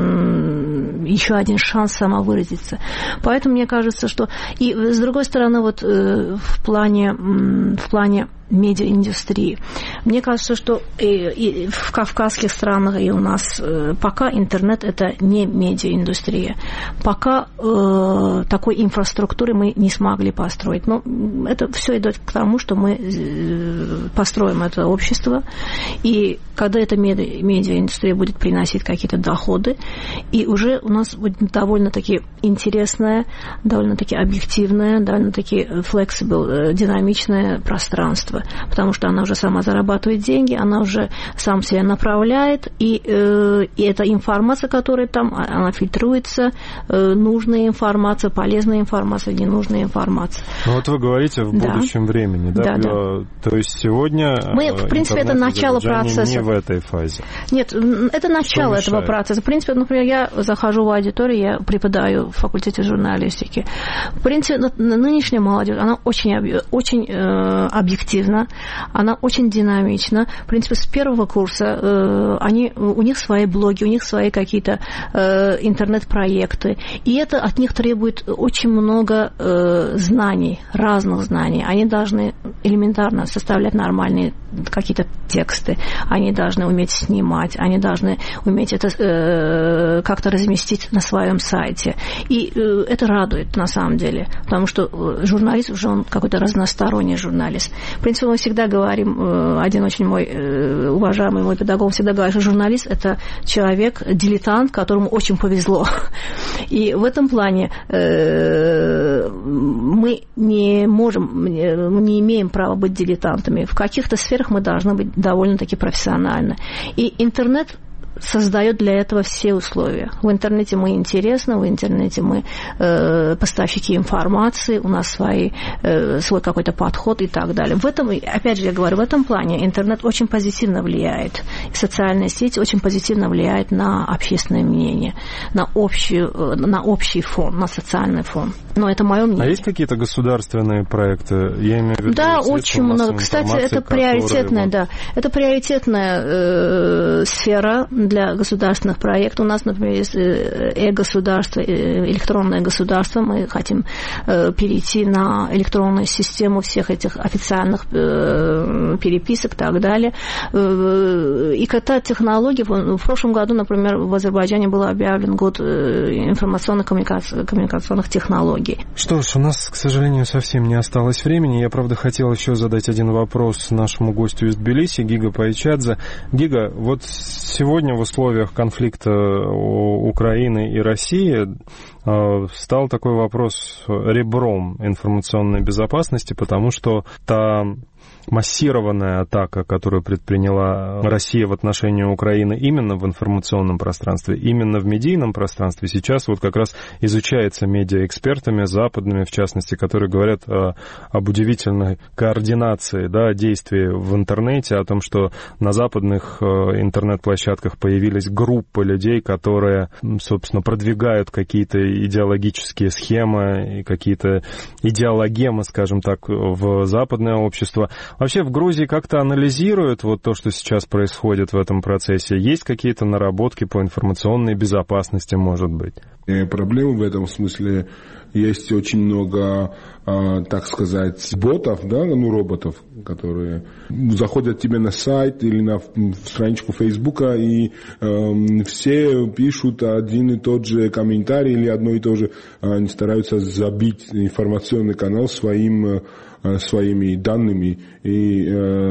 еще один шанс самовыразиться. Поэтому мне кажется, что... И, с другой стороны, вот в плане медиаиндустрии. Мне кажется, что и в кавказских странах, и у нас пока интернет – это не медиаиндустрия. Пока такой инфраструктуры мы не смогли построить. Но это все идет к тому, что мы построим это общество, и когда эта медиаиндустрия будет приносить какие-то доходы, и уже у нас будет довольно-таки интересное, довольно-таки объективное, довольно-таки flexible, динамичное пространство. Потому что она уже сама зарабатывает деньги, она уже сам себя направляет, и эта информация, которая там, она фильтруется, нужная информация, полезная информация, ненужная информация. Ну вот вы говорите в будущем времени, да? Да. То есть сегодня в принципе, это начало процесса. Не в этой фазе. Нет, это начало этого процесса. В принципе, например, я захожу в аудиторию, я преподаю в факультете журналистики. В принципе, нынешняя молодежь, она очень объективна, актуальна, она очень динамична. В принципе, с первого курса у них свои блоги, у них свои какие-то интернет-проекты. И это от них требует очень много знаний, разных знаний. Они должны элементарно составлять нормальные какие-то тексты, они должны уметь снимать, они должны уметь это как-то разместить на своем сайте. И это радует на самом деле, потому что журналист уже он какой-то разносторонний журналист. В принципе, мы всегда говорим, один очень мой уважаемый мой педагог всегда говорит, что журналист – это человек, дилетант, которому очень повезло. И в этом плане мы не имеем права быть дилетантами. В каких-то сферах мы должны быть довольно-таки профессиональны. И интернет создает для этого все условия. В интернете мы интересны, в интернете мы поставщики информации, у нас свой какой-то подход и так далее. В этом, опять же, я говорю, в этом плане интернет очень позитивно влияет. И социальные сети очень позитивно влияют на общественное мнение, на общий фон, на социальный фон. Но это мое мнение. А есть какие-то государственные проекты? Я имею в виду, да, очень много. Кстати, это приоритетная, да, это приоритетная сфера для государственных проектов. У нас, например, есть государство, электронное государство. Мы хотим перейти на электронную систему всех этих официальных переписок и так далее. И когда технологии, в прошлом году, например, в Азербайджане был объявлен год информационных коммуникационных технологий. Что ж, у нас, к сожалению, совсем не осталось времени. Я, правда, хотел еще задать один вопрос нашему гостю из Тбилиси, Гига Пайчадзе. Гига, вот сегодня в условиях конфликта Украины и России стал такой вопрос ребром информационной безопасности, потому что та массированная атака, которую предприняла Россия в отношении Украины именно в информационном пространстве, именно в медийном пространстве, сейчас вот как раз изучается медиаэкспертами западными, в частности, которые говорят об удивительной координации, да, действий в интернете, о том, что на западных интернет-площадках появились группы людей, которые, собственно, продвигают какие-то идеологические схемы и какие-то идеологемы, скажем так, в западное общество. Вообще в Грузии как-то анализируют вот то, что сейчас происходит в этом процессе? Есть какие-то наработки по информационной безопасности, может быть? Проблемы в этом смысле есть очень много, так сказать, ботов, да, роботов, которые заходят тебе на сайт или на страничку Фейсбука, и все пишут один и тот же комментарий или одно и то же. Они стараются забить информационный канал своими данными и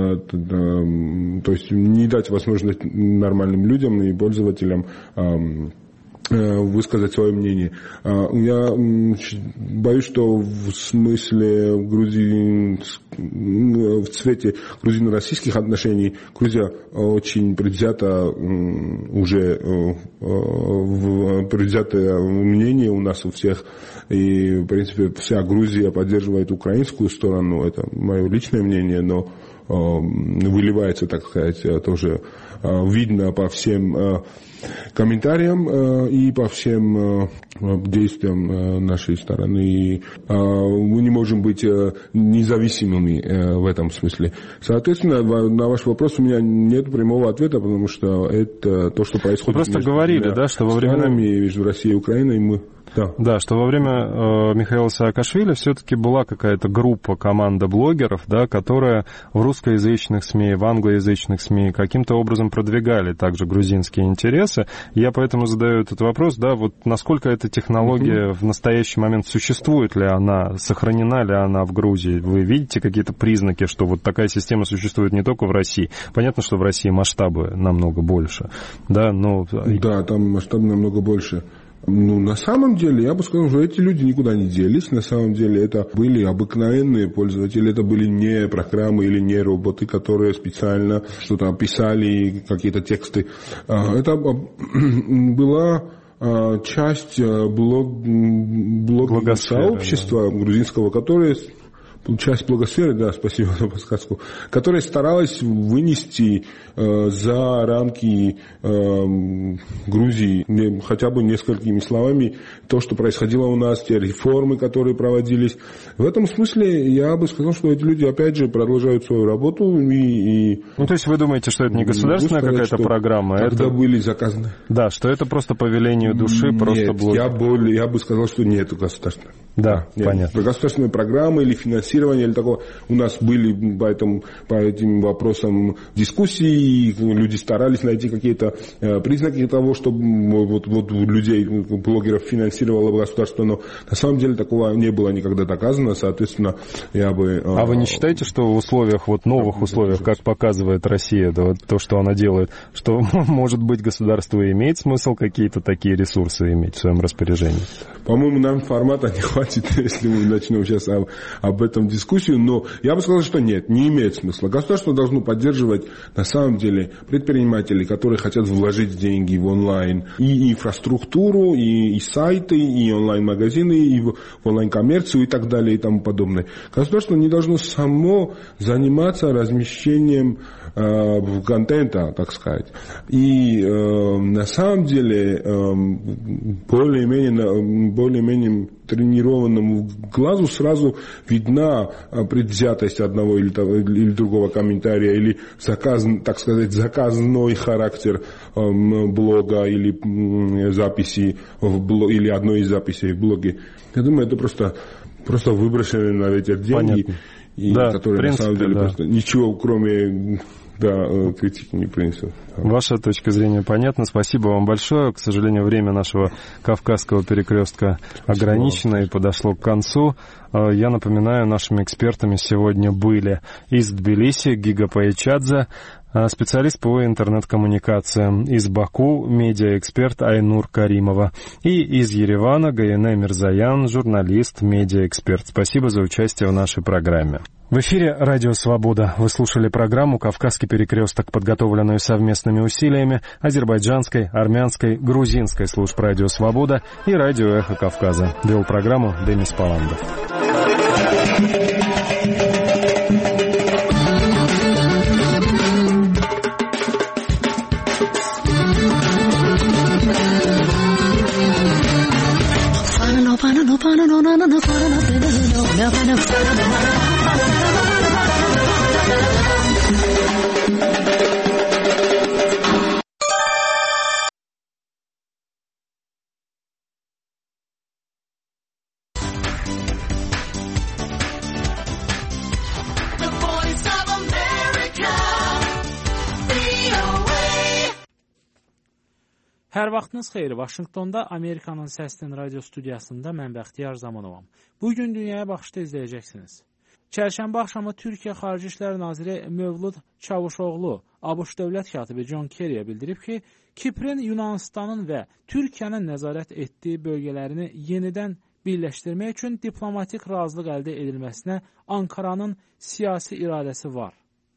то есть не дать возможность нормальным людям и пользователям высказать свое мнение. Я боюсь, что в смысле в цвете грузино-российских отношений Грузия очень предвзята уже предвзятое мнение у нас у всех. И, в принципе, вся Грузия поддерживает украинскую сторону. Это мое личное мнение, но выливается, так сказать, тоже видно по всем комментариям и по всем действиям нашей стороны. И мы не можем быть независимыми в этом смысле. Соответственно, на ваш вопрос у меня нет прямого ответа, потому что это то, что происходит. Вы просто говорили, да, что во время между Россией и Украиной мы... Да, что во время Михаила Саакашвили все-таки была какая-то группа, команда блогеров, да, которая в русскоязычных СМИ, в англоязычных СМИ каким-то образом продвигали также грузинские интересы. Я поэтому задаю этот вопрос, да, вот насколько эта технология в настоящий момент существует ли она, сохранена ли она в Грузии? Вы видите какие-то признаки, что вот такая система существует не только в России? Понятно, что в России масштабы намного больше, да, но... Да, там масштабы намного больше. На самом деле, я бы сказал, что эти люди никуда не делись. На самом деле, это были обыкновенные пользователи, это были не программы или не роботы, которые специально что-то писали, какие-то тексты. Это была часть блог-сообщества грузинского, которое часть блогосферы, да, спасибо за подсказку, которая старалась вынести за рамки Грузии хотя бы несколькими словами то, что происходило у нас, те реформы, которые проводились. В этом смысле я бы сказал, что эти люди, опять же, продолжают свою работу. Ну, то есть вы думаете, что это не государственная какая-то программа? Когда были заказаны. Да, что это просто по велению души, просто блогеры. Я бы сказал, что нет, это государственное. Да, понятно. Государственные программы или финансирование, или такого. У нас были по этим вопросам дискуссии, люди старались найти какие-то признаки того, чтобы вот людей, блогеров финансировало государство, но на самом деле такого не было никогда доказано, соответственно, я бы... А вы не считаете, что в условиях, новых условиях, как показывает Россия, то, что она делает, что, может быть, государству имеет смысл какие-то такие ресурсы иметь в своем распоряжении? По-моему, нам формата не хватит, если мы начнем сейчас об этом дискуссию, но я бы сказал, что нет, не имеет смысла. Государство должно поддерживать, на самом деле, предпринимателей, которые хотят вложить деньги в онлайн, и инфраструктуру, и сайты, и онлайн-магазины, и в онлайн-коммерцию, и так далее, и тому подобное. Государство не должно само заниматься размещением контента, так сказать. И на самом деле более-менее тренированному глазу сразу видна предвзятость одного или другого комментария, или заказной характер блога или записи или одной из записей в блоге. Я думаю, это просто выброшенные на ветер деньги, которые на самом деле просто ничего кроме критики не принесут. Ваша точка зрения понятна. Спасибо вам большое. К сожалению, время нашего Кавказского перекрестка ограничено и подошло к концу. Я напоминаю, нашими экспертами сегодня были из Тбилиси Гига Пайчадзе, специалист по интернет-коммуникациям, из Баку медиаэксперт Айнур Каримова и из Еревана Гаене Мирзаян, журналист, медиаэксперт. Спасибо за участие в нашей программе. В эфире «Радио Свобода». Вы слушали программу «Кавказский перекресток», подготовленную совместными усилиями азербайджанской, армянской, грузинской служб «Радио Свобода» и «Радио Эхо Кавказа». Вел программу Демис Паландов. Hər vaxtınız xeyir. Vaşinqtonda Amerikanın Səsdən radio studiyasında mən Bəxtiyar Zamanovam. Bugün Dünyaya Baxışda izləyəcəksiniz. Çərşənbə axşamı Türkiyə Xarici İşlər Naziri Mövlud Çavuşoğlu ABŞ dövlət katibi John Kerry'yə bildirib ki, Kiprin Yunanistanın və Türkiyənin nəzarət etdiyi bölgələrini yenidən birləşdirmək üçün diplomatik razılıq əldə edilməsinə Ankaranın siyasi iradəsi var.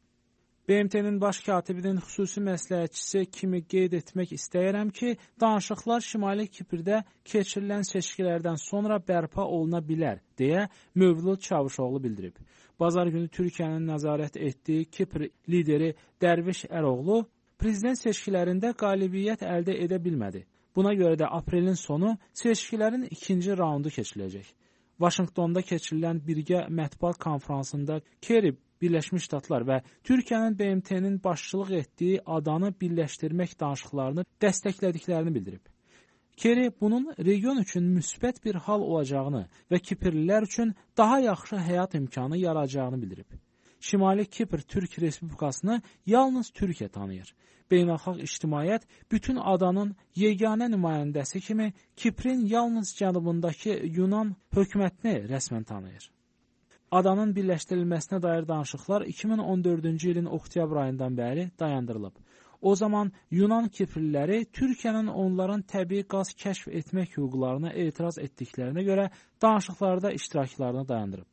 BMT-nin baş katibinin xüsusi məsləhətçisi kimi qeyd etmək istəyirəm ki, danışıqlar Şimali Kiprdə keçirilən seçkilərdən sonra bərpa oluna bilər, deyə Mövlud Çavuşoğlu bildirib. Bazar günü Türkiyənin nəzarət etdiyi Kipr lideri Dərviş Əroğlu prezident seçkilərində qalibiyyət əldə edə bilmədi. Buna görə də aprelin sonu seçkilərin ikinci raundu keçiriləcək. Vaşinqtonda keçirilən birgə mətbuat konfransında Kerry Birləşmiş Ştatlar və Türkiyənin BMT-nin başçılıq etdiyi adanı birləşdirmək danışıqlarını dəstəklədiklərini bildirib. Kerry bunun region üçün müsbət bir hal olacağını və Kiprlilər üçün daha yaxşı həyat imkanı yaradacağını bildirib. Şimali Kipr Türk Respublikasını yalnız Türkiyə tanıyır. Beynəlxalq ictimaiyyət bütün adanın yeganə nümayəndəsi kimi Kiprin yalnız cənubundakı Yunan hökumətini rəsmən tanıyır. Adanın birləşdirilməsinə dair danışıqlar 2014-cü ilin oktyabr ayından bəri dayandırılıb. O zaman Yunan Kiprliləri Türkiyənin onların təbii qaz kəşf etmək hüquqlarına etiraz etdiklərinə görə danışıqlarda iştiraklarını dayandırıb.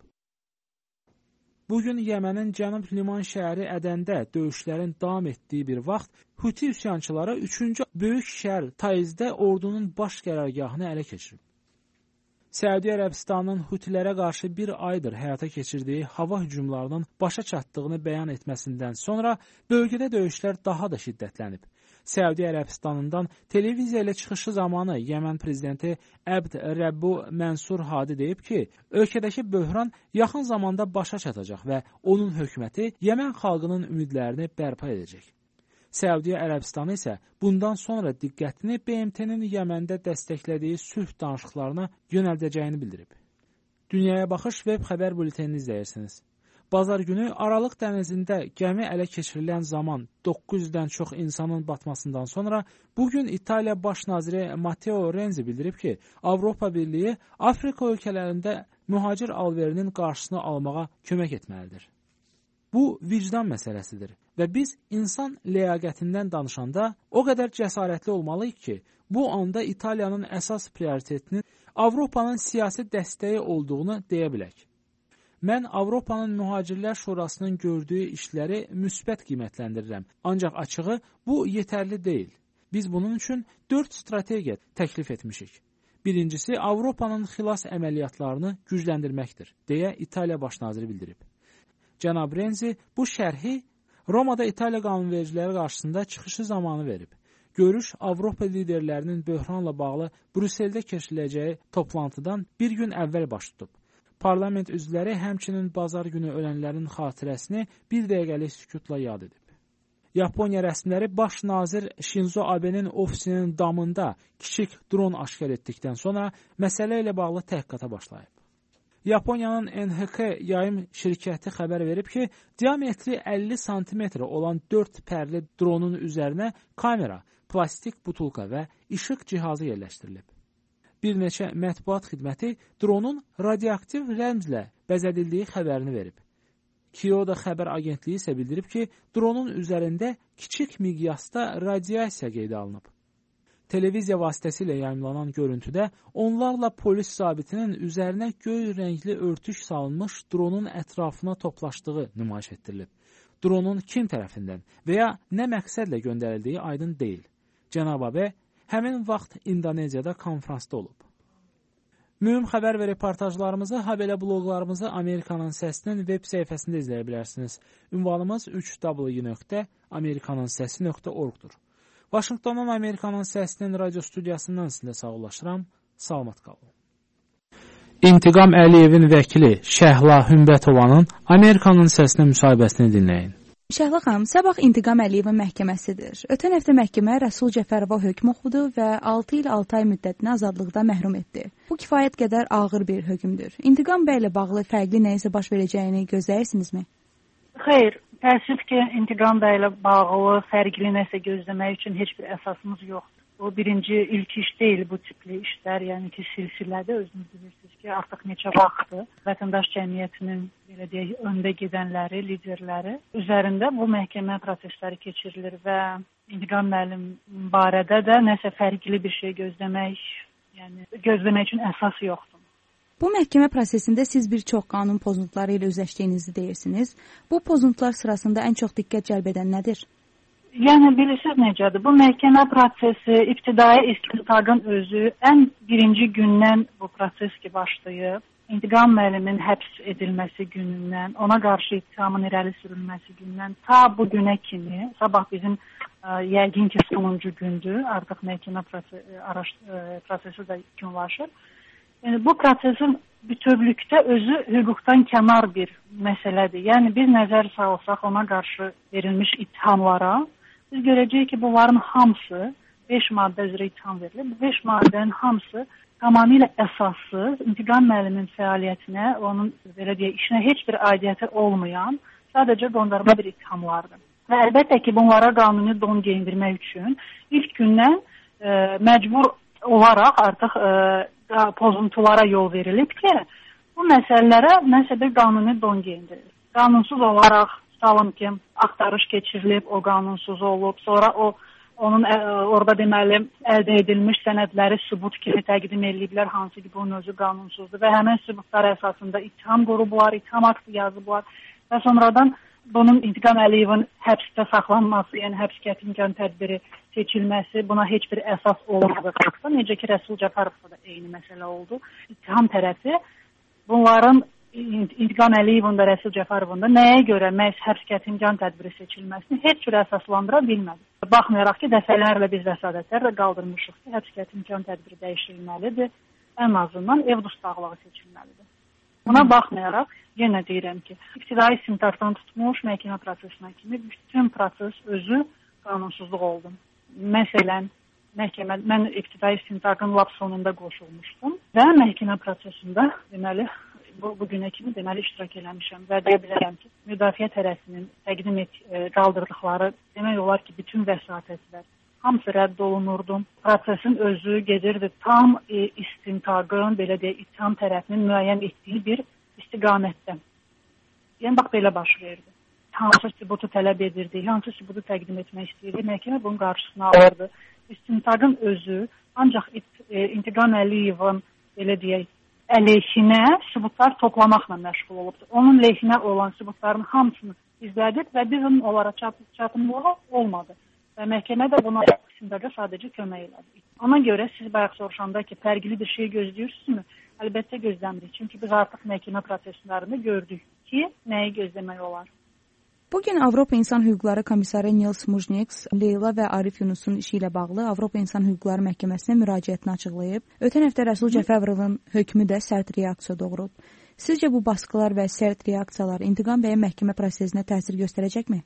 Bugün Yəmənin Cənub Liman şəhəri Ədəndə döyüşlərin davam etdiyi bir vaxt Huti üsyançıları 3-cü böyük şəhər Taizdə ordunun baş qərargahını ələ keçirib. Səudiyyə Ərəbistanının Hutilərə qarşı bir aydır həyata keçirdiyi hava hücumlarının başa çatdığını bəyan etməsindən sonra bölgədə döyüşlər daha da şiddətlənib. Səudiyyə Ərəbistanından televiziya ilə çıxışı zamanı Yəmən prezidenti Əbd Rəbbu Mənsur Hadi deyib ki, ölkədəki böhran yaxın zamanda başa çatacaq və onun hökuməti Yəmən xalqının ümidlərini bərpa edəcək. Səudiyyə Ərəbistanı isə bundan sonra diqqətini BMT-nin Yəməndə dəstəklədiyi sülh danışıqlarına yönəldəcəyini bildirib. Dünyaya Baxış web xəbər bültenini izləyirsiniz. Bazar günü Aralıq dənizində gəmi ələ keçirilən zaman 900-dən çox insanın batmasından sonra bugün İtaliya Baş naziri Matteo Renzi bildirib ki, Avropa Birliyi Afrika ölkələrində mühacir alverinin qarşısını almağa kömək etməlidir. Bu vicdan məsələsidir və biz insan ləyaqətindən danışanda o qədər cəsarətli olmalıyıq ki, bu anda İtaliyanın əsas prioritetinin Avropanın siyasi dəstəyi olduğunu deyə bilək. Mən Avropanın Mühacirlər Şurasının gördüyü işləri müsbət qiymətləndirirəm, ancaq açığı bu yetərli deyil. Biz bunun üçün 4 strategiya təklif etmişik. Birincisi, Avropanın xilas əməliyyatlarını gücləndirməkdir, deyə İtaliya Baş naziri bildirib. Cənab Renzi bu şərhi Romada İtaliya qanunvericiləri qarşısında çıxışı zamanı verib. Görüş Avropa liderlərinin böhranla bağlı Brüsseldə keçiriləcəyi toplantıdan bir gün əvvəl baş tutub. Parlament üzvləri həmçinin bazar günü ölənlərin xatirəsini bir dəqiqəlik sükutla yad edib. Yaponiya rəsmiləri baş nazir Shinzo Abe'nin ofisinin damında kiçik dron aşkar etdikdən sonra məsələ ilə bağlı təhqiqata başlayıb. Yaponiyanın NHK yayım şirkəti xəbər verib ki, diametri 50 sm olan 4 pərli dronun üzərinə kamera, plastik butulka və işıq cihazı yerləşdirilib. Bir neçə mətbuat xidməti dronun radioaktiv rəmzlə bəzədildiyi xəbərini verib. Kyoto xəbər agentliyi isə bildirib ki, dronun üzərində kiçik miqyasda radiasiya qeydə alınıb. Televiziya vasitəsilə yayımlanan görüntüdə onlarla polis zabitinin üzərinə göy rəngli örtük salınmış dronun ətrafına toplaşdığı nümayiş etdirilib. Dronun kim tərəfindən və ya nə məqsədlə göndərildiyi aydın deyil. Cənab Abe həmin vaxt İndoneziyada konfransda olub. Mühüm xəbər və reportajlarımızı, habelə bloqlarımızı Amerikanın Səsinin web səhifəsində izləyə bilərsiniz. Ünvanımız 3w.amerikanansesi.org-dur. Vaşinqtondan Amerikanın Səsinin radio studiyasından sizlə sağollaşıram. Salamat qalın. İntiqam Əliyevin vəkili Şəhla Hümbətovanın Amerikanın Səsinə müsahibəsini dinləyin. Şəhla xanım, sabah İntiqam Əliyevin məhkəməsidir. Ötən həftə məhkəmə Rəsul Cəfərova hökm oxudu və 6 il 6 ay müddətinə azadlıqda məhrum etdi. Bu kifayət qədər ağır bir hökmdür. İntiqam bəy ilə bağlı fərqli nəyisə baş verəcəyini gözləyirsinizmi? Xeyr, təəssüf ki, İntiqam bəy ilə bağlı fərqli nəsə gözləmək üçün heç bir əsasımız yoxdur. Bu birinci, ilk iş deyil bu tipli işlər, yəni ki, silsilədə özünüz bilirsiniz ki, artıq neçə vaxtdır vətəndaş cəmiyyətinin, belə deyək, öndə gedənləri, liderləri üzərində bu məhkəmə prosesləri keçirilir və İntiqam müəllim barədə də nəsə fərqli bir şey gözləmək üçün əsas yoxdur. Bu məhkəmə prosesində siz bir çox qanun pozuntuları ilə üzləşdiyinizi deyirsiniz. Bu pozuntular sırasında ən çox diqqət cəlb edən nədir? Yəni, bilirsiniz necədir? Bu məhkəmə prosesi, ibtidai istintaqın özü ən birinci gündən bu proses ki başlayıb. İntiqam müəllimin həbs edilməsi günündən, ona qarşı ittihamın irəli sürülməsi gündən ta bu günə kimi, sabah bizim yəqin ki sonuncu gündür, artıq məhkəmə prosesi də günlaşır. Yəni, bu prosesin bütövlükdə özü hüquqdan kənar bir məsələdir. Yəni, biz nəzər salsaq ona qarşı verilmiş ittihamlara, biz görəcəyik ki, bunların hamısı 5 maddə üzrə ittiham verilir. Bu 5 maddənin hamısı tamamilə əsassız, İntiqam müəllimin fəaliyyətinə, onun belə deyək, işinə heç bir aidiyyəti olmayan, sadəcə qondarma bir ittihamlardır. Və əlbəttə ki, bunlara qanuni don geyindirmək üçün ilk gündən məcbur olaraq artıq pozuntulara yol verilib ki, bu məsələlərə nəsə bir qanuni don geyindirilir. Qanunsuz olaraq, tutalım ki, axtarış keçirilib, o qanunsuz olub, sonra onun orada deməli əldə edilmiş sənədləri sübut kimi təqdim ediliblər, hansı ki, bunun özü qanunsuzdur və həmin sübutlar əsasında ittiham qurublar, ittiham aktı yazıblar və sonradan bunun İntiqam Əliyevin həbsdə saxlanması, yəni həbs qətimkan tədbiri seçilməsi buna heç bir əsas olmadıqda, necə ki Rəsul Cəfərovda da eyni məsələ oldu. İttiham tərəfi bunların İntiqam Əliyevin də Rəsul Cəfərovun da nəyə görə məhz həbs qətimkan tədbiri seçilməsini heç bir əsaslandıra bilmədi. Baxmayaraq ki, dəfələrlə biz vəsadətlərlə qaldırmışıq ki, həbs qətimkan tədbiri dəyişdirilməlidir, ən azından ev dustaqlığı seçilməlidir. Buna baxmayaraq, yenə deyirəm ki, ibtidai istintaqdan tutmuş məhkəmə prosesinə kimi bütün proses özü qanunsuzluq oldu. Məsələn, mən ibtidai istintaqın lap sonunda qoşulmuşdum və məhkəmə prosesində deməli bu günə kimi deməli iştirak eləmişəm və deyə bilərəm ki, müdafiə tərəfinin təqdim qaldırdıqları demək olar ki, bütün vəsatətlər hamısı rədd olunurdu. Prosesin özü gedirdi tam istintaqın, belə deyək, ittiham tərəfinin müəyyən etdiyi bir istiqamətdə. Yəni, bax, belə baş verdi. Hansı sübutu tələb edirdi, hansı sübutu təqdim etmək istəyirdi, məhkəmə bunun qarşısına alırdı. İstintaqın özü ancaq İntiqam Əliyevin, belə deyək, əleyhinə sübutlar toplamaqla məşğul olubdur. Onun leyhinə olan sübutların hamısını izlədik və bizim onlara çatımlığı olmadı. Və məhkəmə də buna istintaqa sadəcə kömək elədi. Ona görə siz bayaq soruşanda ki, fərqli bir şey gözləyirsinizmi? Əlbəttə gözləmirik. Çünki biz artıq məhkəmə proseslərində gördük ki, nəyi gözləmək olar. Bugün Avropa İnsan Hüquqları Komissarı Nils Mujniks Leyla və Arif Yunusun işi ilə bağlı Avropa İnsan Hüquqları Məhkəməsinə müraciətini açıqlayıb. Ötən həftə Rəsul Cəfərovun hökmü də sərt reaksiya doğurub. Sizcə bu baskılar və sərt reaksiyalar İntiqam bəyin məhkəmə prosesinə təsir göstərəcəkmi?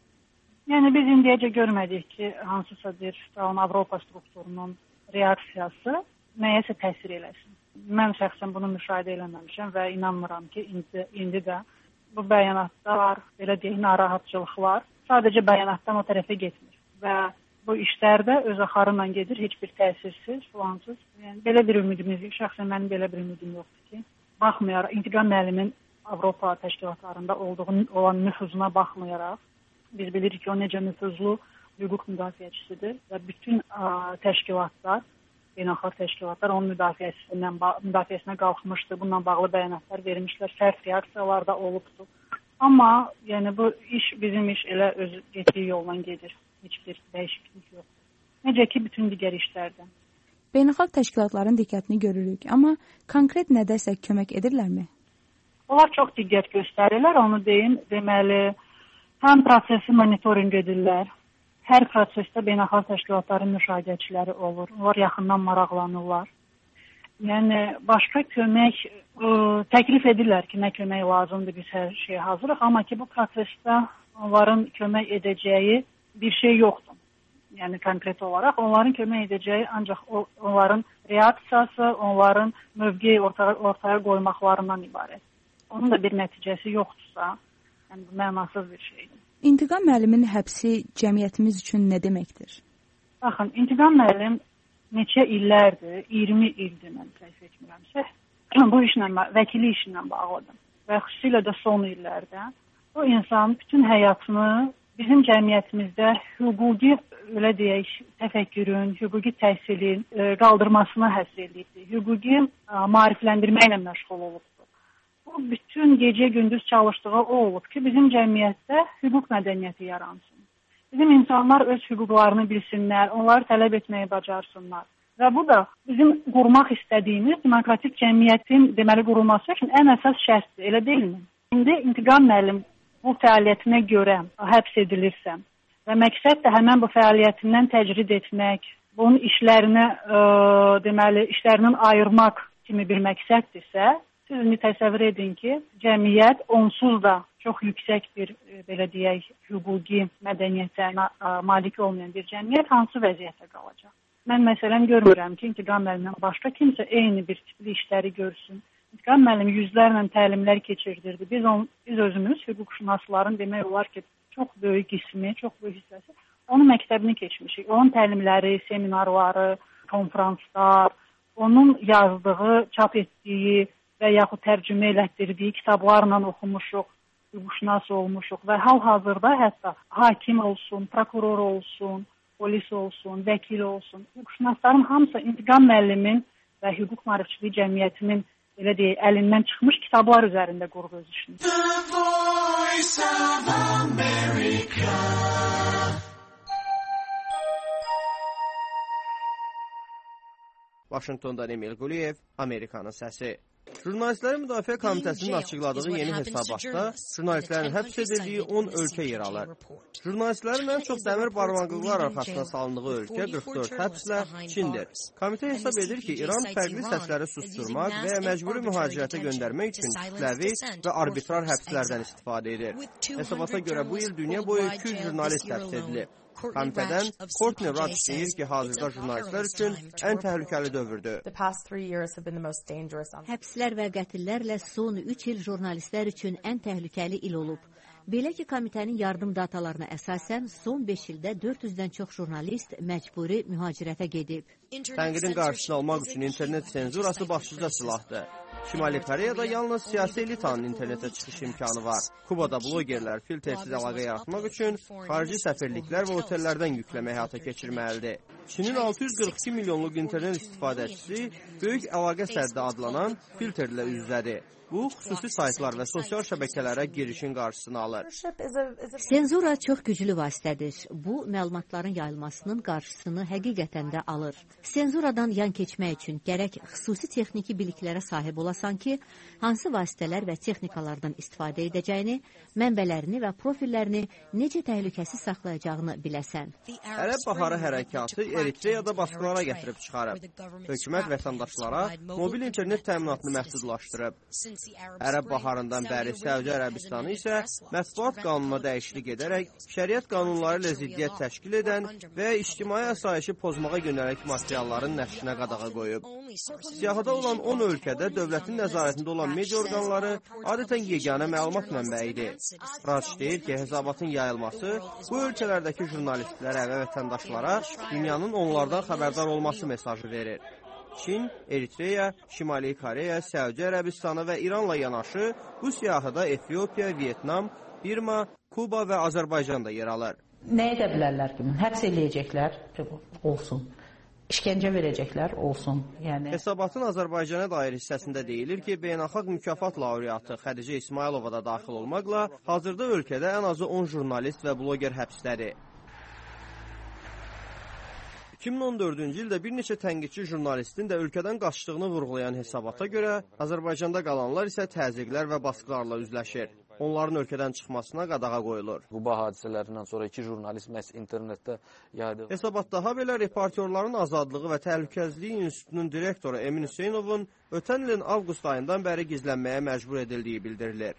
Yəni biz indiyəcə görmədik ki, hansısa bir Avropa strukturunun reaksiyası nəyəsə təsir eləsin. Mən şəxsən bunu müşahidə eləməmişəm və inanmıram ki, indi də bu bəyanatlar, belə deyək, narahatçılıqlar sadəcə bəyanatdan o tərəfə getmir. Və bu işlərdə öz axarı ilə gedir, heç bir təsirsiz, filansız. Yəni, belə bir ümidimiz, şəxsən mənim belə bir ümidim yoxdur ki, baxmayaraq, İntiqam müəllimi Avropa təşkilatlarında olan nüfuzuna baxmayaraq, biz bilirik ki, o necə nüfuzlu hüquq müdafiəçisidir və bütün təşkilatlar, beynəlxalq təşkilatlar onun müdafiəsinə qalxmışdır. Bununla bağlı bəyanatlar vermişlər, sərt reaksiyalar da olubdur. Amma yəni, bu iş, bizim iş elə öz getdiyi yolla gedir. Heç bir dəyişiklik yoxdur. Necə ki, bütün digər işlərdən. Beynəlxalq təşkilatların diqqətini görürük, amma konkret nədəsə kömək edirlərmi? Onlar çox diqqət göstərirlər, onu deyim, deməli, həm prosesi monitorinq edirlər, hər prosesdə beynəlxalq təşkilatların müşahidəçiləri olur, onlar yaxından maraqlanırlar. Yəni, başqa kömək təklif edirlər ki, nə kömək lazımdır, biz hər şeyə hazırıq, amma ki, bu prosesdə onların kömək edəcəyi bir şey yoxdur. Yəni, konkret olaraq onların kömək edəcəyi ancaq onların reaksiyası, onların mövqeyi ortaya qoymaqlarından ibarət. Onun da bir nəticəsi yoxdursa, yəni, bu mənasız bir şeydir. İntiqam müəllimin həbsi cəmiyyətimiz üçün nə deməkdir? Baxın, İntiqam müəllim neçə illərdir, 20 ildir mən səhv etmirəmsə, bu işlə, vəkili işlə bağlıdır. Və xüsusilə də son illərdə o insan bütün həyatını bizim cəmiyyətimizdə hüquqi, elə deyək, təfəkkürün, hüquqi təhsilin qaldırmasına həsr edildi. Hüquqi maarifləndirməklə məşğul olub. Bu bütün gecə-gündüz çalışdığı o olub ki, bizim cəmiyyətdə hüquq mədəniyyəti yaransın. Bizim insanlar öz hüquqlarını bilsinlər, onları tələb etməyi bacarsınlar. Və bu da bizim qurmaq istədiyimiz demokratik cəmiyyətin deməli qurulması üçün ən əsas şərtdir, elə deyilmi? İndi İntiqam müəllim bu fəaliyyətinə görə həbs edilirsə və məqsəd də həmən bu fəaliyyətindən təcrid etmək, bunun işlərini, deməli, işlərindən ayırmaq kimi bir məqsəddirsə, siz indi təsəvvür edin ki, cəmiyyət onsuz da çox yüksək bir, belə deyək, hüquqi mədəniyyətə malik olmayan bir cəmiyyət hansı vəziyyətə qalacaq? Mən məsələn görmürəm ki, İntiqam müəllimdən başqa kimsə eyni bir tipli işləri görsün. İntiqam müəllim yüzlərlə təlimlər keçirdirdi. Biz özümüz hüquqşünasların demək olar ki, çox böyük qismi, çox böyük hissəsi onun məktəbini keçmişik. Onun təlimləri, seminarları, konferanslar, onun yazdığı, çap etdiyi və yaxud tərcümə elətdirdiyi kitablarla oxumuşuq, hüquqşünas olmuşuq və hal-hazırda hətta hakim olsun, prokuror olsun, polis olsun, vəkil olsun, hüquqşünasların hamısı İntiqam müəllimin və hüquq maarifçiliyi cəmiyyətinin elə deyək, əlindən çıxmış kitablar üzərində qurur öz işini. Voice of America. Vaşinqtondan Emil Quliyev, Amerikanın səsi. Jurnalistlərin Müdafiə Komitəsinin açıqladığı yeni hesabatda jurnalistlərin həbs edildiyi 10 ölkə yer alır. Jurnalistlərin ən çox dəmir barmaqlıqlar arxasına salındığı ölkə 44 həbslə Çindir. Komitə hesab edir ki, İran fərqli səsləri susturmaq və ya məcburi mühacirətə göndərmək üçün kütləvi və arbitrar həbslərdən istifadə edir. Hesabata görə bu il dünya boyu 200 jurnalist həbs edilib. Komitədən Courtney Rudge deyir ki, hazırda jurnalistlər üçün ən təhlükəli dövrdür. Həbslər və qətillərlə son 3 il jurnalistlər üçün ən təhlükəli il olub. Belə ki, komitənin yardım datalarına əsasən son 5 ildə 400-dən çox jurnalist məcburi mühacirətə gedib. Tənqidin qarşısını almaq üçün internet senzurası başlıca silahdır. Şimali Koreyada yalnız siyasi elitanın internetə çıxış imkanı var. Kubada blogerlər filtrsiz əlaqə yaratmaq üçün xarici səfirliklər və otellərdən yükləmə həyata keçirməlidir. Çinin 642 milyonluq internet istifadəçisi böyük əlaqə səddi adlanan filtrlə üz-üzədir. Bu, xüsusi saytlar və sosial şəbəkələrə girişin qarşısını alır. Senzura çox güclü vasitədir. Bu, məlumatların yayılmasının qarşısını həqiqətən də alır. Senzuradan yan keçmək üçün gərək xüsusi texniki biliklərə sahib olasan ki, hansı vasitələr və texnikalardan istifadə edəcəyini, mənbələrini və profillərini necə təhlükəsiz saxlayacağını biləsən. Ərəb Baharı hərəkatı Eritreyada baskılara gətirib çıxarıb. Hökumət vətəndaşlara mobil internet təminatını məhdudlaşdırıb. Ərəb Baharından bəri Səudi Ərəbistanı isə mətbuat qanununa dəyişiklik edərək şəriət qanunları ilə ziddiyyət təşkil edən və ictimai asayişi pozmağa yönəlik materialların nəşrinə qadağa qoyub. Siyahıda olan 10 ölkədə dövlətin nəzarətində olan media orqanları adətən yeganə məlumat mənbəyidir. Rudge deyir ki, hesabatın yayılması bu ölkələrdəki jurnalistlərə və vətəndaşlara dünyanın onlardan xəbərdar olması mesajı verir. Çin, Eritreya, Şimali Koreya, Səudi Ərəbistanı və İranla yanaşı bu siyahıda Efiopiya, Vietnam, Birma, Kuba və Azərbaycan da yer alır. Nə edə bilərlər ki, həbs eləyəcəklər olsun, işgəncə verəcəklər olsun. Hesabatın Azərbaycana dair hissəsində deyilir ki, beynəlxalq mükafat laureatı Xədicə İsmailova da daxil olmaqla hazırda ölkədə ən azı 10 jurnalist və bloger həbsdədir. 2014-cü ildə bir neçə tənqidçi jurnalistin də ölkədən qaçdığını vurğulayan hesabata görə Azərbaycanda qalanlar isə təzyiqlər və baskılarla üzləşir. Onların ölkədən çıxmasına qadağa qoyulur. Quba hadisələrindən sonra 2 jurnalist məhz internetdə yaydı. Hesabatda habelə reportyorların azadlığı və təhlükəsizliyi institutunun direktoru Emin Hüseynovun ötən ilin avqust ayından bəri gizlənməyə məcbur edildiyi bildirilir.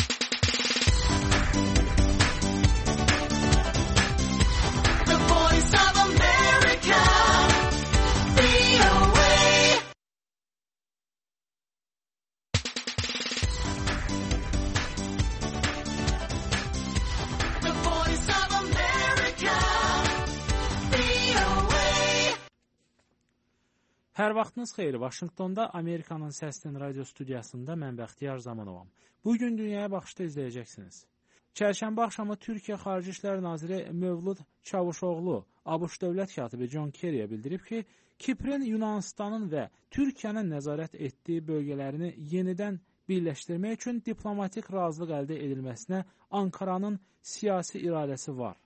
Hər vaxtınız xeyir. Vaşinqtonda Amerikanın Səslən radio studiyasında mən Bəxtiyar Zamanovam. Bugün Dünyaya Baxışda izləyəcəksiniz. Çərşənbə axşamı Türkiyə Xarici İşlər Naziri Mövlud Çavuşoğlu ABŞ dövlət katibi John Kerry'yə bildirib ki, Kiprin Yunanistanın və Türkiyənin nəzarət etdiyi bölgələrini yenidən birləşdirmək üçün diplomatik razılıq əldə edilməsinə Ankaranın siyasi iradəsi var.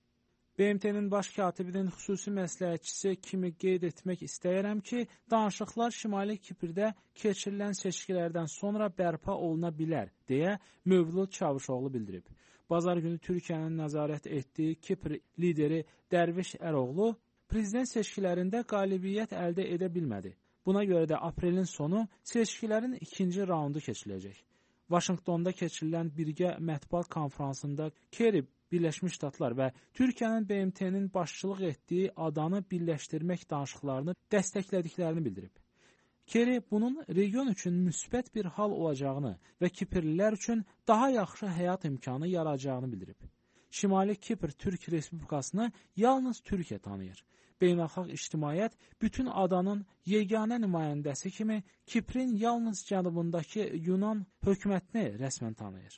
BMT-nin baş katibinin xüsusi məsləhətçisi kimi qeyd etmək istəyirəm ki, danışıqlar Şimali Kiprdə keçirilən seçkilərdən sonra bərpa oluna bilər, deyə Mövlud Çavuşoğlu bildirib. Bazar günü Türkiyənin nəzarət etdiyi Kipr lideri Dərviş Əroğlu prezident seçkilərində qalibiyyət əldə edə bilmədi. Buna görə də aprelin sonu seçkilərin ikinci raundu keçiriləcək. Vaşinqtonda keçirilən birgə mətbuat konfransında Kerry Birləşmiş Ştatlar və Türkiyənin BMT-nin başçılıq etdiyi adanı birləşdirmək danışıqlarını dəstəklədiklərini bildirib. Kerry bunun region üçün müsbət bir hal olacağını və Kiprlilər üçün daha yaxşı həyat imkanı yarayacağını bildirib. Şimali Kipr Türk Respublikasını yalnız Türkiyə tanıyır. Beynəlxalq ictimaiyyət bütün adanın yeganə nümayəndəsi kimi Kiprin yalnız cənubundakı Yunan hökumətini rəsmən tanıyır.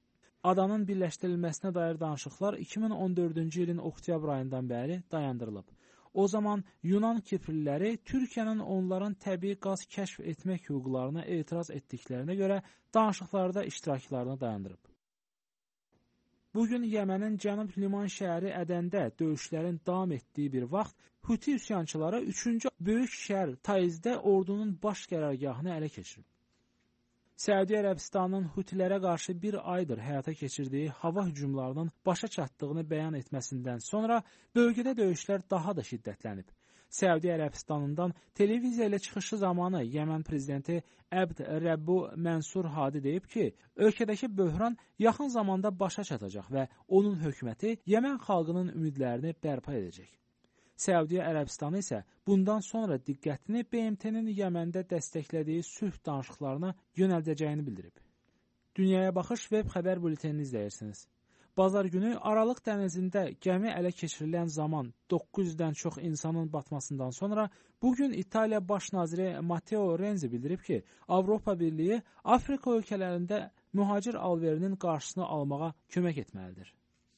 Adanın birləşdirilməsinə dair danışıqlar 2014-cü ilin oktyabr ayından bəri dayandırılıb. O zaman Yunan Kiprliləri Türkiyənin onların təbii qaz kəşf etmək hüquqlarına etiraz etdiklərinə görə danışıqlarda iştiraklarını dayandırıb. Bugün Yəmənin Cənub liman şəhəri Ədəndə döyüşlərin davam etdiyi bir vaxt Huti üsyançıları 3-cü böyük şəhər Taizdə ordunun baş qərargahını ələ keçirib. Səudiyyə Ərəbistanının Hutilərə qarşı bir aydır həyata keçirdiyi hava hücumlarının başa çatdığını bəyan etməsindən sonra bölgədə döyüşlər daha da şiddətlənib. Səudiyyə Ərəbistanından televiziya ilə çıxışı zamanı Yəmən prezidenti Əbd Rəbbu Mənsur Hadi deyib ki, ölkədəki böhran yaxın zamanda başa çatacaq və onun hökuməti Yəmən xalqının ümidlərini bərpa edəcək. Səudiyyə Ərəbistanı isə bundan sonra diqqətini BMT-nin Yəməndə dəstəklədiyi sülh danışıqlarına yönəldəcəyini bildirib. Dünyaya Baxış web xəbər bültenini izləyirsiniz. Bazar günü Aralıq dənizində gəmi ələ keçirilən zaman 900-dən çox insanın batmasından sonra bugün İtaliya Baş naziri Matteo Renzi bildirib ki, Avropa Birliyi Afrika ölkələrində mühacir alverinin qarşısını almağa kömək etməlidir.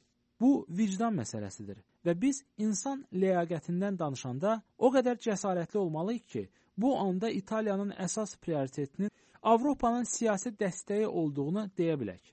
Bu vicdan məsələsidir və biz insan ləyaqətindən danışanda o qədər cəsarətli olmalıyıq ki, bu anda İtaliyanın əsas prioritetinin Avropanın siyasi dəstəyi olduğunu deyə bilək.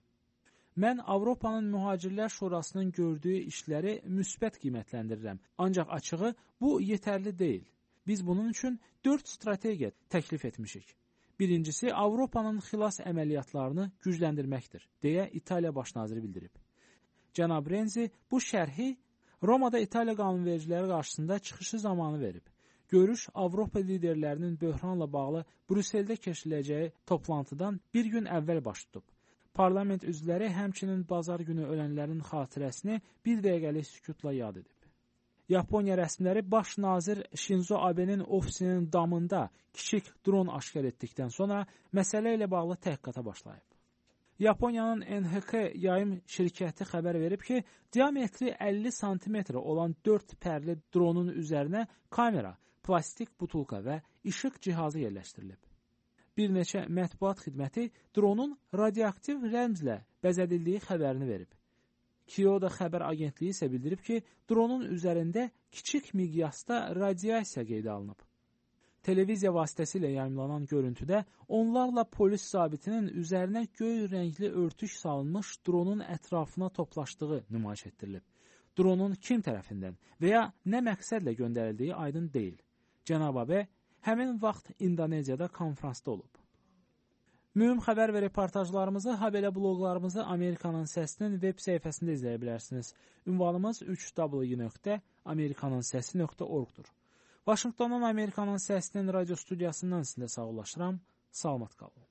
Mən Avropanın Mühacirlər Şurasının gördüyü işləri müsbət qiymətləndirirəm, ancaq açığı bu yetərli deyil. Biz bunun üçün 4 strategiya təklif etmişik. Birincisi, Avropanın xilas əməliyyatlarını gücləndirməkdir, deyə İtaliya Baş naziri bildirib. Cənab Renzi bu şərhi Romada İtaliya qanunvericiləri qarşısında çıxışı zamanı verib. Görüş Avropa liderlərinin böhranla bağlı Brüsseldə keçiriləcəyi toplantıdan bir gün əvvəl baş tutub. Parlament üzvləri həmçinin bazar günü ölənlərin xatirəsini bir dəqiqəlik sükutla yad edib. Yaponiya rəsmiləri baş nazir Shinzo Abe'nin ofisinin damında kiçik dron aşkar etdikdən sonra məsələ ilə bağlı təhqiqata başlayıb. Yaponiyanın NHK yayım şirkəti xəbər verib ki, diametri 50 sm olan 4 pərli dronun üzərinə kamera, plastik butulka və işıq cihazı yerləşdirilib. Bir neçə mətbuat xidməti dronun radioaktiv rəmzlə bəzədildiyi xəbərini verib. Kyoto xəbər agentliyi isə bildirib ki, dronun üzərində kiçik miqyasda radiasiya qeydə alınıb. Televiziya vasitəsilə yayımlanan görüntüdə onlarla polis zabitinin üzərinə göy rəngli örtük salınmış dronun ətrafına toplaşdığı nümayiş etdirilib. Dronun kim tərəfindən və ya nə məqsədlə göndərildiyi aydın deyil. Cənab Abe həmin vaxt İndoneziyada konfransda olub. Mühüm xəbər və reportajlarımızı, habelə bloqlarımızı Amerikanın Səsinin web səhifəsində izləyə bilərsiniz. Ünvanımız 3w.amerikanansesi.org-dur. Vaşinqtondan Amerikanın Səsinin radio studiyasından sizə sağollaşıram. Salamat qalın.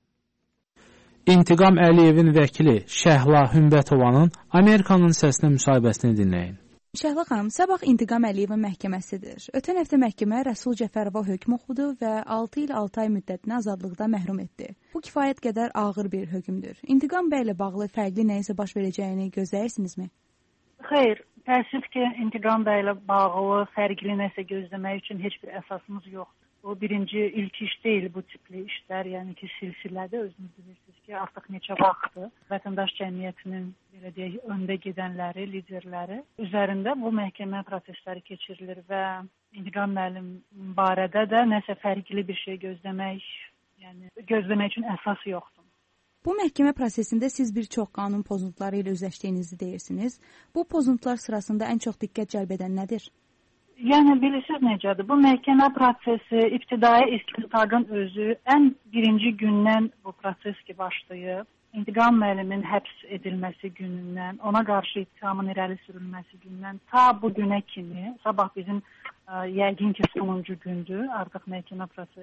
İntiqam Əliyevin vəkili Şəhla Hümbətovanın Amerikanın Səsinə müsahibəsini dinləyin. Şəhla xanım, sabah İntiqam Əliyevin məhkəməsidir. Ötən həftə məhkəmə Rəsul Cəfərova hökm oxudu və 6 il 6 ay müddətinə azadlıqdan məhrum etdi. Bu kifayət qədər ağır bir hökmdür. İntiqam bəylə bağlı fərqli nəyisə baş verəcəyini gözləyirsinizmi? Xeyr, təəssüf ki, İntiqam bəylə bağlı fərqli nəsə gözləmək üçün heç bir əsasımız yoxdur. O birinci, ilk iş deyil bu tipli işlər, yəni ki, silsilədə özünüz bilirsiniz ki, artıq neçə vaxtdır vətəndaş cəmiyyətinin belə deyək, öndə gedənləri, liderləri üzərində bu məhkəmə prosesləri keçirilir və İntiqam müəllim barədə də nəsə fərqli bir şey gözləmək üçün əsas yoxdur. Bu məhkəmə prosesində siz bir çox qanun pozuntuları ilə üzləşdiyinizi deyirsiniz. Bu pozuntular sırasında ən çox diqqət cəlb edən nədir? Yəni, bilirsiniz necədir? Bu məhkəmə prosesi, ibtidai istintaqın özü ən birinci gündən bu proses ki başlayıb. İntiqam müəllimin həbs edilməsi günündən, ona qarşı ittihamın irəli sürülməsi gündən ta bu günə kimi, sabah bizim yəqin ki sonuncu gündür, artıq məhkəmə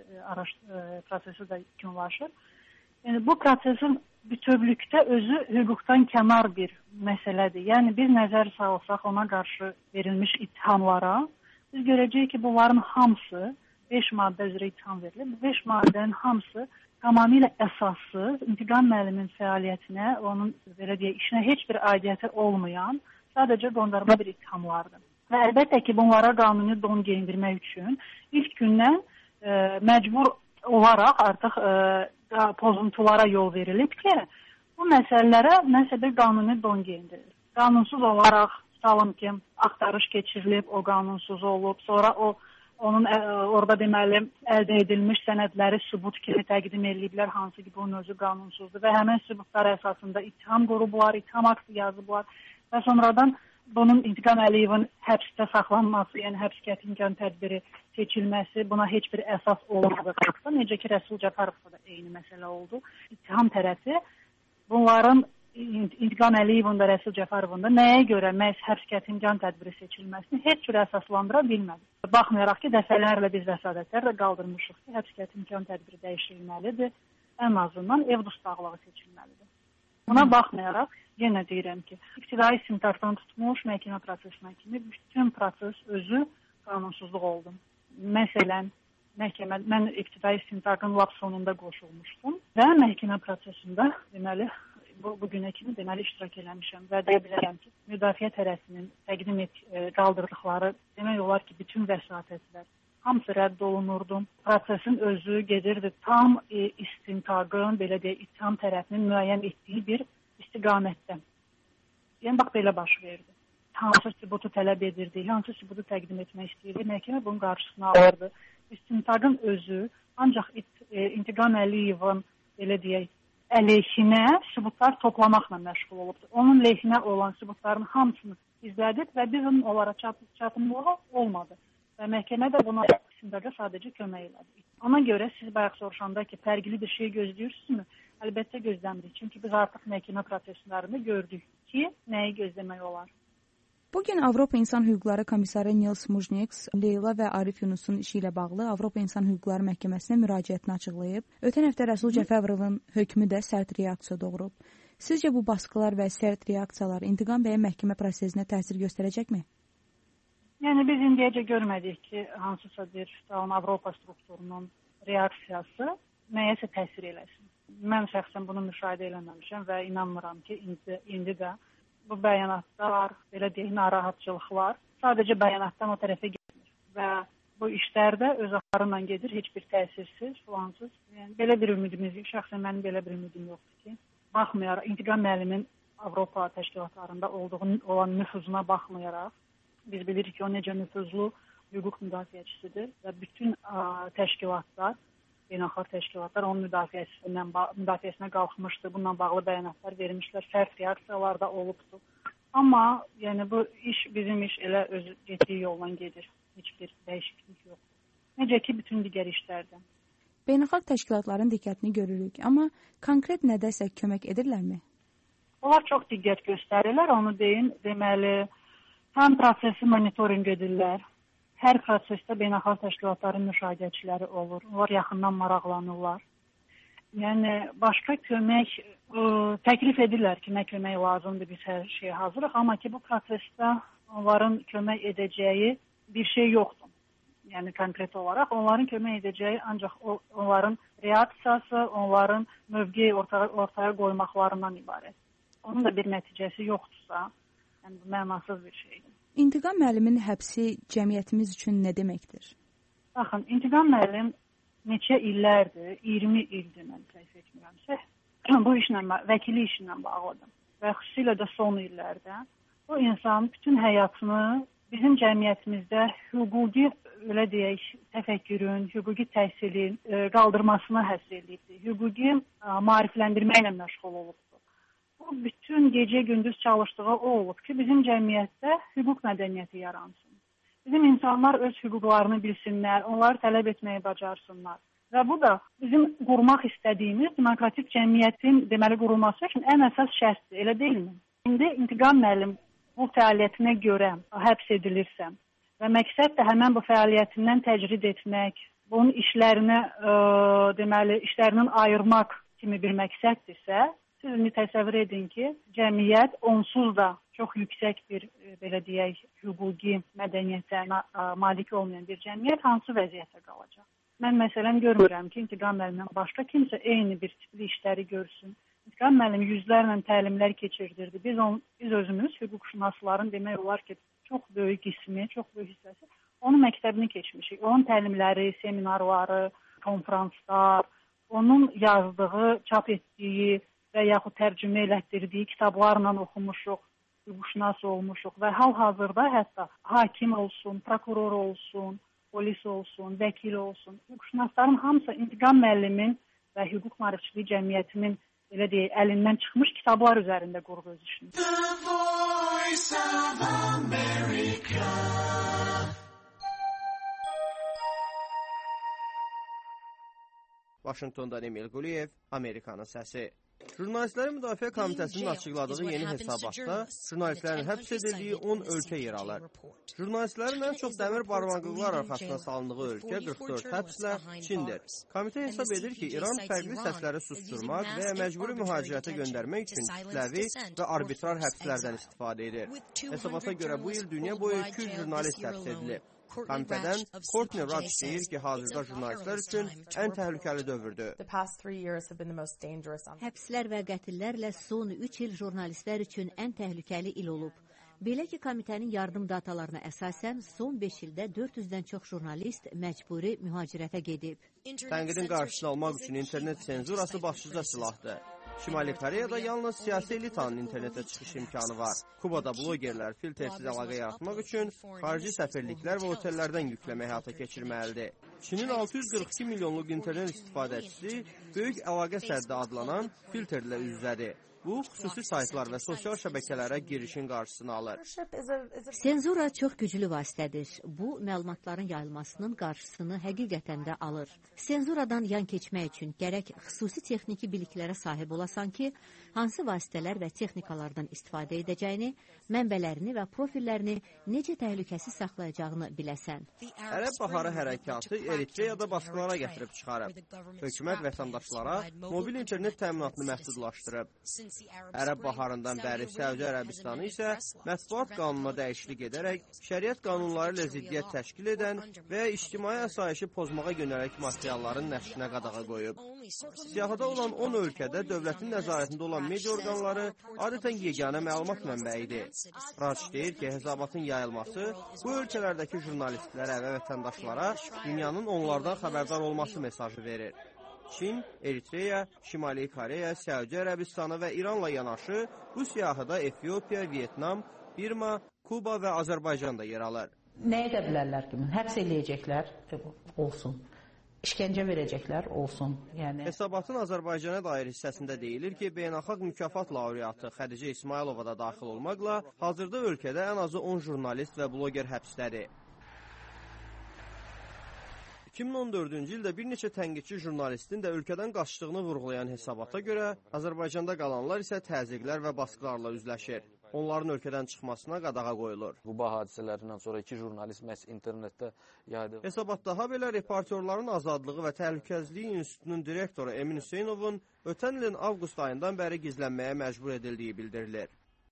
prosesi də günlaşır. Yəni, bu prosesin bütövlükdə özü hüquqdan kənar bir məsələdir. Yəni, bir nəzər salsaq ona qarşı verilmiş ittihamlara, biz görəcəyik ki, bunların hamısı 5 maddə üzrə itham verilir. Bu 5 maddənin hamısı tamamilə əsassız, İntiqam müəllimin fəaliyyətinə, onun belə deyək, işinə heç bir aidiyyəti olmayan, sadəcə qondarma bir ittihamlardır. Və əlbəttə ki, bunlara qanuni don geyindirmək üçün ilk gündən məcbur olaraq artıq pozuntulara yol verilib ki, bu məsələlərə nəsə bir qanuni don geyindirilir. Qanunsuz olaraq, tutalım ki, axtarış keçirilib, o qanunsuz olub, sonra onun orada deməli əldə edilmiş sənədləri sübut kimi təqdim ediliblər, hansı ki bunun özü qanunsuzdur və həmin sübutlar əsasında ittiham qurublar, ittiham aktı yazıblar və sonradan bunun İntiqam Əliyevin həbsdə saxlanması, yəni həbs qətimkan tədbiri seçilməsi buna heç bir əsas olmadığı haqqında, necə ki Rəsul Cəfərovda da eyni məsələ oldu. İttiham tərəfi bunların İntiqam Əliyevin və Rəsul Cəfərovun da nəyə görə məhz həbs qətimkan tədbiri seçilməsini heç cür əsaslandıra bilmədi. Baxmayaraq ki, dəfələrlə biz vəsadətlər də qaldırmışıq ki, həbs qətimkan tədbiri dəyişilməlidir, ən azından ev dustaqlığı seçilməlidir. Buna baxmayaraq, yenə deyirəm ki, ibtidai istintaqdan tutmuş məhkəmə prosesinə kimi bütün proses özü qanunsuzluq oldu. Məsələn, mən ibtidai istintaqın lap sonunda qoşulmuşdum və məhkəmə prosesində deməli bu günə kimi deməli iştirak eləmişəm və deyə bilərəm ki, müdafiə tərəfinin təqdim qaldırdıqları demək olar ki, bütün vəsatətlər hamısı rədd olunurdu. Prosesin özü gedirdi tam istintaqın, belə deyək, ittiham tərəfinin müəyyən etdiyi bir istiqamətdə. Yəni, bax, belə baş verdi. Hansı sübutu tələb edirdi, hansı sübutu təqdim etmək istəyirdi, məhkəmə bunun qarşısına alırdı. İstintaqın özü ancaq İntiqam Əliyevin, belə deyək, əleyhinə sübutlar toplamaqla məşğul olubdur. Onun leyhinə olan sübutların hamısını izlədib və bizim onlara çatımlığı olmadı. Və məhkəmə də buna istintaqa sadəcə kömək elədi. Ona görə siz bayaq soruşanda ki, fərqli bir şey gözləyirsinizmi? Əlbəttə gözləmirik. Çünki biz artıq məhkəmə proseslərində gördük ki, nəyi gözləmək olar. Bugün Avropa İnsan Hüquqları Komissarı Nils Mujniks Leyla və Arif Yunusun işi ilə bağlı Avropa İnsan Hüquqları Məhkəməsinə müraciətini açıqlayıb. Ötən həftə Rəsul Cəfərovun hökmü də sərt reaksiya doğurub. Sizcə bu baskılar və sərt reaksiyalar İntiqam bəyin məhkəmə prosesinə təsir göstərəcəkmi? Yəni, biz indiyəcə görmədik ki, hansısa bir Avropa strukturunun reaksiyası nəyəsə təsir eləsin. Mən şəxsən bunu müşahidə eləməmişəm və inanmıram ki, indi də bu bəyanatlar, belə deyək, narahatçılıqlar sadəcə bəyanatdan o tərəfə getmir və bu işlərdə öz axarınla gedir, heç bir təsirsiz, filansız. Yəni, belə bir ümidimiz, şəxsən mənim belə bir ümidim yoxdur ki, baxmayaraq, İntiqam müəllimin Avropa təşkilatlarında olan nüfuzuna baxmayaraq, biz bilirik ki, o necə nüfuzlu hüquq müdafiəçisidir və bütün təşkilatlar, beynəlxalq təşkilatlar onun müdafiəsinə qalxmışdı. Bununla bağlı bəyanatlar vermişlər, sərt reaksiyalar da olubdur. Amma yəni, bu iş, bizim iş elə öz getdiyi yolla gedir. Heç bir dəyişiklik yoxdur. Necə ki, bütün digər işlərdə. Beynəlxalq təşkilatların diqqətini görürük, amma konkret nədəsə kömək edirlərmi? Onlar çox diqqət göstərirlər, onu deyin, deməli, həm prosesi monitorinq edirlər. Hər prosesdə beynəlxalq təşkilatların müşahidəçiləri olur. Onlar yaxından maraqlanırlar. Yəni, başqa kömək təklif edirlər ki, nə kömək lazımdır, biz hər şeyə hazırıq. Amma ki, bu prosesdə onların kömək edəcəyi bir şey yoxdur. Yəni, konkret olaraq onların kömək edəcəyi ancaq onların reaksiyası, onların mövqeyi ortaya qoymaqlarından ibarət. Onun da bir nəticəsi yoxdursa, yəni, bu mənasız bir şeydir. İntiqam müəllimin həbsi cəmiyyətimiz üçün nə deməkdir? Baxın, İntiqam müəllim neçə illərdir, 20 ildir mən səhv etmirəmsə, bu işlə, vəkili işlə bağlıdır və xüsusilə də son illərdə bu insan bütün həyatını bizim cəmiyyətimizdə hüquqi, öyle deyək, təfəkkürün, hüquqi təhsilin qaldırmasına həsr edildi, hüquqi maarifləndirməklə məşğul olub. Bu bütün gecə-gündüz çalışdığı o olub ki, bizim cəmiyyətdə hüquq mədəniyyəti yaransın. Bizim insanlar öz hüquqlarını bilsinlər, onları tələb etməyi bacarsınlar. Və bu da bizim qurmaq istədiyimiz demokratik cəmiyyətin deməli qurulması üçün ən əsas şərtdir, elə deyilmi? İndi İntiqam müəllim bu fəaliyyətinə görə həbs edilirsə və məqsəd də həmən bu fəaliyyətindən təcrid etmək, bunun işlərini, deməli, işlərindən ayırmaq kimi bir məqsəddirsə, siz indi təsəvvür edin ki, cəmiyyət onsuz da çox yüksək bir, belə deyək, hüquqi mədəniyyətə malik olmayan bir cəmiyyət hansı vəziyyətə qalacaq? Mən məsələn görmürəm ki, İntiqam müəllimdən başqa kimsə eyni bir tipli işləri görsün. İntiqam müəllim yüzlərlə təlimlər keçirdirdi. Biz özümüz hüquqşünasların demək olar ki, çox böyük qismi, çox böyük hissəsi onun məktəbini keçmişik. Onun təlimləri, seminarları, konferanslar, onun yazdığı, çap etdiyi və yaxud tərcümə elətdirdiyi kitablarla oxumuşuq, hüquqşünas olmuşuq və hal-hazırda hətta hakim olsun, prokuror olsun, polis olsun, vəkil olsun, hüquqşünasların hamısı İntiqam müəllimin və hüquq maarifçiliyi cəmiyyətinin elə deyək, əlindən çıxmış kitablar üzərində qurdu öz işini. Voice of America. Vaşinqtondan Emil Quliyev, Amerikanın səsi. Jurnalistlərin Müdafiə Komitəsinin açıqladığı yeni hesabatda jurnalistlərin həbs edildiyi 10 ölkə yer alır. Jurnalistlərin ən çox dəmir barmaqlıqlar arxasına salındığı ölkə 44 həbslə Çindir. Komitə hesab edir ki, İran fərqli səsləri susturmaq və məcburi mühacirətə göndərmək üçün kütləvi və arbitrar həbslərdən istifadə edir. Hesabata görə bu il dünya boyu 200 jurnalist həbs edilib. Komitədən Courtney Radsch deyir ki, hazırda jurnalistlər üçün ən təhlükəli dövrdür. Həbslər və qətillərlə son 3 il jurnalistlər üçün ən təhlükəli il olub. Belə ki, komitənin yardım datalarına əsasən son 5 ildə 400-dən çox jurnalist məcburi mühacirətə gedib. Tənqidin qarşısını almaq üçün internet senzurası başlıca silahdır. Şimali Koreyada yalnız siyasi elitanın internetə çıxış imkanı var. Kubada blogerlər filtrsiz əlaqə yaratmaq üçün xarici səfirliklər və otellərdən yükləmə həyata keçirməlidir. Çinin 642 milyonluq internet istifadəçisi böyük əlaqə səddi adlanan filtrlə üz-üzədir. Bu, xüsusi saytlar və sosial şəbəkələrə girişin qarşısını alır. Senzura çox güclü vasitədir. Bu, məlumatların yayılmasının qarşısını həqiqətən də alır. Senzuradan yan keçmək üçün gərək xüsusi texniki biliklərə sahib olasan ki, hansı vasitələr və texnikalardan istifadə edəcəyini, mənbələrini və profillərini necə təhlükəsiz saxlayacağını biləsən. Ərəb Baharı hərəkatı Eritreyada baskılara gətirib çıxarıb. Hökumət vətəndaşlara mobil internet təminatını məhdudlaşdırıb. Ərəb Baharından bəri Səudi Ərəbistanı isə mətbuat qanununa dəyişiklik edərək şəriət qanunları ilə ziddiyyət təşkil edən və ictimai əsayişi pozmağa yönəlik materialların nəşrinə qadağa qoyub. Siyahıda olan 10 ölkədə dövlətin nəzarətində olan media orqanları adətən yeganə məlumat mənbəyidir. Radsch deyir ki, hesabatın yayılması bu ölkələrdəki jurnalistlərə və vətəndaşlara dünyanın onlardan xəbərdar olması mesajı verir. Çin, Eritreya, Şimali Koreya, Səudi Ərəbistanı və İranla yanaşı bu siyahıda Efiopiya, Vietnam, Birma, Kuba və Azərbaycan da yer alır. Nə edə bilərlər ki? Həbs eləyəcəklər, olsun. İşgəncə verəcəklər, olsun. Hesabatın Azərbaycana dair hissəsində deyilir ki, beynəlxalq mükafat laureatı Xədicə İsmailova da daxil olmaqla hazırda ölkədə ən azı 10 jurnalist və bloger həbsdədir. 2014-cü ildə bir neçə tənqidçi jurnalistin də ölkədən qaçdığını vurğulayan hesabata görə Azərbaycanda qalanlar isə təzyiqlər və baskılarla üzləşir. Onların ölkədən çıxmasına qadağa qoyulur. Quba hadisələrindən sonra 2 jurnalist məhz internetdə yaydı. Hesabatda habelə reportyorların azadlığı və təhlükəsizliyi institutunun direktoru Emin Hüseynovun ötən ilin avqust ayından bəri gizlənməyə məcbur edildiyi bildirilir.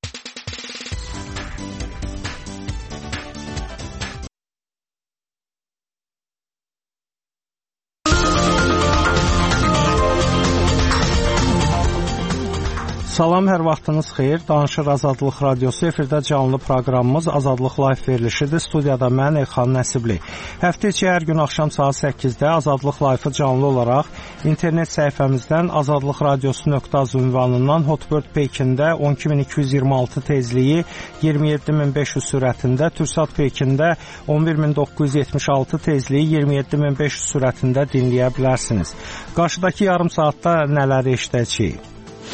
Salam, hər vaxtınız xeyir. Danışır Azadlıq Radiosu. Efirdə canlı proqramımız Azadlıq Live verilişidir. Studiyada mən Elxan Nəsibli. Həftə içi hər gün axşam saat 8-də Azadlıq Live-ı canlı olaraq internet səhifəmizdən azadlıqradiosu.az ünvanından Hotbird Pekində 12226 tezliyi 27500 sürətində, Türksat Pekində 11976 tezliyi 27500 sürətində dinləyə bilərsiniz. Qarşıdakı yarım saatda nələri eşidəcəyik?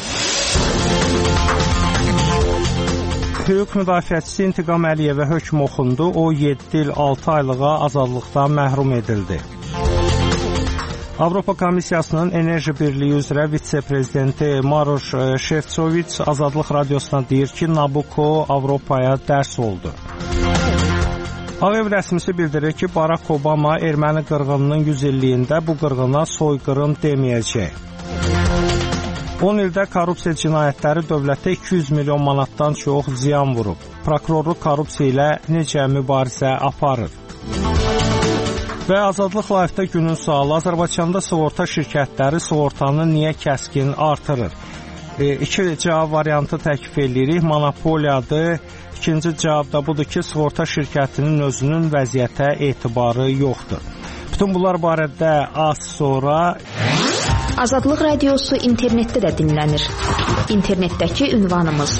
Hüquq müdafiəçisi İntiqam Əliyevə hökm oxundu. O 7 il 6 aylığa azadlıqdan məhrum edildi. Avropa Komissiyasının Enerji Birliyi üzrə vitse-prezidenti Maroš Şefčovič Azadlıq Radiosuna deyir ki, Nabucco Avropaya dərs oldu. Ağ Ev rəsmisi bildirir ki, Barack Obama erməni qırğınının 100 illiyində bu qırğına soyqırım deməyəcək. 10 ildə korrupsiya cinayətləri dövlətə 200 milyon manatdan çox ziyan vurub. Prokurorluq korrupsiya ilə necə mübarizə aparır? Və Azadlıq Live-da günün sualı: Azərbaycanda sığorta şirkətləri sığortanı niyə kəskin artırır? İki cavab variantı təklif edirik. Monopoliyadır. İkinci cavab da budur ki, sığorta şirkətinin özünün vəziyyətə etibarı yoxdur. Bütün bunlar barədə az sonra... Azadlıq Radiosu internetdə də dinlənir. İnternetdəki ünvanımız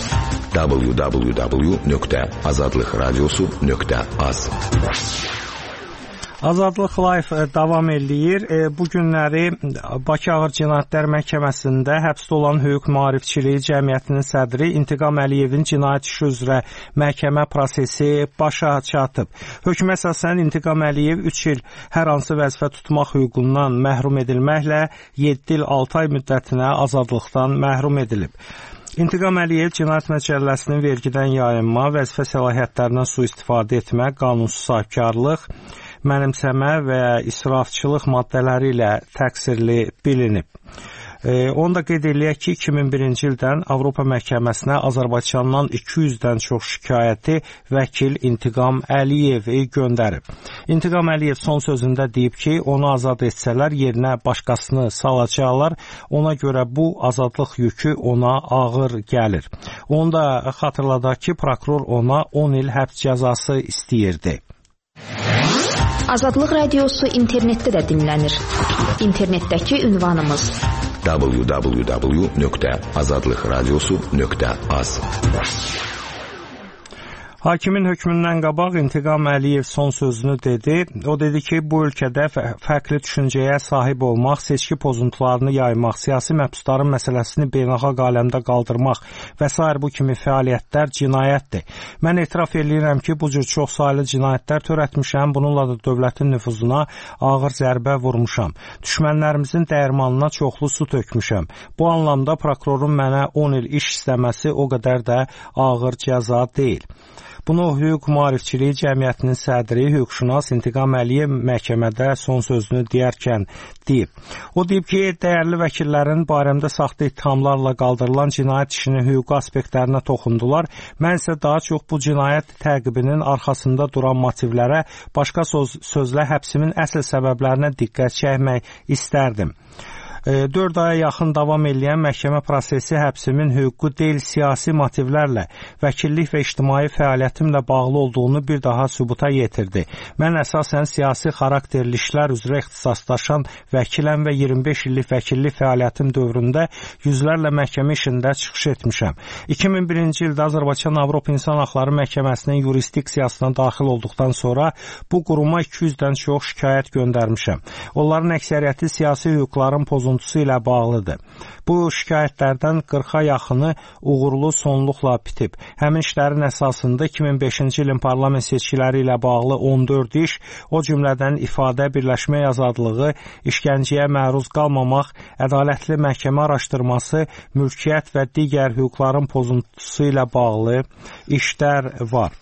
www.azadlıqradiosu.az. Azadlıq Live davam eləyir. Bu günləri Bakı Ağır Cinayətlər Məhkəməsində həbsdə olan Hüquq Maarifçiliyi Cəmiyyətinin sədri İntiqam Əliyevin cinayət işi üzrə məhkəmə prosesi başa çatıb. Hökmə əsasən İntiqam Əliyev 3 il hər hansı vəzifə tutmaq hüququndan məhrum edilməklə 7 il 6 ay müddətinə azadlıqdan məhrum edilib. İntiqam Əliyev Cinayət Məcəlləsinin vergidən yayınma, vəzifə səlahiyyətlərindən sui-istifadə etmə, qanunsuz sahibkarlıq, mənimsəmə və israfçılıq maddələri ilə təqsirli bilinib. Onu da qeyd eləyək ki, 2001-ci ildən Avropa Məhkəməsinə Azərbaycandan 200-dən çox şikayəti vəkil İntiqam Əliyev göndərib. İntiqam Əliyev son sözündə deyib ki, onu azad etsələr yerinə başqasını salacaqlar, ona görə bu azadlıq yükü ona ağır gəlir. Onu da xatırladaq ki, prokuror ona 10 il həbs cəzası istəyirdi. Azadlıq Radiosu internetdə də dinlənir. İnternetdəki ünvanımız www.azadlıqradiosu.az. Hakimin hökmündən qabaq İntiqam Əliyev son sözünü dedi. O dedi ki, bu ölkədə fərqli düşüncəyə sahib olmaq, seçki pozuntularını yaymaq, siyasi məhbusların məsələsini beynəlxalq aləmdə qaldırmaq və s. bu kimi fəaliyyətlər cinayətdir. Mən etiraf edirəm ki, bu cür çox saylı cinayətlər törətmişəm, bununla da dövlətin nüfuzuna ağır zərbə vurmuşam. Düşmənlərimizin dəyirmanına çoxlu su tökmüşəm. Bu anlamda prokurorun mənə 10 il iş istəməsi o qədər də ağır cəza deyil. Bunu Hüquq Maarifçiliyi Cəmiyyətinin sədri, hüquqşünas İntiqam Əliyev məhkəmədə son sözünü deyərkən deyib. O deyib ki, dəyərli vəkillərin barəmdə saxta ittihamlarla qaldırılan cinayət işinin hüquqi aspektlərinə toxundular. Mən isə daha çox bu cinayət təqibinin arxasında duran motivlərə, başqa sözlə həbsimin əsl səbəblərinə diqqət çəkmək istərdim. 4 aya yaxın davam edən məhkəmə prosesi həbsimin hüquqi deyil, siyasi motivlərlə, vəkillik və ictimai fəaliyyətimlə bağlı olduğunu bir daha sübuta yetirdi. Mən əsasən siyasi xarakterli işlər üzrə ixtisaslaşan vəkiləm və 25 illik vəkillik fəaliyyətim dövründə yüzlərlə məhkəmə işində çıxış etmişəm. 2001-ci ildə Azərbaycan Avropa İnsan Haqları Məhkəməsinin yurisdiksiyasına daxil olduqdan sonra bu quruma 200-dən çox şikayət göndərmişəm. Onların əksəriyyəti siyasi hüquqların pozuntusu ilə bağlıdır. Bu şikayətlərdən 40-a yaxını uğurlu sonluqla bitib. Həmin işlərin əsasında 2005-ci ilin parlament seçkiləri ilə bağlı 14 iş, o cümlədən ifadə, birləşmə azadlığı, işgəncəyə məruz qalmamaq, ədalətli məhkəmə araşdırması, mülkiyyət və digər hüquqların pozuntusu ilə bağlı işlər var.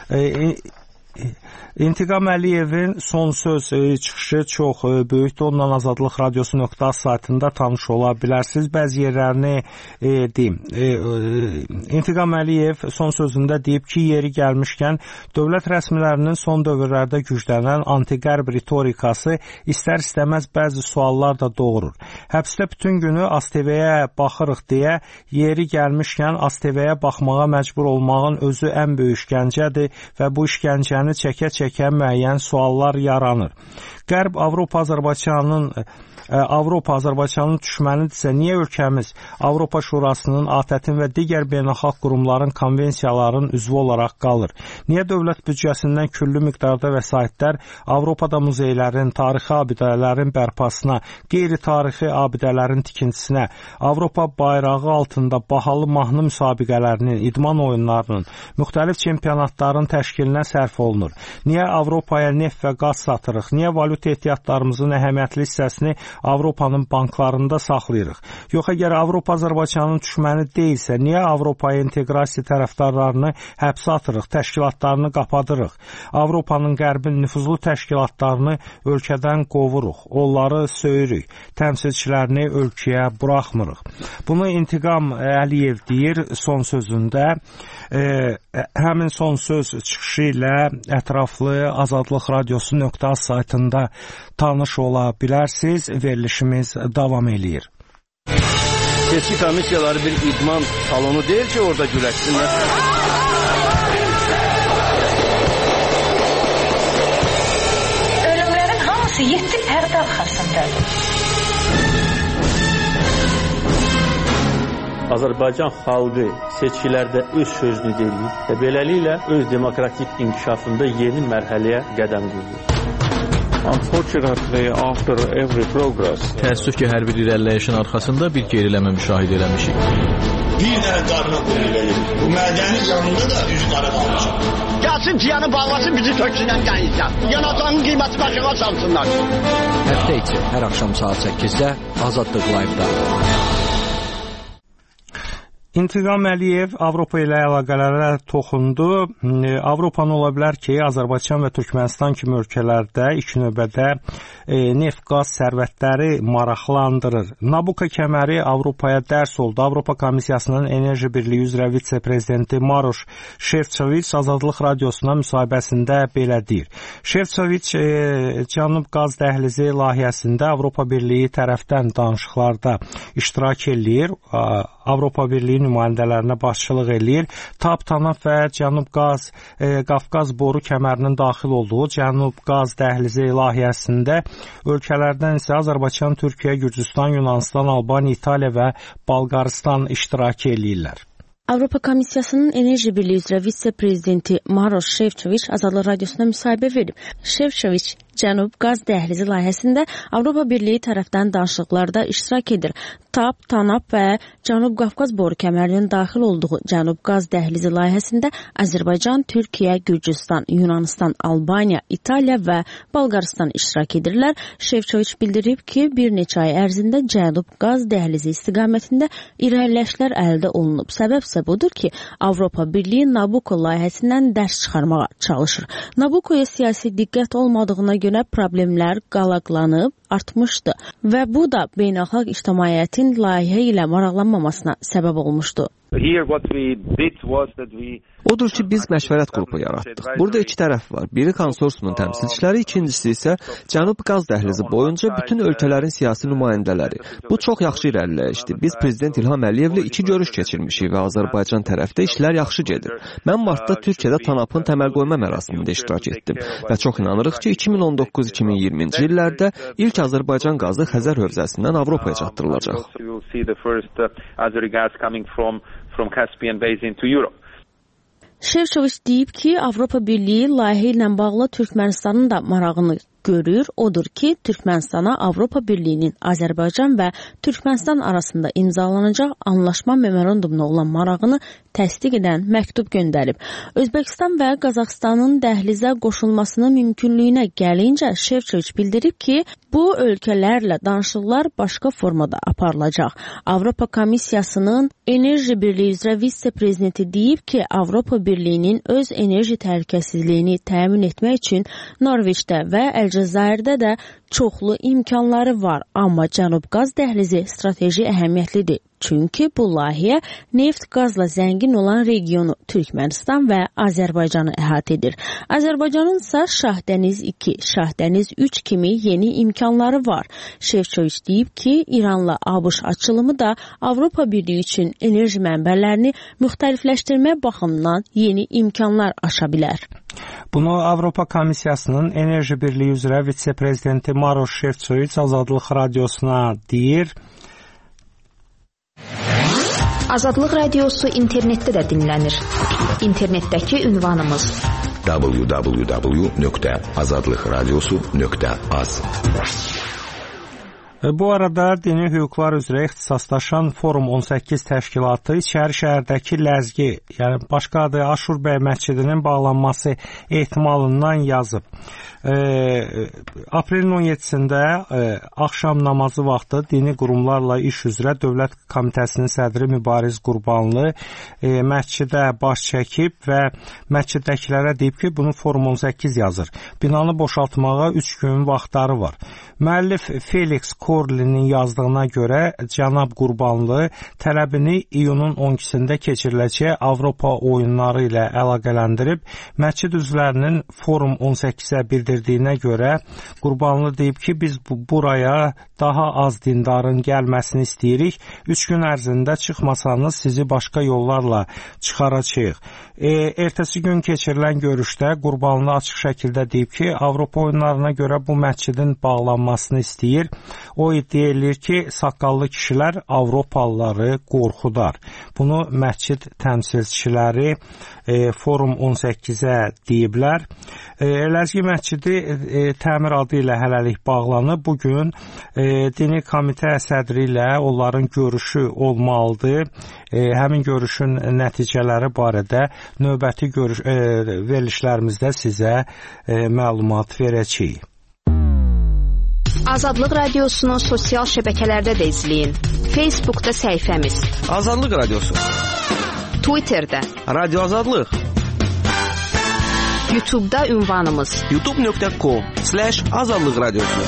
İntiqam Əliyevin son söz çıxışı çox böyükdür. Ondan Azadlıq Radiosu.az saytında tanış ola bilərsiniz. Bəzi yerlərini deyim. İntiqam Əliyev son sözündə deyib ki, yeri gəlmişkən dövlət rəsmilərinin son dövrlərdə güclənən anti-qərb ritorikası istər-istəməz bəzi suallar da doğurur. Həbsdə bütün günü ASTV-yə baxırıq deyə yeri gəlmişkən ASTV-yə baxmağa məcbur olmağın özü ən böyük işgəncədir və bu işgəncəni çəkə-çəkə müəyyən suallar yaranır. Qərb Avropa Azərbaycanın düşmənidirsə, niyə ölkəmiz Avropa Şurasının, ATƏT-in və digər beynəlxalq qurumların, konvensiyaların üzvü olaraq qalır? Niyə dövlət büdcəsindən küllü miqdarda vəsaitlər Avropada muzeylərin, tarixi abidələrin bərpasına, qeyri-tarixi abidələrin tikintisinə, Avropa bayrağı altında bahalı mahnı müsabiqələrinin, idman oyunlarının, müxtəlif çempionatların təşkilinə sərf olunur? Niyə Avropaya neft və qaz satırıq? Niyə valyuta ehtiyatlarımızın əhəmiyyətli hissəsini Avropanın banklarında saxlayırıq? Yox, əgər Avropa Azərbaycanın düşməni deyilsə, niyə Avropaya inteqrasiya tərəfdarlarını həbsə atırıq, təşkilatlarını qapadırıq? Avropanın qərbin nüfuzlu təşkilatlarını ölkədən qovuruq, onları söyürük, təmsilçilərini ölkəyə buraxmırıq. Bunu İntiqam Əliyev deyir son sözündə. Həmin son söz çıxışı ilə ətraflı Azadlıq Radiosu.az saytında tanış ola bilərsiniz. Verilişimiz davam eləyir. Seçki komissiyaları bir idman salonu deyil ki, orada güləşsinlər. Ölümlərin hamısı 7 pərdə arxasındadır. Azərbaycan xalqı seçkilərdə öz sözünü deyir və beləliklə öz demokratik inkişafında yeni mərhələyə qədəm qoyur. Unfortunately, after every progress, təəssüf ki, hər bir irəliləyişin arxasında bir geriləmə müşahidə eləmişik. Bir dənə qarına qoyulur. Bu mədənin yanında da üz qara qalmışam. Gəlsin ciyanı bağlasın, bizi töksünən gəlirsən. Yanacağının qiyməti başına salsınlar. Həftə içi hər axşam saat 8-də Azadlıq Live-da. İntiqam Əliyev Avropa ilə əlaqələrə toxundu. Avropanı ola bilər ki, Azərbaycan və Türkmənistan kimi ölkələrdə ilk növbədə neft-qaz sərvətləri maraqlandırır. Nabucco kəməri Avropaya dərs oldu. Avropa Komissiyasının Enerji Birliyi üzrə vitse-prezidenti Maroš Šefčovič Azadlıq Radiosuna müsahibəsində belə deyir. Šefčovič Cənub qaz dəhlizi layihəsində Avropa Birliyi tərəfdən danışıqlarda iştirak eləyir. Avropa Birliyi nümayəndələrinə başçılıq eləyir. TAP, TANAP və Cənub Qaz Qafqaz boru kəmərinin daxil olduğu Cənub Qaz dəhlizi layihəsində ölkələrdən isə Azərbaycan, Türkiyə, Gürcüstan, Yunanistan, Albaniya, İtaliya və Bolqarıstan iştirak eləyirlər. Avropa Komissiyasının Enerji Birliyi üzrə vitse-prezidenti Maroš Šefčovič Azadlıq Radiosuna müsahibə verib. Šefčovič Cənub qaz dəhlizi layihəsində Avropa Birliyi tərəfdən danışıqlarda iştirak edir. TAP, TANAP və Cənub Qafqaz boru kəmərinin daxil olduğu Cənub qaz dəhlizi layihəsində Azərbaycan, Türkiyə, Gürcüstan, Yunanistan, Albaniya, İtaliya və Bolqarıstan iştirak edirlər. Şefçoviç bildirib ki, bir neçə ay ərzində Cənub qaz dəhlizi istiqamətində irəliləyişlər əldə olunub. Səbəb isə budur ki, Avropa Birliyi Nabucco layihəsindən dərs çıxarmağa çalışır. Nabuccoya siyasi diqqət olmadığına görə problemlər qalaqlanıb artmışdı və bu da beynəlxalq ictimaiyyətin layihə ilə maraqlanmamasına səbəb olmuşdu. Odur ki, biz məşvərət qrupu yaratdıq. Burada iki tərəf var. Biri konsorsiumun təmsilçiləri, ikincisi isə Cənub qaz dəhlizi boyunca bütün ölkələrin siyasi nümayəndələri. Bu çox yaxşı irəliləyişdir. Biz Prezident İlham Əliyevlə 2 görüş keçirmişik və Azərbaycan tərəfdə işlər yaxşı gedir. Mən martda Türkiyədə TANAP-ın təməl qoyma mərasimində iştirak etdim və çox inanırıq ki, 2019-2020-ci illərdə ilk Azərbaycan qazı Xəzər hövzəsindən Avropaya çatdırılacaq. Şefçoviç deyib ki, Avropa Birliyi layihə ilə bağlı Türkmənistanın da marağını görür. Odur ki, Türkmənistana Avropa Birliyinin Azərbaycan və Türkmənistan arasında imzalanacaq anlaşma memorandumuna olan marağını təsdiq edən məktub göndərib. Özbəkistan və Qazaxıstanın dəhlizə qoşulmasının mümkünlüyünə gəlincə Şefçoviç bildirib ki, bu ölkələrlə danışıqlar başqa formada aparılacaq. Avropa Komissiyasının Enerji Birliyi üzrə vitse-prezidenti deyib ki, Avropa Birliyinin öz enerji təhlükəsizliyini təmin etmək üçün Norveçdə və Əlcəzairdə də çoxlu imkanları var, amma Cənub qaz dəhlizi strateji əhəmiyyətlidir. Çünki bu layihə neft qazla zəngin olan regionu Türkmənistan və Azərbaycanı əhatə edir. Azərbaycanın isə Şahdəniz 2, Şahdəniz 3 kimi yeni imkanları var. Şefçoviç deyib ki, İranla ABŞ açılımı da Avropa Birliyi üçün enerji mənbələrini müxtəlifləşdirmə baxımından yeni imkanlar aşa bilər. Bunu Avropa Komissiyasının Enerji Birliyi üzrə vitse-prezidenti Maroš Šefčovič Azadlıq Radiosuna deyir. Azadlıq Radiosu internetdə də dinlənir. İnternetdəki ünvanımız www.azadlıqradiosu.az. Bu arada Dini Hüquqlar üzrə ixtisaslaşan Forum 18 təşkilatı İçəri şəhərdəki ləzgi, yəni başqa adı Aşurbəy məscidinin bağlanması ehtimalından yazıb. Aprelin 17-sində axşam namazı vaxtı dini qurumlarla iş üzrə Dövlət Komitəsinin sədri Mübariz Qurbanlı məscidə baş çəkib və məsciddəkilərə deyib ki, bunu Forum 18 yazır. Binanı boşaltmağa 3 gün vaxtları var. Müəllif Felix Korlinin yazdığına görə cənab Qurbanlı tələbini iyunun 12-sində keçiriləcək Avropa oyunları ilə əlaqələndirib, məscid üzvlərinin Forum 18-ə bildirdiyinə görə Qurbanlı deyib ki, biz buraya daha az dindarın gəlməsini istəyirik. 3 gün ərzində çıxmasanız sizi başqa yollarla çıxaracağıq. Ertəsi gün keçirilən görüşdə Qurbanlı açıq şəkildə deyib ki, Avropa oyunlarına görə bu məscidin bağlanmasını istəyir. O iddia edir ki, saqqallı kişilər Avropalıları qorxudar. Bunu məscid təmsilçiləri Forum 18-ə deyiblər. Ələzgi məscidi təmir adı ilə hələlik bağlanıb. Bugün dini komitə sədri ilə onların görüşü olmalıdır. Həmin görüşün nəticələri barədə növbəti verilişlərimizdə sizə məlumat verəcəyik. Azadlıq Radiosunu sosial şəbəkələrdə də izləyin. Facebookda səhifəmiz Azadlıq Radiosu, Twitterdə Radio Azadlıq, YouTube'da ünvanımız youtube.com/azadlıq radiosu.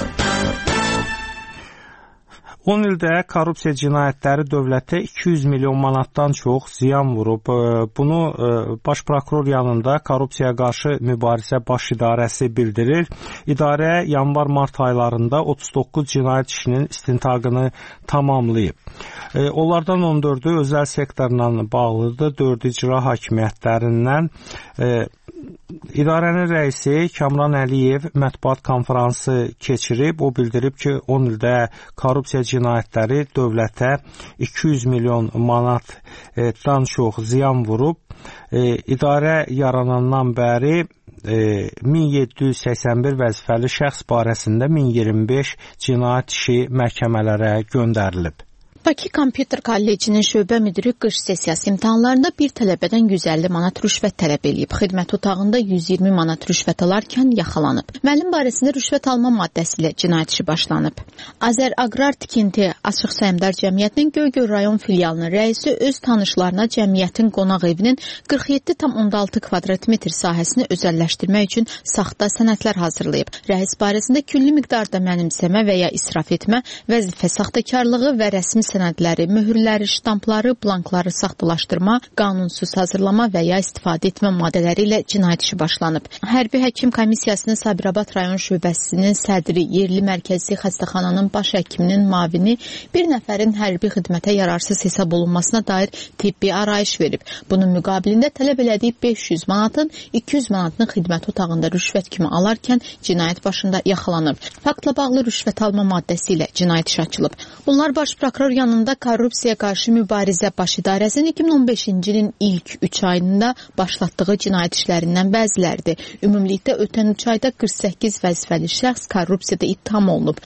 10 ildə korrupsiya cinayətləri dövlətə 200 milyon manatdan çox ziyan vurub. Bunu Baş prokuror yanında Korrupsiyaya qarşı mübarizə baş idarəsi bildirir. İdarə yanvar-mart aylarında 39 cinayət işinin istintaqını tamamlayıb. Onlardan 14-ü özəl sektorla bağlıdır, 4 icra hakimiyyətlərindən. İdarənin rəisi Kamran Əliyev mətbuat konfransı keçirib. O bildirib ki, 10 ildə korrupsiya cinayətləri dövlətə 200 milyon manatdan çox ziyan vurub. İdarə yaranandan bəri 1781 vəzifəli şəxs barəsində 1025 cinayət işi məhkəmələrə göndərilib. Bakı Kompüter Kollecinin şöbə müdiri qış sessiyası imtahanlarında bir tələbədən 150 manat rüşvət tələb edib. Xidmət otağında 120 manat rüşvət alarkən yaxalanıb. Müəllim barəsində rüşvət alma maddəsi ilə cinayət işi başlanıb. Azər Aqrar Tikinti Açıq Səhmdar Cəmiyyətinin Göygöl rayon filialının rəisi öz tanışlarına cəmiyyətin qonaq evinin 47,6 kvadrat metr sahəsini özəlləşdirmək üçün saxta sənədlər hazırlayıb. Rəis barəsində külli miqdarda mənimsəmə və ya israf etmə, vəzifə saxtakarlığı və rəsmi sənədləri, möhürləri, ştampları, blankları saxtalaşdırma, qanunsuz hazırlama və ya istifadə etmə maddələri ilə cinayət işi başlanıb. Hərbi həkim komissiyasının Sabirabad rayon şöbəsinin sədri, yerli mərkəzi xəstəxananın baş həkiminin mavini bir nəfərin hərbi xidmətə yararsız hesab olunmasına dair tibbi arayış verib. Bunun müqabilində tələb elədiyi 500 manatın 200 manatını xidmət otağında rüşvət kimi alarkən cinayət başında yaxalanıb. Faktla bağlı rüşvət alma maddəsi ilə cinayət işi açılıb. Bunlar Baş prokuror yanında Korrupsiyaya qarşı mübarizə baş idarəsinin 2015-ci ilin ilk 3 ayında başlatdığı cinayət işlərindən bəziləridir. Ümumilikdə ötən 3 ayda 48 vəzifəli şəxs korrupsiyada ittiham olunub.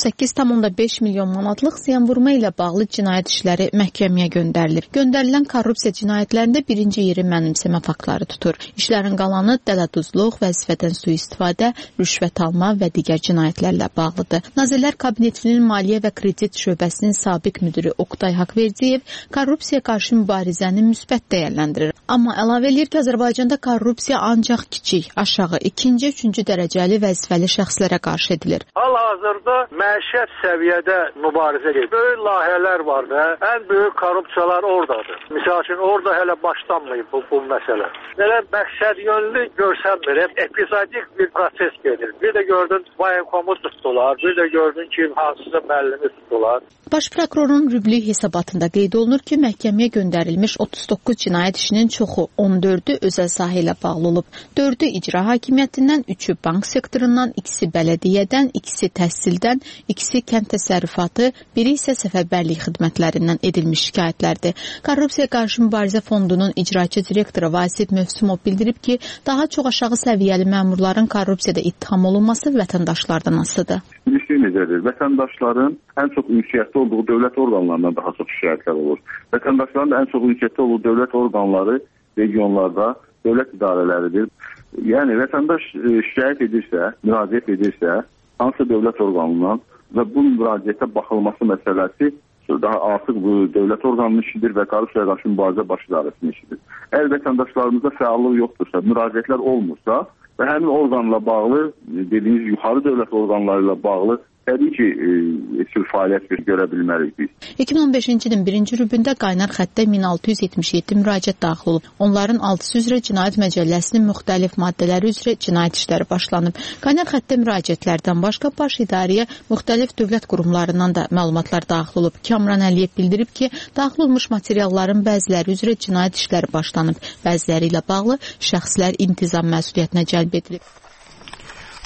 18,5 milyon manatlıq ziyan vurma ilə bağlı cinayət işləri məhkəməyə göndərilir. Göndərilən korrupsiya cinayətlərində birinci yeri mənimsəmə faktları tutur. İşlərin qalanı dələduzluq, vəzifədən sui-istifadə, rüşvət alma və digər cinayətlərlə bağlıdır. Nazirlər Kabinetinin Maliyyə və Kredit şöbəsinin sabiq müdiri Oqtay Haqverdiyev korrupsiya qarşı mübarizəni müsbət dəyərləndirir. Amma əlavə edir ki, Azərbaycanda korrupsiya ancaq kiçik, aşağı, ikinci, üçüncü dərəcəli vəzifəli şəxslərə qarşı edilir. Hal-hazırda məişət səviyyədə mübarizə gedir. Böyük layihələr var da, ən böyük korrupsiyalar oradadır. Misal üçün, orada hələ başlanmayıb bu məsələ. Belə məqsəd yönlü görsənmir, epizodik bir proses gedir. Bir də gördün, Vayenkomu tutdular, bir də gördün ki, hansısa müəllimi tutdular. Baş prokurorun rüblü hesabatında qeyd olunur ki, məhkəməyə göndərilmiş 39 cinayət işinin çoxu 14-ü özəl sahə ilə bağlı olub. 4-ü icra hakimiyyətindən, 3-ü bank sektorundan, 2-si bələdiyyədən, 2-si təhsildən, 2-si kənd təsərrüfatı, biri isə səfərbərlik xidmətlərindən edilmiş şikayətlərdir. Korrupsiya qarşı mübarizə fondunun icraçı direktoru Vasif Mövsümov bildirib ki, daha çox aşağı səviyyəli məmurların korrupsiyada ittiham olunması vətəndaşlardan asılıdır. İlişki necədir? Vətəndaşların ən çox ünsiyyətli olduğu dövlət orqanlarından daha çox şikayətlər olur. Vətəndaşların da ən çox ünsiyyətli olduğu dövlət orqanları regionlarda dövlət idarələridir. Yəni, vətəndaş şikayət edirsə, müraciət edirsə, hansısa dövlət orqanından və bu müraciətə baxılması məsələsi daha artıq bu dövlət orqanının işidir və korrupsiyaya qarşı mübarizə baş idarəsinin işidir. Əgər vətəndaşlarımızda fəallıq yoxdursa, müraciətlər olmursa və həmin orqanla bağlı, dediyiniz yuxarı dövlət orqanları ilə bağlı təbii ki, fəaliyyət görə bilmərik biz. 2015-ci ilin birinci rübündə qaynar xəttə 1677 müraciət daxil olub. Onların 6-sı üzrə Cinayət Məcəlləsinin müxtəlif maddələri üzrə cinayət işləri başlanıb. Qaynar xəttə müraciətlərdən başqa baş idarəyə müxtəlif dövlət qurumlarından da məlumatlar daxil olub. Kamran Əliyev bildirib ki, daxil olmuş materialların bəziləri üzrə cinayət işləri başlanıb. Bəziləri ilə bağlı şəxslər intizam məsuliyyətinə cəlb edilib.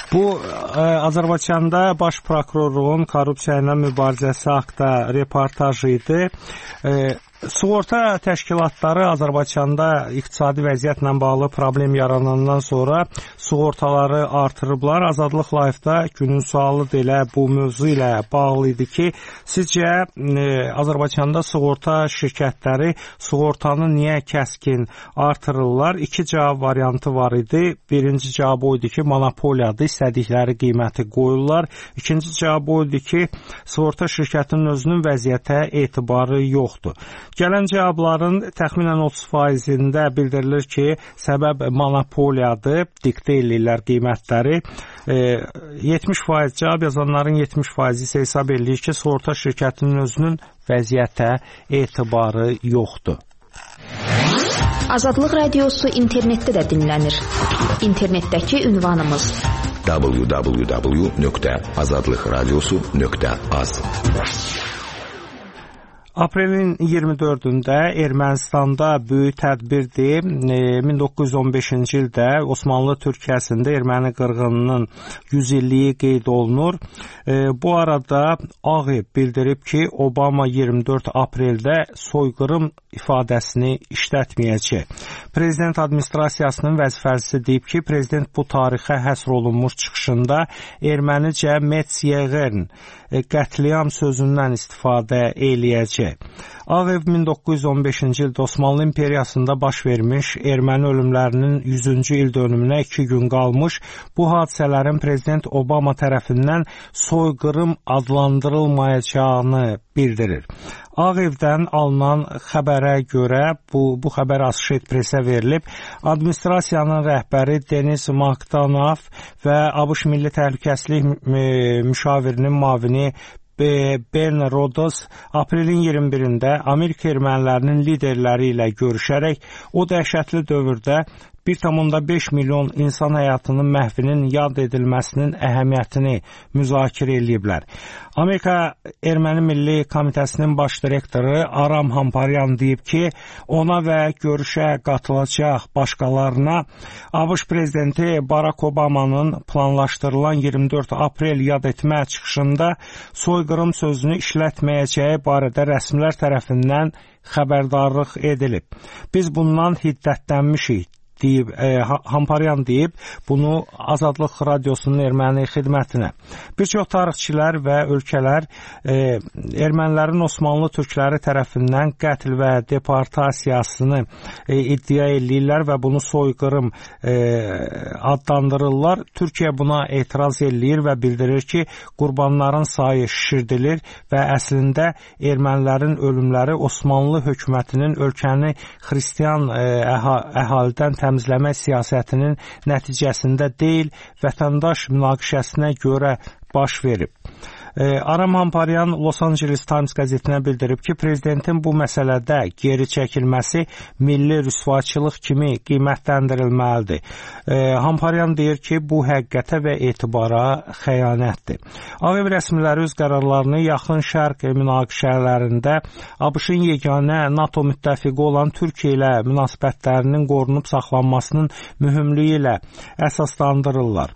Bu Azərbaycanda baş prokurorluğun korrupsiya ilə mübarizəsi haqqında reportajı idi. Sığorta təşkilatları Azərbaycanda iqtisadi vəziyyətlə bağlı problem yaranandan sonra sığortaları artırıblar. Azadlıq Live-da günün sualı da elə bu mövzu ilə bağlı idi ki, sizcə Azərbaycanda sığorta şirkətləri sığortanı niyə kəskin artırırlar? İki cavab variantı var idi. Birinci cavab o idi ki, monopoliyadır, istədikləri qiyməti qoyurlar. İkinci cavab o idi ki, sığorta şirkətinin özünün vəziyyətə etibarı yoxdur. Gələn cavabların təxminən 30%-də bildirilir ki, səbəb monopoliyadır, diktə eləyirlər qiymətləri. 70% cavab yazanların 70% isə hesab eləyir ki, sığorta şirkətinin özünün vəziyyətə etibarı yoxdur. Azadlıq Radiosu internetdə də dinlənir. İnternetdəki ünvanımız www.azadlıqradiosu.az. Aprelin 24-də Ermənistanda böyük tədbirdir. 1915-ci ildə Osmanlı Türkiyəsində erməni qırğınının 100 illiyi qeyd olunur. Bu arada Ağ Ev bildirib ki, Obama 24 apreldə soyqırım ifadəsini işlətməyəcək. Prezident administrasiyasının vəzifəçisi deyib ki, prezident bu tarixə həsr olunmuş çıxışında ermənicə Metz-Yevern qətliam sözündən istifadə eləyəcək. Ağ Ev 1915-ci ildə Osmanlı İmperiyasında baş vermiş erməni ölümlərinin 100-cü il dönümünə 2 gün qalmış, bu hadisələrin prezident Obama tərəfindən soyqırım adlandırılmayacağını bildirir. Ağ Evdən alınan xəbərə görə, bu xəbər Associated Press-ə verilib, administrasiyanın rəhbəri Denis McDonough və ABŞ Milli Təhlükəsizlik müşavirinin müavini Ben Rhodes aprelin 21-də Amerika ermənilərinin liderləri ilə görüşərək o dəhşətli dövrdə 1,5 milyon insan həyatının məhvinin yad edilməsinin əhəmiyyətini müzakirə ediblər. Amerika Erməni Milli Komitəsinin baş direktoru Aram Hamparyan deyib ki, ona və görüşə qatılacaq başqalarına ABŞ prezidenti Barack Obama'nın planlaşdırılan 24 aprel yad etmə çıxışında soyqırım sözünü işlətməyəcəyi barədə rəsmilər tərəfindən xəbərdarlıq edilib. Biz bundan hiddətlənmişik deyib, Hamparyan deyib, bunu Azadlıq Radiosunun erməni xidmətinə. Bir çox tarixçilər və ölkələr ermənilərin Osmanlı türkləri tərəfindən qətl və deportasiyasını iddia edirlər və bunu soyqırım adlandırırlar. Türkiyə buna etiraz edir və bildirir ki, qurbanların sayı şişirdilir və əslində ermənilərin ölümləri Osmanlı hökumətinin ölkəni xristian əhalidən təmizləmə siyasətinin nəticəsində deyil, vətəndaş münaqişəsinə görə baş verib. Aram Hamparyan Los Angeles Times qəzetinə bildirib ki, prezidentin bu məsələdə geri çəkilməsi milli rüsvaçılıq kimi qiymətləndirilməlidir. Hamparyan deyir ki, bu həqiqətə və etibara xəyanətdir. Ağ Ev rəsmiləri öz qərarlarını yaxın şərq münaqişələrində ABŞ-ın yeganə NATO müttəfiqi olan Türkiyə ilə münasibətlərinin qorunub saxlanmasının mühümlüyü ilə əsaslandırırlar.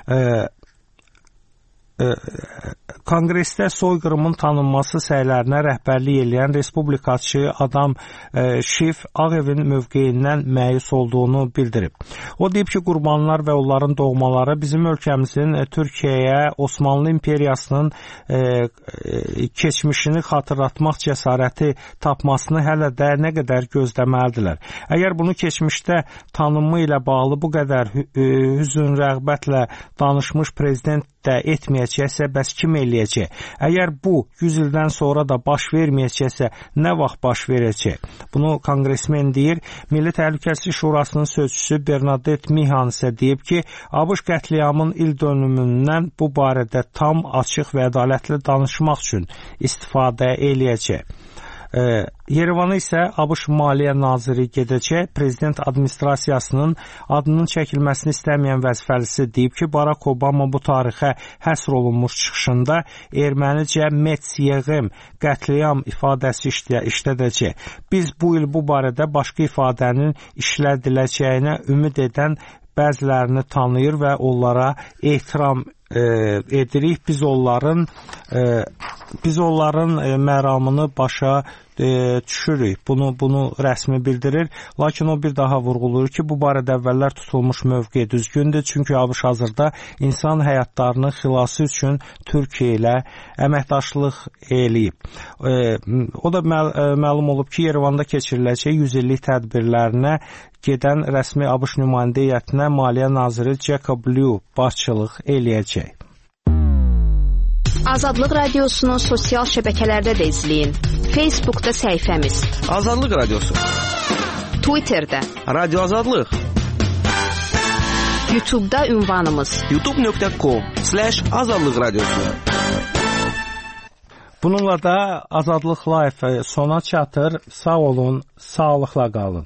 Konqresdə soyqırımın tanınması səylərinə rəhbərlik edən respublikaçı Adam Schiff Ağ Evin mövqeyindən məyus olduğunu bildirib. O deyib ki, qurbanlar və onların doğmaları bizim ölkəmizin Türkiyəyə Osmanlı İmperiyasının keçmişini xatırlatmaq cəsarəti tapmasını hələ də nə qədər gözləməlidirlər. Əgər bunu keçmişdə tanınma ilə bağlı bu qədər hüzün rəğbətlə danışmış prezident də etməyəcəksə, bəs kim eləyəcək? Əgər bu 100 ildən sonra da baş verməyəcəksə, nə vaxt baş verəcək? Bunu konqresmen deyir. Milli Təhlükəsizlik Şurasının sözçüsü Bernadette Mihan isə deyib ki, ABŞ qətliamın il dönümündən bu barədə tam, açıq və ədalətli danışmaq üçün istifadə eləyəcək. Yerevana isə ABŞ Maliyyə Naziri gedəcək. Prezident administrasiyasının adının çəkilməsini istəməyən vəzifəlisi deyib ki, Barack Obama bu tarixə həsr olunmuş çıxışında ermənicə Metz-Yevern qətliam ifadəsi işlədəcək. Biz bu il bu barədə başqa ifadənin işlədiləcəyinə ümid edən bəzilərini tanıyır və onlara ehtiram edirik. Biz onların məramını başa düşürük. Bunu rəsmi bildirir. Lakin o bir daha vurğulayır ki, bu barədə əvvəllər tutulmuş mövqe düzgündür. Çünki ABŞ hazırda insan həyatlarının xilası üçün Türkiyə ilə əməkdaşlıq eləyib. O da məlum olub ki, Yerevanda keçiriləcək 100 illik tədbirlərinə gedən rəsmi ABŞ nümayəndə heyətinə Maliyyə naziri Jacob Lew başçılıq eləyəcək. Azadlıq Radiosunu sosial şəbəkələrdə də izləyin. Facebookda səhifəmiz Azadlıq Radiosu, Twitterdə Radio Azadlıq, YouTube'da ünvanımız youtube.com/Azadlıq Radiosu. Bununla da Azadlıq Live sona çatır. Sağ olun, sağlıqla qalın.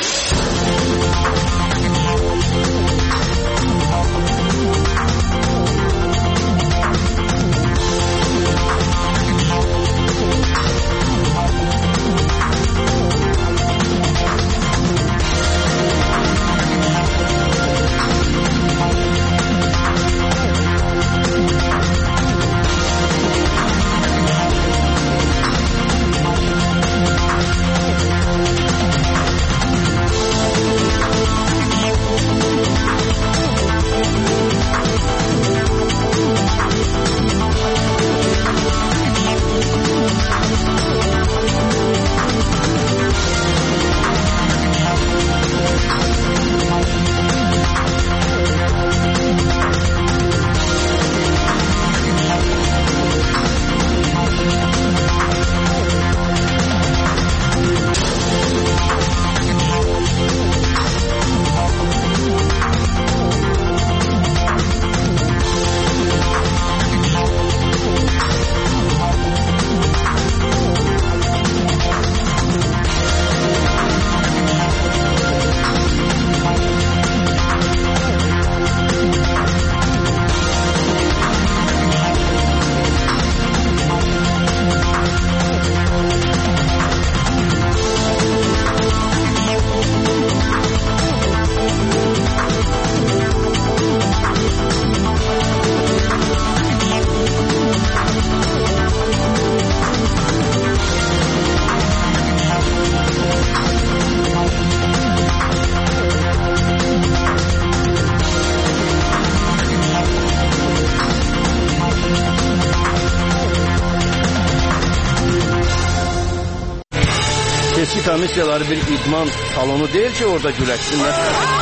Seçki komissiyaları bir idman salonu deyil ki, orada güləşsinlər.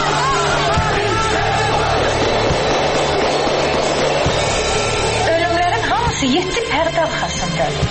Ölümlərin hamısı 7 pərdə arxasındadır.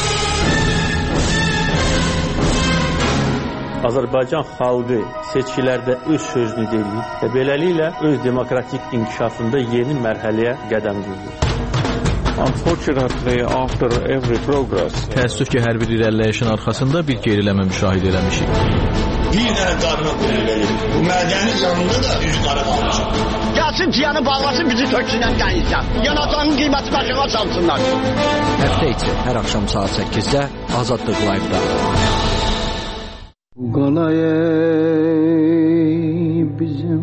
Azərbaycan xalqı seçkilərdə öz sözünü deyir və beləliklə öz demokratik inkişafında yeni mərhələyə qədəm qoyur. Unfortunately, after every progress, təəssüf ki, hər bir irəliləyişin arxasında bir geriləmə müşahidə eləmişik. Bir dənə qarına pul verir. Bu mədəni canında da üz qara qalmışıq. Gəlsin ciyanı bağlasın, bizi töksünən qəyizlər. Yanacağının qiyməti başına çalsınlar. Həftə içi hər axşam saat 8-də Azadlıq Live-da. Qalayey bizim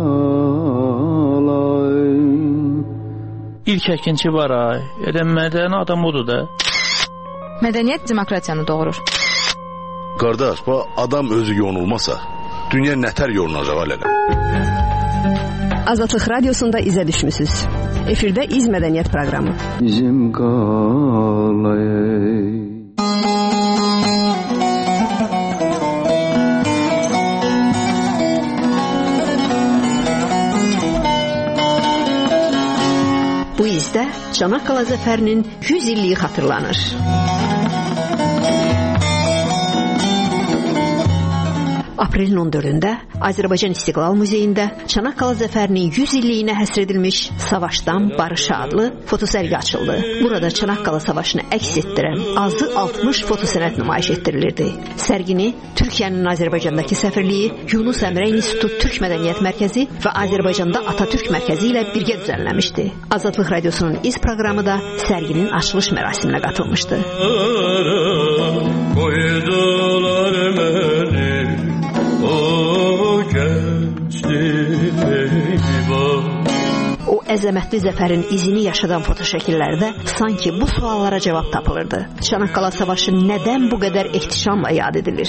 qalay. İlk əkinçi var ay. Mədəni adam odur da. Mədəniyyət demokratiyanı doğurur. Qardaş, bu adam özü yonulmasa, dünya nətər yonulacaq alələ? Azadlıq Radiosunda izə düşmüsünüz. Efirdə İz Mədəniyyət proqramı. Bizim qalayey. Bu izdə Çanaqqala zəfərinin 100 illiyi xatırlanır. Aprelin 14-də Azərbaycan İstiqlal Muzeyində Çanaqqala zəfərinin 100 illiyinə həsr edilmiş Savaşdan Barışa adlı fotosərgi açıldı. Burada Çanaqqala savaşını əks etdirən azı 60 fotosənət nümayiş etdirilirdi. Sərgini Türkiyənin Azərbaycandakı səfirliyi, Yunus Əmrə İnstitutu Türk Mədəniyyət Mərkəzi və Azərbaycanda Atatürk Mərkəzi ilə birgə düzənləmişdi. Azadlıq Radiosunun İz proqramı da sərginin açılış mərasiminə qatılmışdı. Qoydular məni o gençliğe. əzəmətli zəfərin izini yaşadan fotoşəkillərdə sanki bu suallara cavab tapılırdı. Çanakkala savaşı nədən bu qədər ehtişamla yad edilir?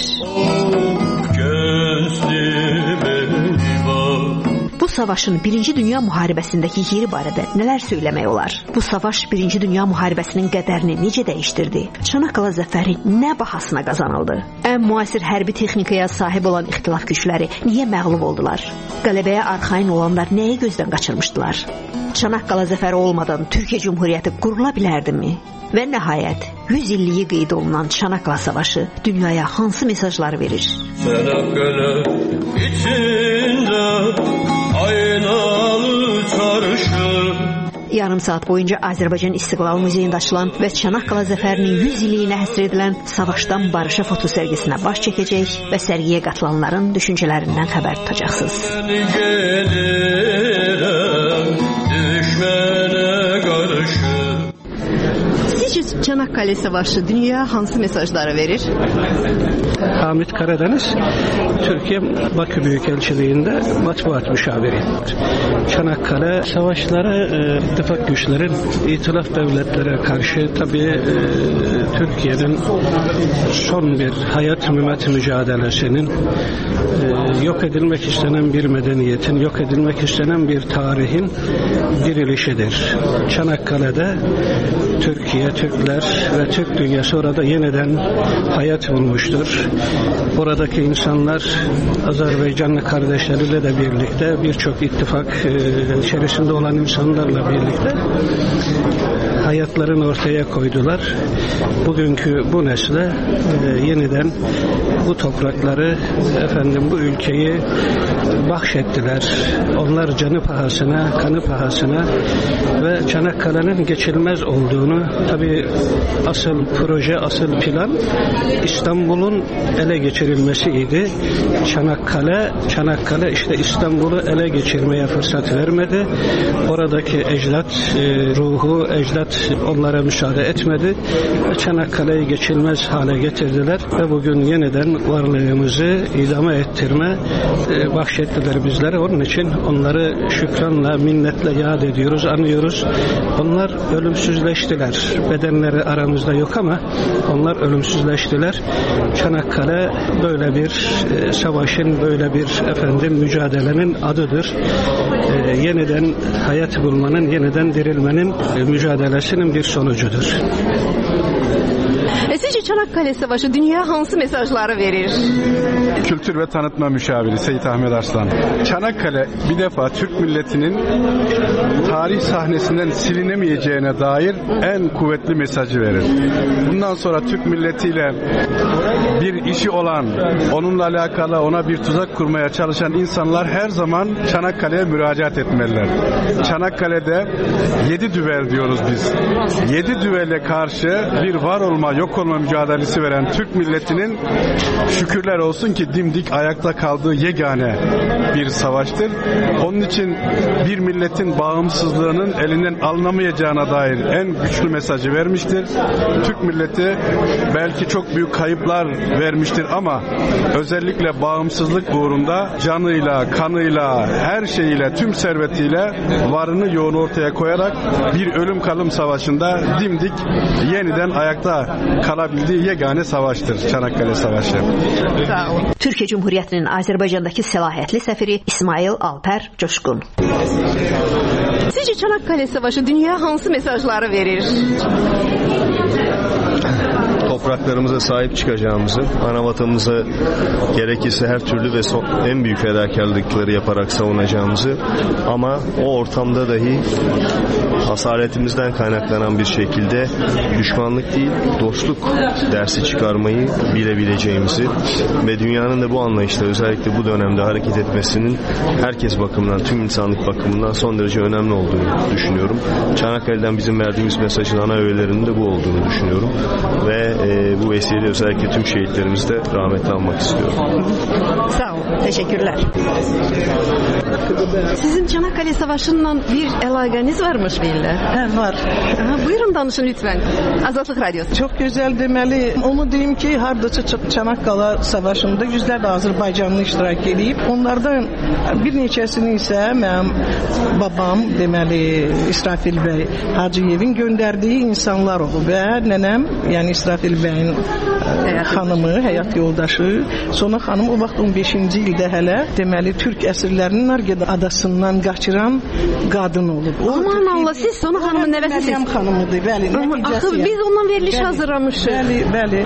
Bu savaşın 1-ci Dünya müharibəsindəki yeri barədə nələr söyləmək olar? Bu savaş 1-ci Dünya müharibəsinin qədərini necə dəyişdirdi? Çanakkala zəfəri nə bahasına qazanıldı? Ən müasir hərbi texnikaya sahib olan ixtilaf gücləri niyə məğlub oldular? Qələbəyə arxayın olanlar nəyi gözdən qaçırmışdılar? Çanakkala zəfəri olmadan Türkiyə Cumhuriyyəti qurula bilərdimi? Və nəhayət 100 illiyi qeyd olunan Çanakkala savaşı dünyaya hansı mesajları verir? Çanakkale içində aynalı çarşı. Yarım saat boyunca Azərbaycan İstiqlal Muzeyində açılan və Çanakkala zəfərinin 100 illiyinə həsr edilən Savaşdan Barışa fotosərgisinə baş çəkəcək və sərgiyə qatılanların düşüncələrindən xəbər tutacaqsınız. Sizce Çanakkale Savaşı dünyaya hansı mesajları verir? Hamit Karadeniz, Türkiye Bakü Büyükelçiliğinde matbuat müşaviri. Çanakkale savaşları ittifak güçlerin itilaf devletlere karşı tabii Türkiye'nin son bir hayat mümet mücadelesinin yok edilmek istenen bir medeniyetin, yok edilmek istenen bir tarihin dirilişidir. Çanakkale'de Türkiye, Türkler ve Türk dünyası orada yeniden hayat bulmuştur. Oradaki insanlar Azerbaycanlı kardeşleriyle de birlikte birçok ittifak içerisinde olan insanlarla birlikte hayatlarını ortaya koydular. Bugünkü bu nesle yeniden bu toprakları, bu ülkeyi bahşettiler. Onlar canı pahasına, kanı pahasına ve Çanakkale'nin geçilmez olduğunu, tabii asıl proje, asıl plan İstanbul'un ele geçirilmesiydi. Çanakkale işte İstanbul'u ele geçirmeye fırsat vermedi. Oradaki ecdat ruhu, ecdat onlara müsaade etmedi. Çanakkale'yi geçilmez hale getirdiler ve bugün yeniden varlığımızı idame ettirme bahşettiler bizlere. Onun için onları şükranla, minnetle yad ediyoruz, anıyoruz. Onlar ölümsüzleştiler. Bedenleri aramızda yok ama onlar ölümsüzleştiler. Çanakkale böyle bir savaşın, böyle bir mücadelenin adıdır. Yeniden hayat bulmanın, yeniden dirilmenin mücadelesinin bir sonucudur. Sizce Çanakkale Savaşı dünyaya hansı mesajları verir? Kültür ve Tanıtma Müşaviri Seyit Ahmet Arslan. Çanakkale bir defa Türk milletinin tarih sahnesinden silinemeyeceğine dair en kuvvetli mesajı verir. Bundan sonra Türk milletiyle bir işi olan, onunla alakalı ona bir tuzak kurmaya çalışan insanlar her zaman Çanakkale'ye müracaat etmeliler. Çanakkale'de 7 düvel diyoruz biz. 7 düvele karşı bir var olma, yok olma mücadelesi veren Türk milletinin şükürler olsun ki dimdik ayakta kaldığı yegane bir savaştır. Onun için bir milletin bağımsızlığının elinden alınamayacağına dair en güçlü mesajı vermiştir. Türk milleti belki çok büyük kayıplar vermiştir ama özellikle bağımsızlık uğrunda canıyla, kanıyla, her şeyiyle, tüm servetiyle varını yoğunu ortaya koyarak bir ölüm kalım savaşında dimdik yeniden ayakta kalabildiği yegane savaştır Çanakkale Savaşı. Türkiye Cumhuriyeti'nin Azerbaycan'daki selahiyetli sefiri İsmail Alper Coşkun. Sizce Çanakkale Savaşı dünyaya hansı mesajları verir? Topraklarımıza sahip çıkacağımızı, ana vatanımıza gerekirse her türlü ve en büyük fedakarlıkları yaparak savunacağımızı ama o ortamda dahi hasaletimizden kaynaklanan bir şekilde düşmanlık değil, dostluk dersi çıkarmayı bilebileceğimizi ve dünyanın da bu anlayışta özellikle bu dönemde hareket etmesinin herkes bakımından, tüm insanlık bakımından son derece önemli olduğunu düşünüyorum. Çanakkale'den bizim verdiğimiz mesajın ana öğelerinin de bu olduğunu düşünüyorum ve bu vesileyle özellikle tüm şehitlerimizi de rahmetle anmak istiyorum. Sağ olun. Teşekkürler. Sizin Çanakkale Savaşı'ndan bir əlaqəniz varmış belli. Var. Buyurun danışın lütfen. Azadlık Radyosu. Çok güzel deməli. Onu deyim ki, hardasa Çanakkale Savaşı'nda yüzlərlə Azərbaycanlı iştirak edib. Onlardan bir neçəsini isə mənim babam, deməli İsrafil bəy Hacıyevin göndərdiyi insanlar olub və nənəm, yəni İsrafil bəyin xanımı, həyat yoldaşı, Sona xanım o vaxt 15-ci ildə hələ deməli Türk əsirlərinin Nargeda adasından qaçıran qadın olub. Aman Allah, siz Sona xanımın nəvəsisiniz. Məryəm xanımıdır, bəli. Axı biz ondan veriliş hazırlamışıq. Bəli.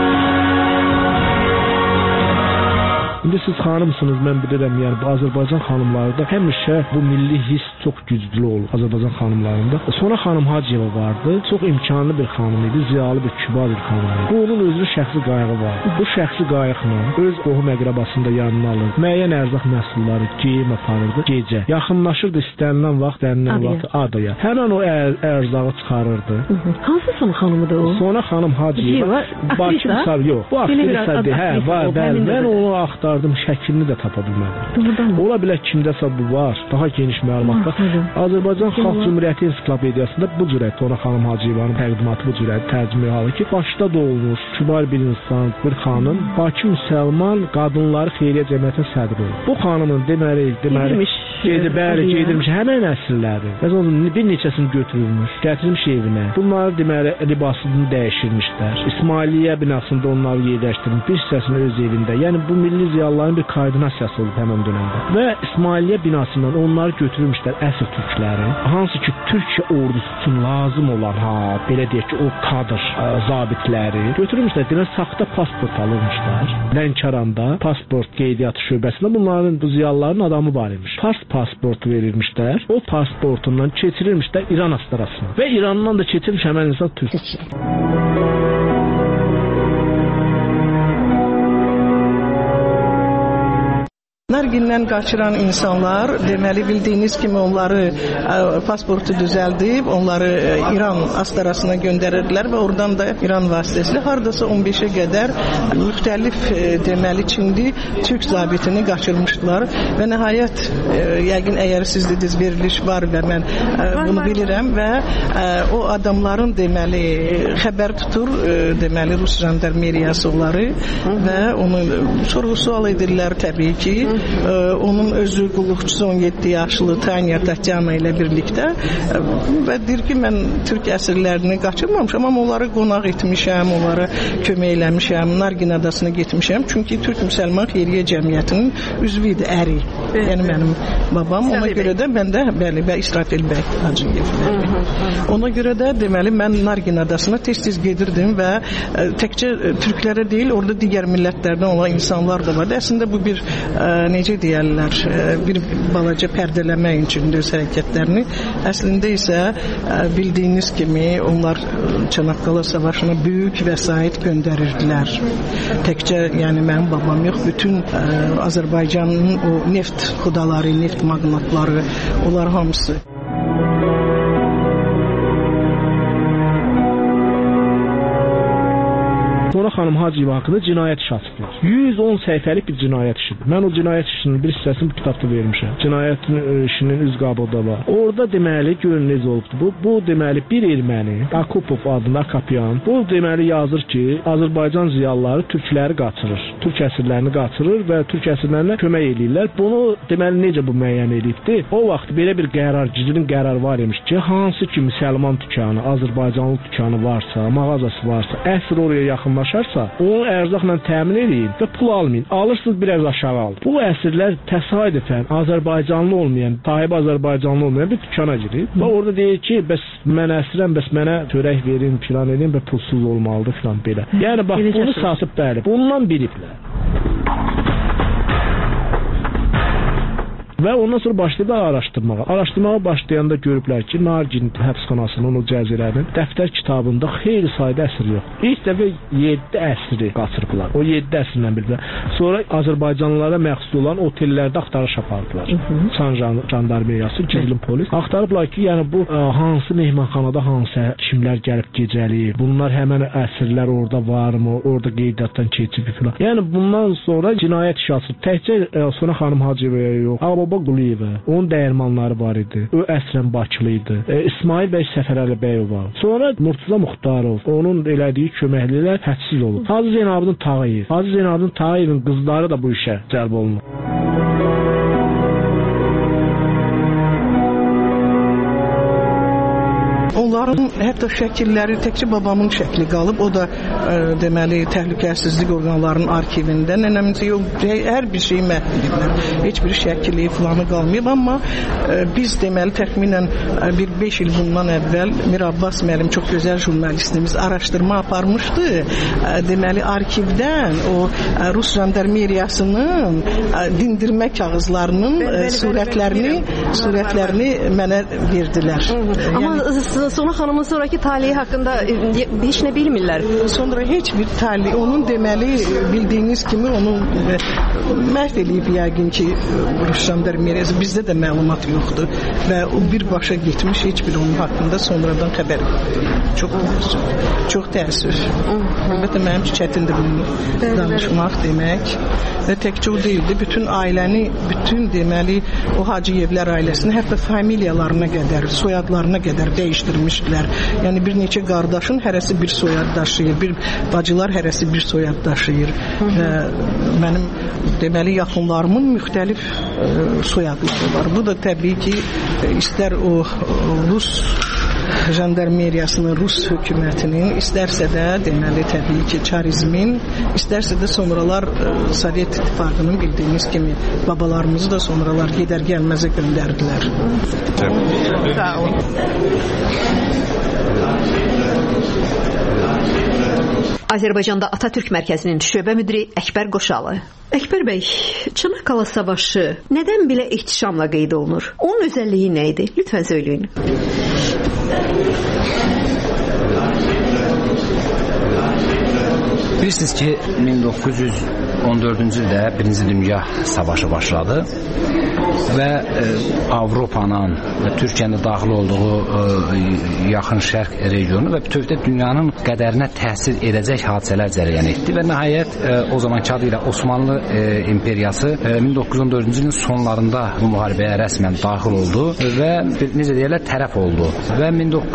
İndi siz xanımsınız, mən bilirəm, yəni bu Azərbaycan xanımlarında həmişə bu milli his çox güclü olur Azərbaycan xanımlarında. Sonra xanım Hacıyeva vardı, çox imkanlı bir xanım idi, ziyalı bir kübar bir xanım idi. Bu onun özünün şəxsi qayığı vardı. Bu şəxsi qayıqla öz qohum əqrəbasını da yanına alırdı. Müəyyən ərzaq məhsulları, geyim aparırdı gecə. Yaxınlaşırdı istənilən vaxt, ənilən vaxt adaya. Həmin o ərzağı çıxarırdı. Hansı son xanımıdır o? Sonra xanım Hacıyeva. Bakı misal yox. Bu aktrisadır. Hə, var, bəli. Mən onu axtardım, şəklini də tapa bilmədim. Ola bilər kimdəsə bu var. Daha geniş məlumat var. Azərbaycan Xalq Cümhuriyyəti Ensiklopediyasında bu cürətdə ona xanım Hacıyevanın təqdimatı bu cürətdə tərcümə halı ki, Bakıda doğulmuş, kübar bir insan, bir xanım, Bakı müsəlman qadınları xeyriyyə cəmiyyətinin sədri olub. Bu xanımın deməli gedirmiş həmin nəsilləri. Məsələn, bir neçəsini götürülmüş, gətirilmiş evinə. Bunları deməli libasını dəyişirmişlər. İsmailiyyə binasında onları yerləşdirilmiş, bir hissəsini öz evində. Yəni bu milli ziyalıların bir koordinasiyası olub həmin dövrdə. Və İsmailiyyə binasından onları götürmüşlər əsir türkləri. Hansı ki Türkiyə ordusu üçün lazım olan, belə deyək ki, o kadr zabitləri götürmüşlər. Demək saxta pasport alırmışlar. Lənkəranda pasport qeydiyyatı şöbəsində bunların, bu ziyalıların adamı var imiş. Pasport verilmişlər. O pasportundan keçirilmişlər İran astarasına. Və İrandan da keçirilmiş həmin insan türk. Nargindən qaçıran insanlar, deməli bildiyiniz kimi onları pasportu düzəldib, onları İran astarasına göndərirdilər və oradan da İran vasitəsilə hardasa 15-ə qədər müxtəlif deməli Çinli Türk zabitini qaçırmışdılar və nəhayət yəqin əgər siz dediniz veriliş var və mən bunu bilirəm və o adamların deməli xəbər tutur deməli Rus jandarmeriyası onları və onu sorğu-sual edirlər təbii ki. Onun özü qulluqçusu 17 yaşlı Tanya Tatyana ilə birlikdə və deyir ki, mən Türk əsirlərini qaçırmamışam, amma onları qonaq etmişəm, onlara kömək eləmişəm, Nargin adasına getmişəm. Çünki Türk Müsəlman Xeyriyyə Cəmiyyətinin üzvü idi, əri. Yəni mənim babam. Ona görə də mən də, bəli, və İsrafil bəy Hacıyev. Ona görə də deməli mən Nargin adasına tez-tez gedirdim və təkcə türklərə deyil, orada digər millətlərdən olan insanlar da vardı. Əslində bu bir necə deyərlər, bir balaca pərdələmək üçün öz hərəkətlərini. Əslində isə bildiyiniz kimi onlar Çanakkale Savaşına böyük vəsait göndərirdilər. Təkcə yəni mənim babam yox, bütün Azərbaycanın o neft xudaları, neft magnatları, onlar hamısı. Sonra xanım Hacıyeva haqqında cinayət işi açıblar. 110 səhifəlik bir cinayət işidir. Mən o cinayət işinin bir hissəsini bu kitabda vermişəm. Cinayət işinin üz qabıqda var. Orada deməli görün necə olubdu. Bu deməli bir erməni, Akupov adında Akapyan. Bu deməli yazır ki, Azərbaycan ziyalıları türkləri qaçırır. Türk əsirlərini qaçırır və türk əsirlərinə kömək eləyirlər. Bunu deməli necə bu müəyyən edibdi? O vaxt belə bir qərar, gizlin qərar var imiş ki, hansı ki müsəlman dükanı, Azərbaycanlı dükanı varsa, mağazası varsa, əsir oraya yaxınlaşarsa, onu ərzaqla təmin edin və pul almayın. Alırsınız biraz aşağı alın. Bu əsirlər təsadüfən Azərbaycanlı olmayan, sahibi Azərbaycanlı olmayan bir dükana girir və orada deyir ki, bəs mən əsirəm, bəs mənə çörək verin, filan edin və pulsuz olmalıdır filan belə. Yəni bax bunu satıb bəli, bundan biliblər. Və ondan sonra başladılar araşdırmağa. Araşdırmağa başlayanda görüblər ki, Nargin həbsxanasının o cəzirənin dəftər kitabında xeyli sayda əsr yox. İlk dəfə 7 əsri qaçırıblar. O 7 əsrlə biliblər. Sonra Azərbaycanlılara məxsus olan otellərdə axtarış apardılar. San jandarmeriyası, gizli polis axtarıblar ki, yəni bu hansı mehmanxanada hansı kimlər gəlib gecəliyib, bunlar həmin əsrlər orada varmı, orada qeydiyyatdan keçib filan. Yəni bundan sonra cinayət işi açılıb. Təkcə Sona xanım Hacıyevə yox, Ağbaba Quliyevə, onun dəyirmanları var idi. O əslən Bakılı idi. İsmail bəy Səfərəli Bəyov var. Sonra Murtuza Muxtarov, onun elədiyi köməklilər hədsiz olub. Hacı Zeynalabdin Tağıyevin qızları da bu işə cəlb olunur. Onların hətta şəkilləri təkcə babamın şəkli qalıb. O da deməli təhlükəsizlik orqanlarının arxivində. Nənəmcə yox, hər bir şey məhv ediblər. Heç bir şəkili falanı qalmayıb, amma biz deməli təxminən bir 5 il bundan əvvəl Mir Abbas müəllim çox gözəl jurnalistimiz araşdırma aparmışdı. Deməli arxivdən o Rus jandarmeriyasının dindirmə kağızlarının surətlərini mənə verdilər. Amma Sona xanımın sonraki talihi haqqında heç nə bilmirlər. Sonra heç bir talih, onun deməli bildiyiniz kimi onu məhv eləyib yəqin ki Rus jandarmeriyası, bizdə də məlumat yoxdur və o birbaşa getmiş, heç bir onun haqqında sonradan xəbər çox təəssüf. Əlbəttə mənim üçün çətindir bunu danışmaq demək və təkcə o deyildi, bütün ailəni, bütün deməli o Hacıyevlər ailəsini, hətta familiyalarına qədər, soyadlarına qədər dəyişdirmişdilər. Yəni bir neçə qardaşın hərəsi bir soyad daşıyır, bir bacılar hərəsi bir soyad daşıyır və mənim deməli yaxınlarımın müxtəlif soyadları var. Bu da təbii ki istər o Rus jandarmeriyasının, Rus hökumətinin, istərsə də deməli təbii ki çarizmin, istərsə də sonralar Sovet İttifaqının bildiyiniz kimi babalarımızı da sonralar gedər gəlməzə göndərdilər. Sağ olun. Azərbaycanda Atatürk Mərkəzinin şöbə müdiri Əkbər Qoşalı. Əkbər bəy, Çanakkala savaşı nədən belə ihtişamla qeyd olunur? Onun özəlliyi nə idi? Lütfən söyləyin. Bilirsiniz ki, 1914-cü ildə Birinci Dünya Savaşı başladı və Avropanın və Türkiyənin daxil olduğu yaxın şərq regionu və bütövdə dünyanın qədərinə təsir edəcək hadisələr cərəyan etdi və nəhayət o zamanki adı ilə Osmanlı imperiyası 1914-cü ilin sonlarında bu müharibəyə rəsmən daxil oldu və necə deyirlər, tərəf oldu və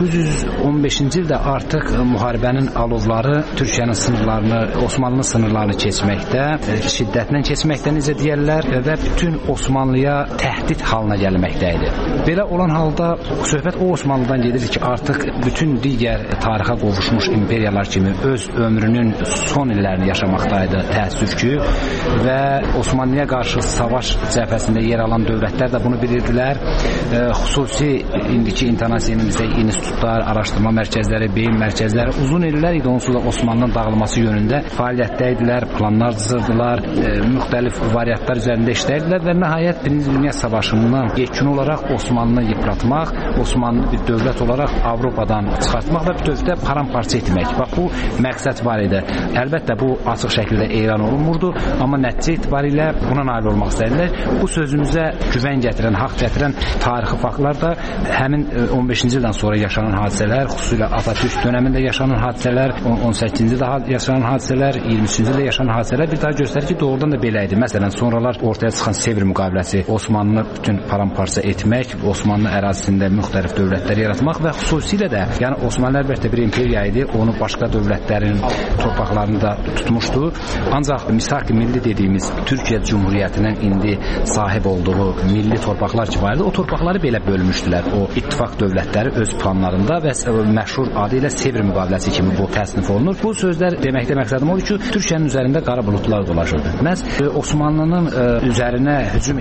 1915-ci ildə artıq müharibənin alovları Türkiyənin sınırlarını, Osmanlının sınırlarını keçməkdə, şiddətlə keçməkdə necə deyirlər və bütün Osmanlıya təhdid halına gəlməkdəydi. Belə olan halda söhbət o Osmanlıdan gedir ki, artıq bütün digər tarixə qovuşmuş imperiyalar kimi öz ömrünün son illərini yaşamaqdaydı təəssüf ki və Osmanlıya qarşı savaş cəbhəsində yer alan dövlətlər də bunu bilirdilər. Xüsusi indiki intonasiyanın institutlar, araşdırma mərkəzləri, beyin mərkəzləri uzun illər idi onsuz da Osmanlının dağılması yönündə fəaliyyətdəydilər, planlar düzürdülər, müxtəlif variantlar üzərində işləyirdilər və nəhayət Birinci Dünya Savaşından yekun olaraq Osmanlını yıpratmaq, Osmanlı bir dövlət olaraq Avropadan çıxartmaq və bütövdə paramparça etmək. Bax, bu məqsəd var idi. Əlbəttə, bu açıq şəkildə elan olunmurdu, amma nəticə etibarilə buna nail olmaq istədilər. Bu sözümüzə güvən gətirən, haqq gətirən tarixi faktlar da həmin 15-ci ildən sonra yaşanan hadisələr, xüsusilə Atatürk dönəmində yaşanan hadisələr, 18-ci ildə yaşanan hadisələr, 23-cü ildə yaşanan hadisələr bir daha göstərir ki, doğrudan da belə idi. Məsələn, sonralar ortaya çıxan Sevr müqaviləsi, Osmanlını bütün paramparça etmək, Osmanlı ərazisində müxtəlif dövlətlər yaratmaq və xüsusilə də, yəni Osmanlı əlbəttə bir imperiya idi, onu başqa dövlətlərin torpaqlarını da tutmuşdu. Ancaq misak-ı milli dediyimiz Türkiyə Cumhuriyyətinin indi sahib olduğu milli torpaqlar ki var idi, o torpaqları belə bölmüşdülər. O ittifaq dövlətləri öz planlarında və məşhur adı ilə Sevr müqaviləsi kimi bu təsnif olunur. Bu sözlər deməkdə məqsədim odur ki, Türkiyənin üzərində qara buludlar dolaşırdı. Məhz Osmanlının üzərinə hücum edən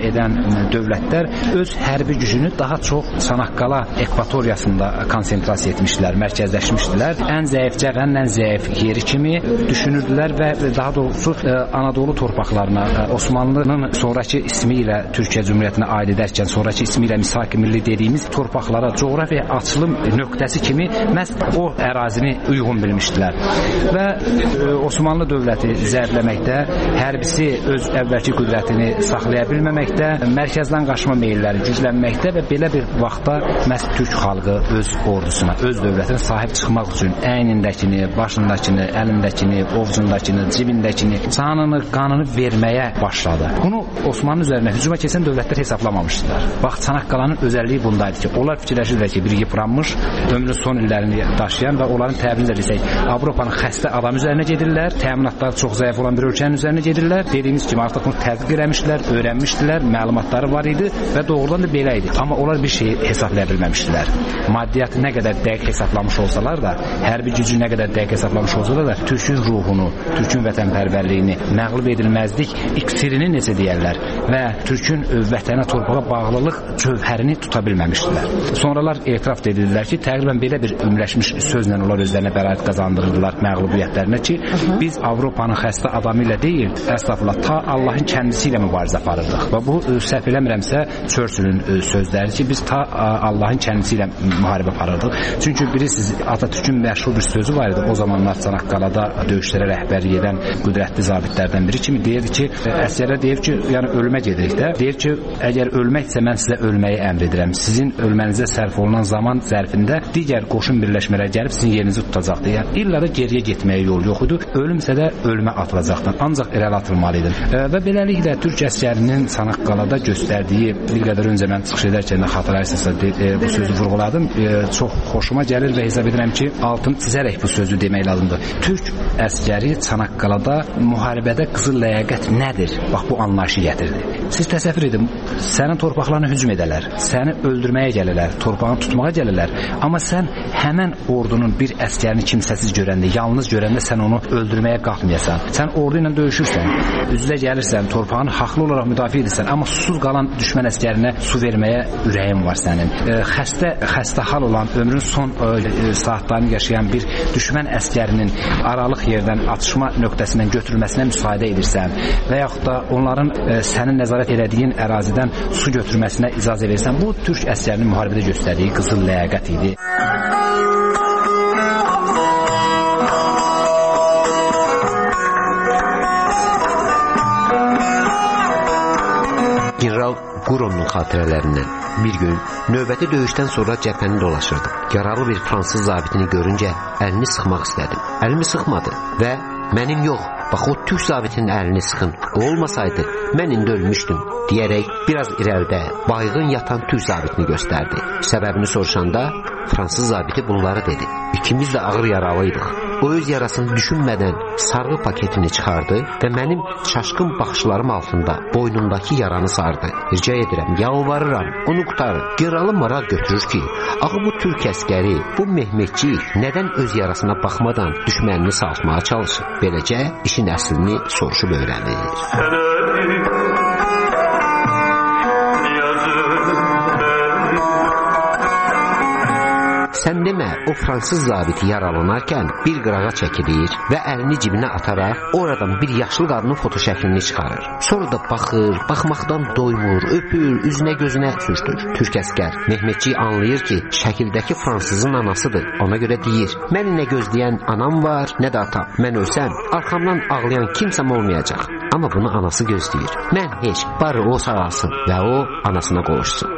dövlətlər öz hərbi gücünü daha çox Çanaqqala ekvatoriyasında konsentrasiya etmişdilər, mərkəzləşmişdilər. Ən zəif cəbhənin ən zəif yeri kimi düşünürdülər və daha doğrusu Anadolu torpaqlarına Osmanlının sonrakı ismi ilə Türkiyə Cümhuriyyətinə aid edərkən sonrakı ismi ilə Misak-ı Milli dediyimiz torpaqlara coğrafiya açılım nöqtəsi kimi məhz o ərazini uyğun bilmişdilər. Və Osmanlı dövləti zəifləməkdə, hərbisi öz əvvəlki qüdrətini saxlaya bilməməkdə, mərkəzdən qaçma meylləri güclənməkdə və belə bir vaxtda məhz Türk xalqı öz ordusuna, öz dövlətinə sahib çıxmaq üçün əynindəkini, başındakını, əlindəkini, ovcundakını, cibindəkini, canını, qanını verməyə başladı. Bunu Osmanlı üzərinə hücuma keçən dövlətlər hesablamamışdılar. Bax, Çanaqqalanın özəlliyi bundaydı ki, onlar fikirləşirlər ki, bir yıpranmış, ömrün son illərini daşıyan və onların təbirinlə desək, Avropanın xəstə adam üzərinə gedirlər, təminatları çox zəif olan bir ölkənin üzərinə gedirlər. Dediyimiz kimi artıq bunu tədqiq eləmişdilər, öyrənmişdilər, məlumatları var idi və doğrudan da belə idi. Amma onlar bir şeyi hesablaya bilməmişdilər. Maddiyyatı nə qədər dəqiq hesablamış olsalar da, hərbi gücü nə qədər dəqiq hesablamış olsalar da, Türkün ruhunu, Türkün vətənpərvərliyini, məğlub edilməzlik iksirini necə deyərlər və Türkün vətənə, torpağa bağlılıq cövhərini tuta bilməmişdilər. Sonralar etiraf edildilər ki, təqribən belə bir ümləşmiş sözlə onlar özlərinə bəraət qazandırırdılar məğlubiyyətlərinə ki, biz Avropanın xəstə adamı ilə deyil, əslafla ta Allahın kəndisi ilə mübarizə aparırdıq. Və bu səhv eləmirəmsə Churchillin sözləri ki, biz ta Allahın kəndisi ilə müharibə aparırdıq. Çünki bilirsiniz, Atatürkün məşhur bir sözü var idi. O zamanlar Çanaqqalada döyüşlərə rəhbərlik edən qüdrətli zabitlərdən biri kimi deyirdi ki, əsgərə deyir ki, yəni ölümə gedirik də. Deyir ki, əgər ölməksə mən sizə ölməyi əmr edirəm. Sizin ölmənizə sərf olunan zaman zərfində digər qoşun birləşmələri gəlib sizin yerinizi tutacaqdı. Yəni illa da geriyə getməyə yol yox idi. Ölümsə də ölümə atılacaqdı. Ancaq irəli atılmalı idi. Və beləliklə Türk əsgərinin Çanaqqalada göstərdiyi, bir qədər öncə mən çıxış edərkən də xatırlayırsınızsa bu sözü vurğuladım. Çox xoşuma gəlir və hesab edirəm ki, altını çizərək bu sözü demək lazımdır. Türk əsgəri Çanaqqalada müharibədə qızıl ləyaqət nədir? Bax, bu anlayışı gətirdi. Siz təsəvvür edin, sənin torpaqlarına hücum edələr, səni öldürməyə gəlirlər, torpağını tutmağa gəlirlər. Amma sən həmən ordunun bir əsgərini kimsəsiz görəndə, yalnız görəndə sən onu öldürməyə qalxmayasan. Sən ordu ilə döyüşürsən, üzlə gəlirsən, torpağını haqlı olaraq müdafiə edirsən, amma susuz qalan düşmən əsgərinə su verməyə ürəyin var sənin. Xəstə hal olan, ömrün son saatlarını yaşayan bir düşmən əsgərinin aralıq yerdən atışma nöqtəsindən götürülməsinə müsaade edirsən və yaxud da onların sənin nəzarət elədiyin ərazidən su götürməsinə icazə verirsən. Bu, Türk əsgərinin müharibədə göstərdiyi qızıl ləyaqət idi. General Quronun xatirələrindən bir gün növbəti döyüşdən sonra cəbhəni dolaşırdım. Yaralı bir fransız zabitini görüncə əlini sıxmaq istədim. Əlimi sıxmadı və mənim yox, bax o Türk zabitinin əlini sıxın, o olmasaydı mən indi ölmüşdüm deyərək biraz irəlidə baygın yatan Türk zabitini göstərdi. Səbəbini soruşanda fransız zabiti bunları dedi. İkimiz də ağır yaralıydıq. O öz yarasını düşünmədən sarğı paketini çıxardı və mənim çaşqın baxışlarım altında boynundakı yaranı sardı. Rica edirəm, yalvarıram, onu qutarın. Generalı maraq götürür ki, axı bu Türk əskəri, bu Mehmetçi nədən öz yarasına baxmadan düşmənini saltmağa çalışır. Beləcə işin əslini soruşub öyrənir. Sən demə, o fransız zabiti yaralanarkən bir qırağa çəkilir və əlini cibinə ataraq oradan bir yaşlı qadının fotoşəklini çıxarır. Sonra da baxır, baxmaqdan doymur, öpür, üzünə gözünə sürtür. Türk əskər Mehmetçi anlayır ki, şəkildəki fransızın anasıdır. Ona görə deyir, mən nə gözləyən anam var, nə də atam. Mən ölsəm, arxamdan ağlayan kimsəm olmayacaq. Amma bunu anası gözləyir. Mən heç, barı o sağalsın və o anasına qovuşsun.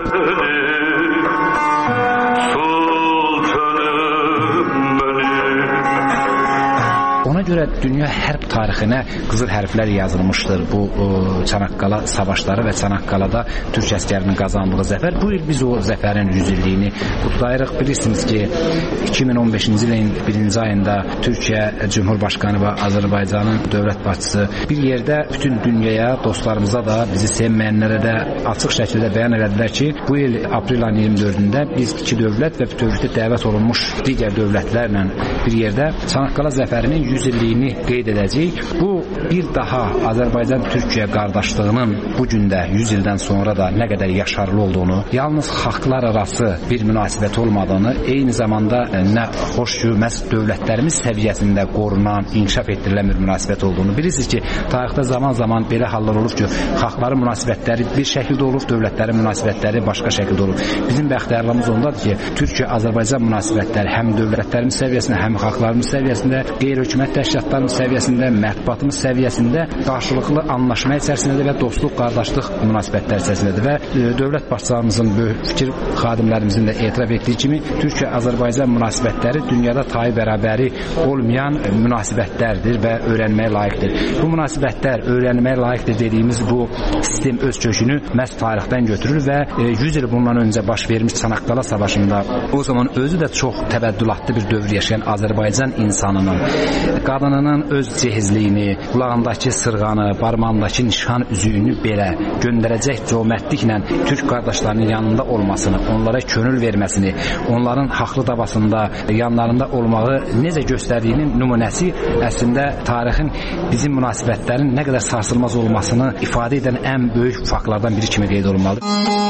Ona görə dünya hərb tarixinə qızıl hərflər yazılmışdır bu Çanaqqala savaşları və Çanaqqalada Türk əskərinin qazandığı zəfər. Bu il biz o zəfərin 100 illiyini qutlayırıq. Bilirsiniz ki, 2015-ci ilin 1-ci ayında Türkiyə Cümhurbaşqanı və Azərbaycanın dövlət başçısı bir yerdə bütün dünyaya, dostlarımıza da, bizi sevməyənlərə də açıq şəkildə bəyan elədilər ki, bu il aprel ayının 24-də biz iki dövlət və bütövlükdə dəvət olunmuş digər dövlətlərlə bir yerdə Çanaqqala zəfərinin 100 illiyini qeyd edəcəyik. Bu bir daha Azərbaycan-Türkiyə qardaşlığının bu gündə 100 ildən sonra da nə qədər yaşarlı olduğunu, yalnız xalqlar arası bir münasibət olmadığını, eyni zamanda nə xoşgörməz dövlətlərimiz səviyyəsində qorunan, inkişaf etdirilən bir münasibət olduğunu bilirsiniz ki, tarixdə zaman-zaman belə hallar olur ki, xalqların münasibətləri bir şəkildə olur, dövlətlərin münasibətləri başqa şəkildə olur. Bizim bəxtiyarlığımız ondadır ki, Türkiyə-Azərbaycan münasibətləri həm dövlətlərimiz səviyyəsində, həm xalqlarımız səviyyəsində, qeyri-hökumət təşkilatlarımız səviyyəsində, mətbuatımız səviyyəsində qarşılıqlı anlaşma içərisindədir və dostluq, qardaşlıq münasibətlər içərisindədir və dövlət başçılarımızın, böyük fikir xadimlərimizin də etiraf etdiyi kimi Türkiyə-Azərbaycan münasibətləri dünyada tayı bərabəri olmayan münasibətlərdir və öyrənməyə layiqdir. Bu münasibətlər öyrənməyə layiqdir dediyimiz bu sistem öz kökünü məhz tarixdən götürür və 100 il bundan öncə baş vermiş Çanaqqala savaşında o zaman özü də çox təbəddülatlı bir dövr yaşayan Azərbaycan insanının qadınının öz cehizliyini, qulağındakı sırğanı, barmağındakı nişan üzüyünü belə göndərəcək cömərtliklə Türk qardaşlarının yanında olmasını, onlara könül verməsini, onların haqlı davasında yanlarında olmağı necə göstərdiyinin nümunəsi əslində tarixin bizim münasibətlərin nə qədər sarsılmaz olmasını ifadə edən ən böyük faktlardan biri kimi qeyd olunmalıdır.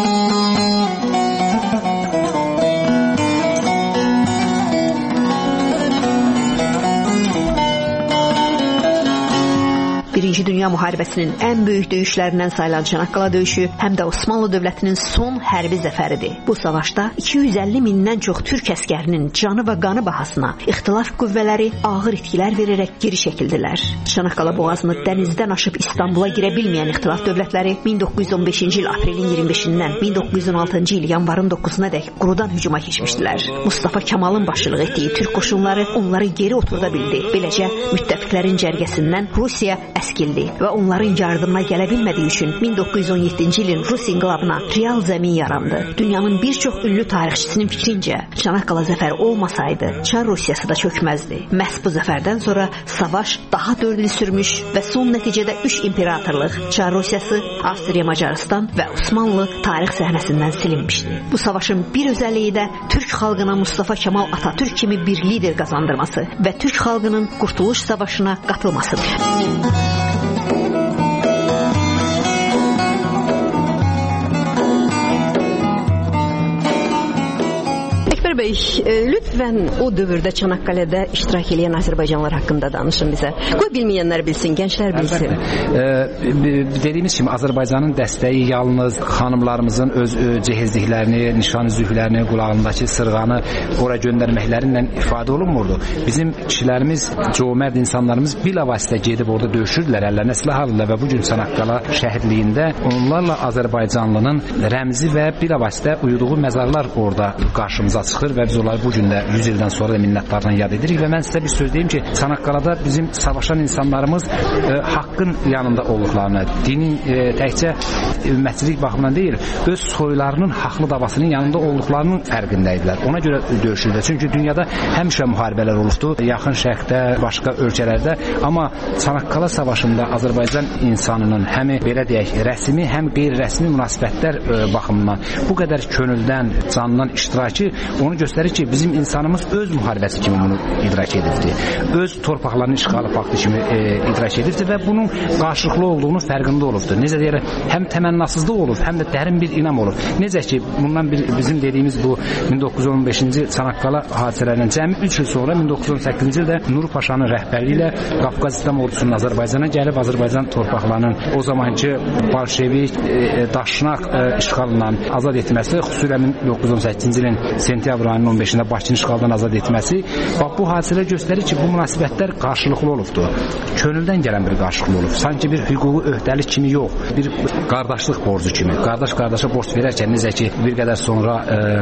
Birinci Dünya müharibəsinin ən böyük döyüşlərindən sayılan Çanaqqala döyüşü həm də Osmanlı dövlətinin son hərbi zəfəridir. Bu savaşda 250 mindən çox türk əskərinin canı və qanı bahasına ixtilaf qüvvələri ağır itkilər verərək geri çəkildilər. Çanaqqala boğazını dənizdən aşıb İstanbula girə bilməyən ixtilaf dövlətləri 1915-ci il aprelin 25-dən 1916-cı il yanvarın 9-na dək qurudan hücuma keçmişdilər. Mustafa Kemalın başçılıq etdiyi türk qoşunları onları geri oturda bildi. Beləcə müttəfiqlərin cərgəsindən Rusiya əskildi və onların yardımına gələ bilmədiyi üçün 1917-ci ilin Rus inqilabına real zəmin yarandı. Dünyanın bir çox ünlü tarixçisinin fikrincə, Çanaqqala zəfəri olmasaydı, Çar Rusiyası da çökməzdi. Məhz bu zəfərdən sonra savaş daha 4 il sürmüş və son nəticədə 3 imperatorluq, Çar Rusiyası, Avstriya, Macarıstan və Osmanlı tarix səhnəsindən silinmişdi. Bu savaşın bir özəlliyi də Türk xalqına Mustafa Kemal Atatürk kimi bir lider qazandırması və Türk xalqının Qurtuluş Savaşına qatılmasıdır. Bəy, lütfən o dövrdə Çanaqqaledə iştirak edən Azərbaycanlılar haqqında danışın bizə. Qoy bilməyənlər bilsin, gənclər bilsin. Dediyimiz kimi Azərbaycanın dəstəyi yalnız xanımlarımızın öz cehizliklərini, nişan üzüklərini, qulağındakı sırğanı ora göndərməklərinlə ifadə olunmurdu. Bizim kişilərimiz, cömərd insanlarımız bilavasitə gedib orada döyüşürdülər, əllərinə silah alırlar və bugün Çanaqqala şəhidliyində onlarla Azərbaycanlının rəmzi və bilavasitə uyuduğu məzarlar orada qarşımıza çıxır və biz onları bugün də 100 ildən sonra da minnətlarla yad edirik və mən sizə bir söz deyim ki, Çanaqqalada bizim savaşan insanlarımız haqqın yanında olduqlarını, dinin təkcə ümmətçilik baxımından deyil, öz soylarının haqlı davasının yanında olduqlarının fərqindəydilər. Ona görə döyüşürlər. Çünki dünyada həmişə müharibələr olubdu, yaxın şərqdə, başqa ölkələrdə, amma Çanaqqala savaşında Azərbaycan insanının həm belə deyək, rəsmi, həm qeyri-rəsmi münasibətlər baxımından bu qədər könüldən, candan iştirakı onu göstərir ki, bizim insanımız öz müharibəsi kimi bunu idrak edirdi. Öz torpaqlarının işğalı faktı kimi idrak edirdi və bunun qarşılıqlı olduğunu fərqində olubdu. Necə deyərək, həm təmənnasızlıq olub, həm də dərin bir inam olub. Necə ki, bundan bizim dediyimiz bu 1915-ci Çanaqqala hadisələrindən cəmi 3 il sonra 1918-ci ildə Nur Paşanın rəhbərliyi ilə Qafqaz İslam ordusunun Azərbaycana gəlib Azərbaycan torpaqlarının o zamanki bolşevik daşnaq işğalından azad etməsi, xüsusilə 1918-ci ilin sentyabr ayının 15-də Bakını işğaldan azad etməsi bu hadisələr göstərir ki, bu münasibətlər qarşılıqlı olubdur. Könüldən gələn bir qarşılıqlı olub. Sanki bir hüquqi öhdəlik kimi yox, bir qardaşlıq borcu kimi. Qardaş qardaşa borc verərkən necə ki, bir qədər sonra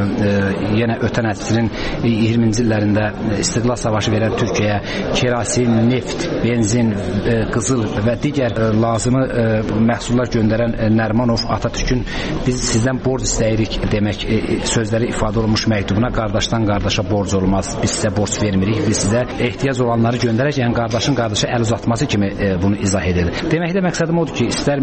yenə ötən əsrin 20-ci illərində İstiqlal Savaşı verən Türkiyəyə kerasin, neft, benzin, qızıl və digər lazımı məhsullar göndərən Nərimanov Atatürkün biz sizdən borc istəyirik demək sözləri ifadə olunmuş məktubuna qardaşdan qardaşa borc olmaz. Biz sizə borc vermirik, biz sizə ehtiyac olanları göndərək, yəni qardaşın qardaşa əl uzatması kimi bunu izah edir. Deməkdə məqsədim odur ki, istər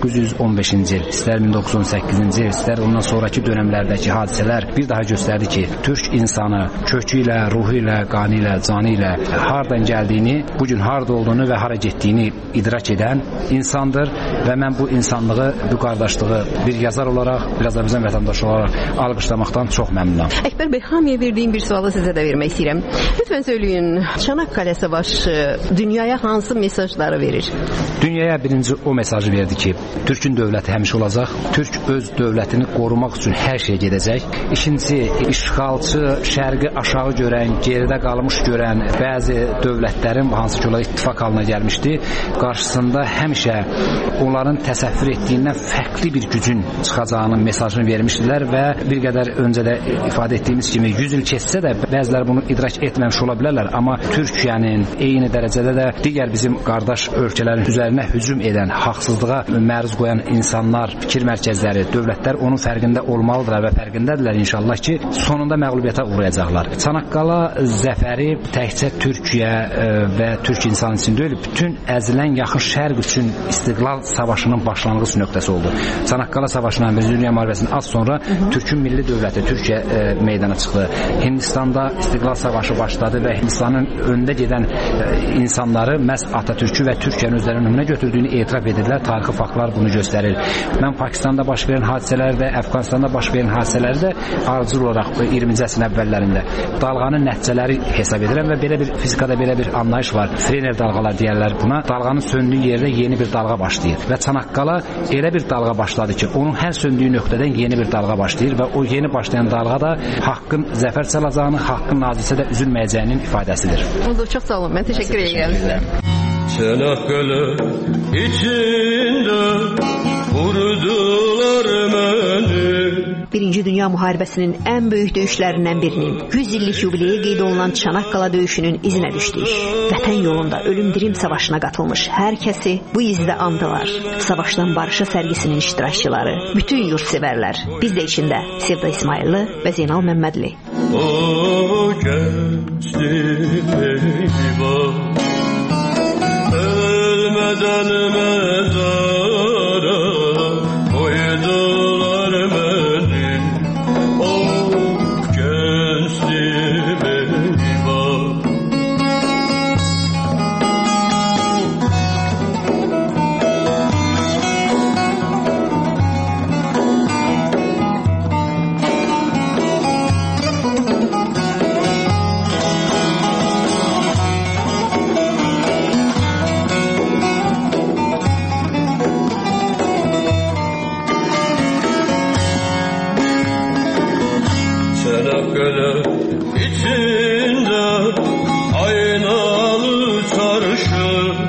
1915-ci il, istər 1918-ci il, istər ondan sonraki dönəmlərdəki hadisələr bir daha göstərdi ki, türk insanı kökü ilə, ruhu ilə, qanı ilə, canı ilə hardan gəldiyini, bugün harda olduğunu və hara getdiyini idrak edən insandır və mən bu insanlığı, bu qardaşlığı bir yazar olaraq, bir Azərbaycan vətəndaşı olaraq alqışlamaqdan çox məmnunam. Əkbər bəy, hamıya verdiyim bir sualı sizə də vermək istəyirəm. Lütfən söyləyin, Çanakkale savaşı dünyaya hansı mesajları verir? Dünyaya birinci o mesajı verdi ki, Türkün dövləti həmişə olacaq, Türk öz dövlətini qorumaq üçün hər şey gedəcək. İkinci, işğalçı, şərqi aşağı görən, geridə qalmış görən bəzi dövlətlərin, hansı ki, onlar ittifaq halına gəlmişdi, qarşısında həmişə onların təsəvvür etdiyindən fərqli bir gücün çıxacağının mesajını vermişdilər və bir qədər öncə də ifadə etdiyimiz kimi 100 il keçsə də bəziləri bunu idrak etməmiş ola bilərlər, amma Türkiyənin eyni dərəcədə də digər bizim qardaş ölkələrin üzərinə hücum edən, haqsızlığa məruz qoyan insanlar, fikir mərkəzləri, dövlətlər onun fərqində olmalıdırlar və fərqindədirlər inşallah ki, sonunda məğlubiyyətə uğrayacaqlar. Çanakkala zəfəri təkcə Türkiyə və türk insanı üçün deyil, bütün əzilən yaxın şərq üçün istiqlal savaşının başlanğıc nöqtəsi oldu. Çanakkala savaşından Birinci Dünya müharibəsindən az sonra Türkün milli dövləti Türkiyə meydana çıxdı. Hindistanda istiqlal savaşı başladı və Hindistanın öndə gedən insanları məhz Atatürk'ü və Türkiyənin özlərinin önünə götürdüyünü etiraf edirlər. Tarixi faktlar bunu göstərir. Mən Pakistanda baş verən hadisələri də, Əfqanistanda baş verən hadisələri də ardıcıl olaraq 20-ci əsrin əvvəllərində dalğanın nəticələri hesab edirəm və belə bir fizikada belə bir anlayış var. Frener dalğalar deyərlər buna. Dalğanın söndüyü yerdə yeni bir dalğa başlayır və Çanakkala elə bir dalğa başladı ki, onun hər söndüyü nöqtədən yeni bir dalğa başlayır və o yeni başlayan dalğa da haqqın zəfər çalacağını, haqqın nazisə də üzülməyəcəyinin ifadəsidir. Çox sağ olun. Mən təşəkkür edirəm sizə. Çanakkale içində vurdular məni. Birinci Dünya müharibəsinin ən böyük döyüşlərindən birinin 100 illik yubileyi qeyd olunan Çanakkala döyüşünün izinə düşdük. Vətən yolunda ölüm-dirim savaşına qatılmış hər kəsi bu izdə andılar. Savaşdan barışa sərgisinin iştirakçıları, bütün yurtsevərlər, biz də içində Sevda İsmailli və Zeynal Məmmədli. O gençlik eyvah, ölmədən məzara koydular məni. O gençlik eyvah. Çanakkale içində aynalı çarşı,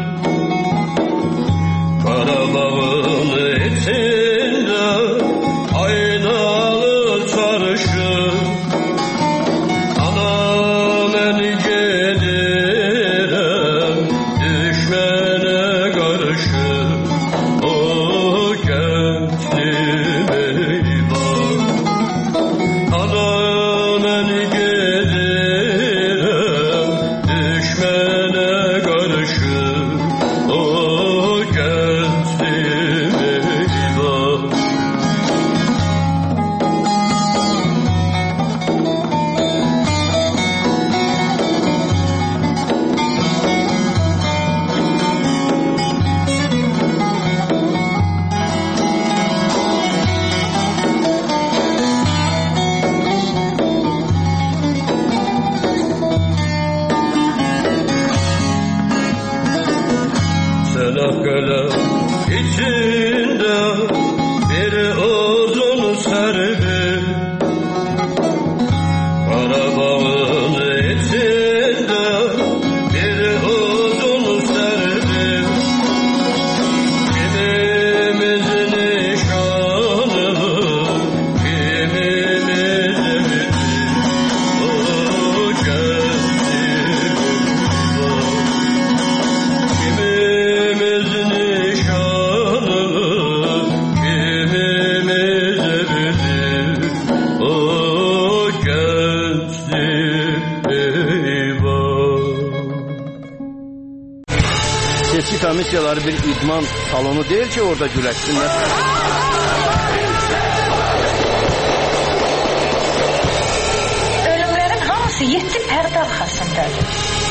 Qarabağın içində aynalı çarşı. Ana mən gedirəm düşmənə qarşı. O gənclik eyvah. Ana mən gedirəm düşmənə qarşı. O gənclik eyvah. Çanakkale içində bir uzun sərbi, Qarabağın içində bir uzun sərbi. Kimimiz nişanı, kimimiz evi. O gənclik eyvah. Kimimiz nişanı, Seçki komissiyaları bir idman salonu deyil ki, orada güləşsinlər. Ölümlərin hamısı 7 pərdə arxasındadır.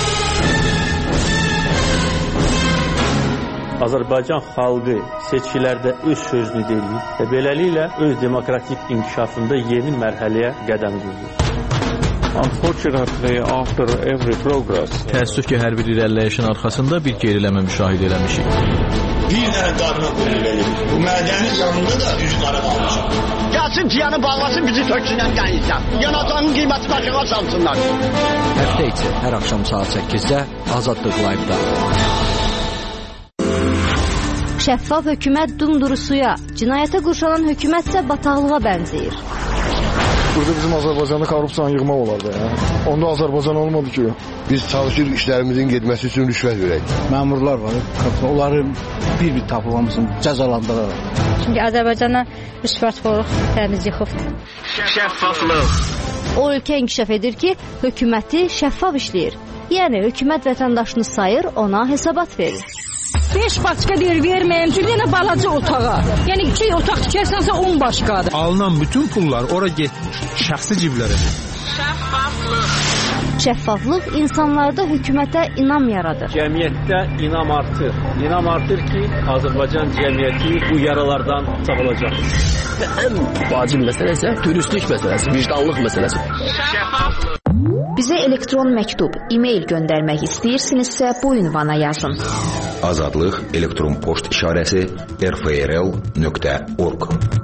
Azərbaycan xalqı seçkilərdə öz sözünü deyir və beləliklə öz demokratik inkişafında yeni mərhələyə qədəm qoyur. Unfortunately, after every progress, təəssüf ki, hər bir irəliləyişin arxasında bir geriləmə müşahidə eləmişik. Bir dənə qarına qoyulur. Bu mədənin yanında da üzü qara qalmışam. Gəlsin ciyanı bağlasın, bizi töksünlər gəlirsən. Yanacağının qiyməti başına salsınlar. Həftə içi hər axşam saat 8-də Azadlıq Live-da. Şəffaf hökumət dumduru suya, cinayətə qurşanan hökumətsə bataqlığa bənzəyir. Burada bizim Azərbaycanda korrupsiyanı yığmaq olardı. Onda Azərbaycan olmadı ki. Biz çalışır işlərimizin getməsi üçün rüşvət verək. Məmurlar var, onları bir-bir tapılmasın, cəzalandırırlar. Çünki Azərbaycana rüşvətxorluq təmiz yıxıbdır. Şəffaflıq. O ölkə inkişaf edir ki, hökuməti şəffaf işləyir. Yəni hökumət vətəndaşını sayır, ona hesabat verir. 5 başqa deyir, verməyəm ki, yenə balaca otağa. Yəni 2 otaq tikərsənsə 10 başqadır. Alınan bütün pullar ora getmir, şəxsi ciblərə. Şəffaflıq insanlarda hökumətə inam yaradır. Cəmiyyətdə inam artır. İnam artır ki, Azərbaycan cəmiyyəti bu yaralardan sağılacaq. Ən vacib məsələ isə dürüstlük məsələsi, vicdanlıq məsələsi. Şəffaflıq. Bizə elektron məktub, e-mail göndərmək istəyirsinizsə bu ünvana yazın. Azadlıq elektron poçt işarəsi rfrl.org.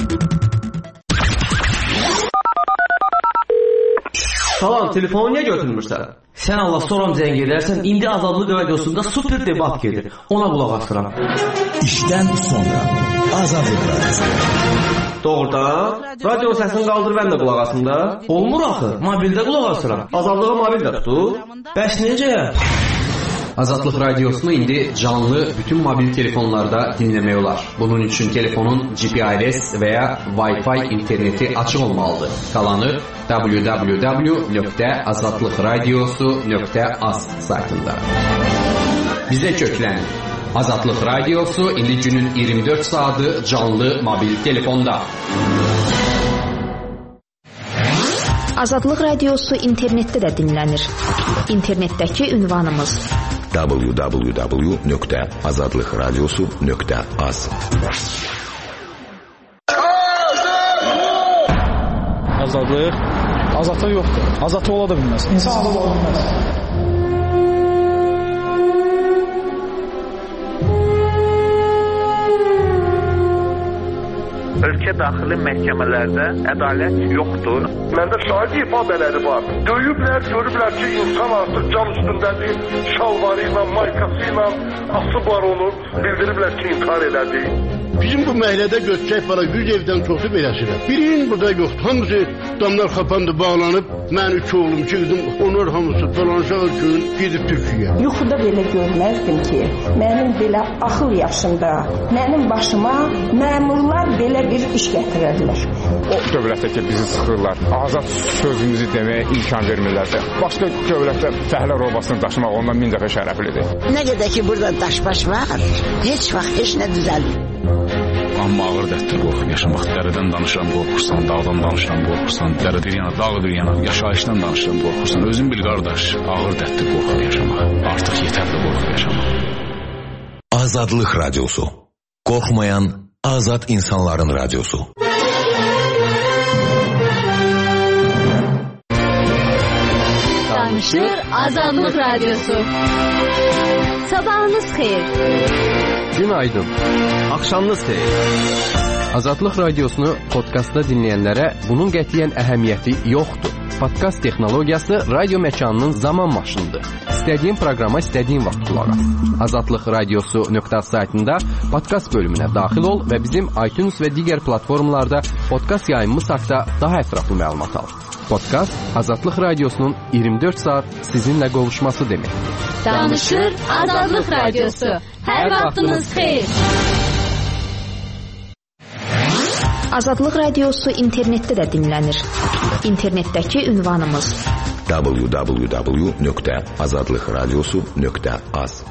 Salam, telefonu niyə götürmürsən? Sən Allah soram zəng edərsən, indi Azadlıq radiosunda super debat gedir. Ona qulaq asıram. İşdən sonra Azadlıq radiosu. Doğrudan? Radio səsini qaldır, mən də qulaq asım da. Olmur axı, mobildə qulaq asıram. Azadlığa mobil də tutur. Bəs necə? Azadlıq radiosunu indi canlı bütün mobil telefonlarda dinləmək olar. Bunun üçün telefonun GPRS və ya Wi-Fi interneti açıq olmalıdır. Qalanı www.azadlıqradiosu.az saytında. Bizə köklənin. Azadlıq radiosu indi günün 24 saatı canlı mobil telefonda. Azadlıq radiosu internetdə də dinlənir. İnternetdəki ünvanımız www.azadlıqradiosu.az. Azadlıq? Azadlıq yoxdur. Azadlıq ola da bilməz. İnsan azad ola bilməz. Ölkə daxili məhkəmələrdə ədalət yoxdur. Məndə şahid ifadələri var. Döyüblər, görüblər ki, insan artıq cam üstündədir, şalvarı ilə, maykası ilə asıb var olur. Bildiriblər ki, intihar elədi. Bizim bu məhəllədə götürək para 100 evdən çoxu beləsidir. Birinin burada yoxdur. Hamısı damlar xapandı, bağlanıb. Mən 3 oğlum, 2 qızım, onlar hamısı dolanışaq üçün gedib Türkiyəyə. Yuxuda belə görməzdim ki, mənim belə axıl yaşında, mənim başıma məmurlar belə bir iş gətirərlər. O dövlətdə ki, bizi sıxırlar, azad sözümüzü deməyə imkan vermirlərsə, başqa dövlətdə fəhlər obasını daşımaq ondan 1000 dəfə şərəflidir. Nə qədər ki, burada daşbaş var, heç vaxt heç nə düzəlmir. Amma ağır dərddir qorxub yaşamaq. Dərədən danışıram, qorxursan, dağdan danışıram, qorxursan, dərə bir yana, dağ bir yana, yaşayışdan danışıram, qorxursan. Özün bil qardaş, ağır dərddir qorxub yaşamaq. Artıq yetərli qorxub yaşamaq. Azadlıq radiosu. Qorxmayan azad insanların radiosu. Danışır Azadlıq radiosu. Sabahınız xeyir. Günaydın. Axşamınız xeyir. Azadlıq radiosunu podkastda dinləyənlərə bunun qətiyyən əhəmiyyəti yoxdur. Podkast texnologiyası radio məkanının zaman maşınıdır. İstədiyin proqrama istədiyin vaxt qulaq as. Azadlıq radiosu.az saytında podkast bölümünə daxil ol və bizim iTunes və digər platformalarda podkast yayımımız haqqında daha ətraflı məlumat al. Podkast Azadlıq radiosunun 24 saat sizinlə qovuşması deməkdir. Danışır Azadlıq radiosu. Hər vaxtınız xeyir. Azadlıq radiosu internetdə də dinlənir. İnternetdəki ünvanımız www.azadlıqradiosu.az.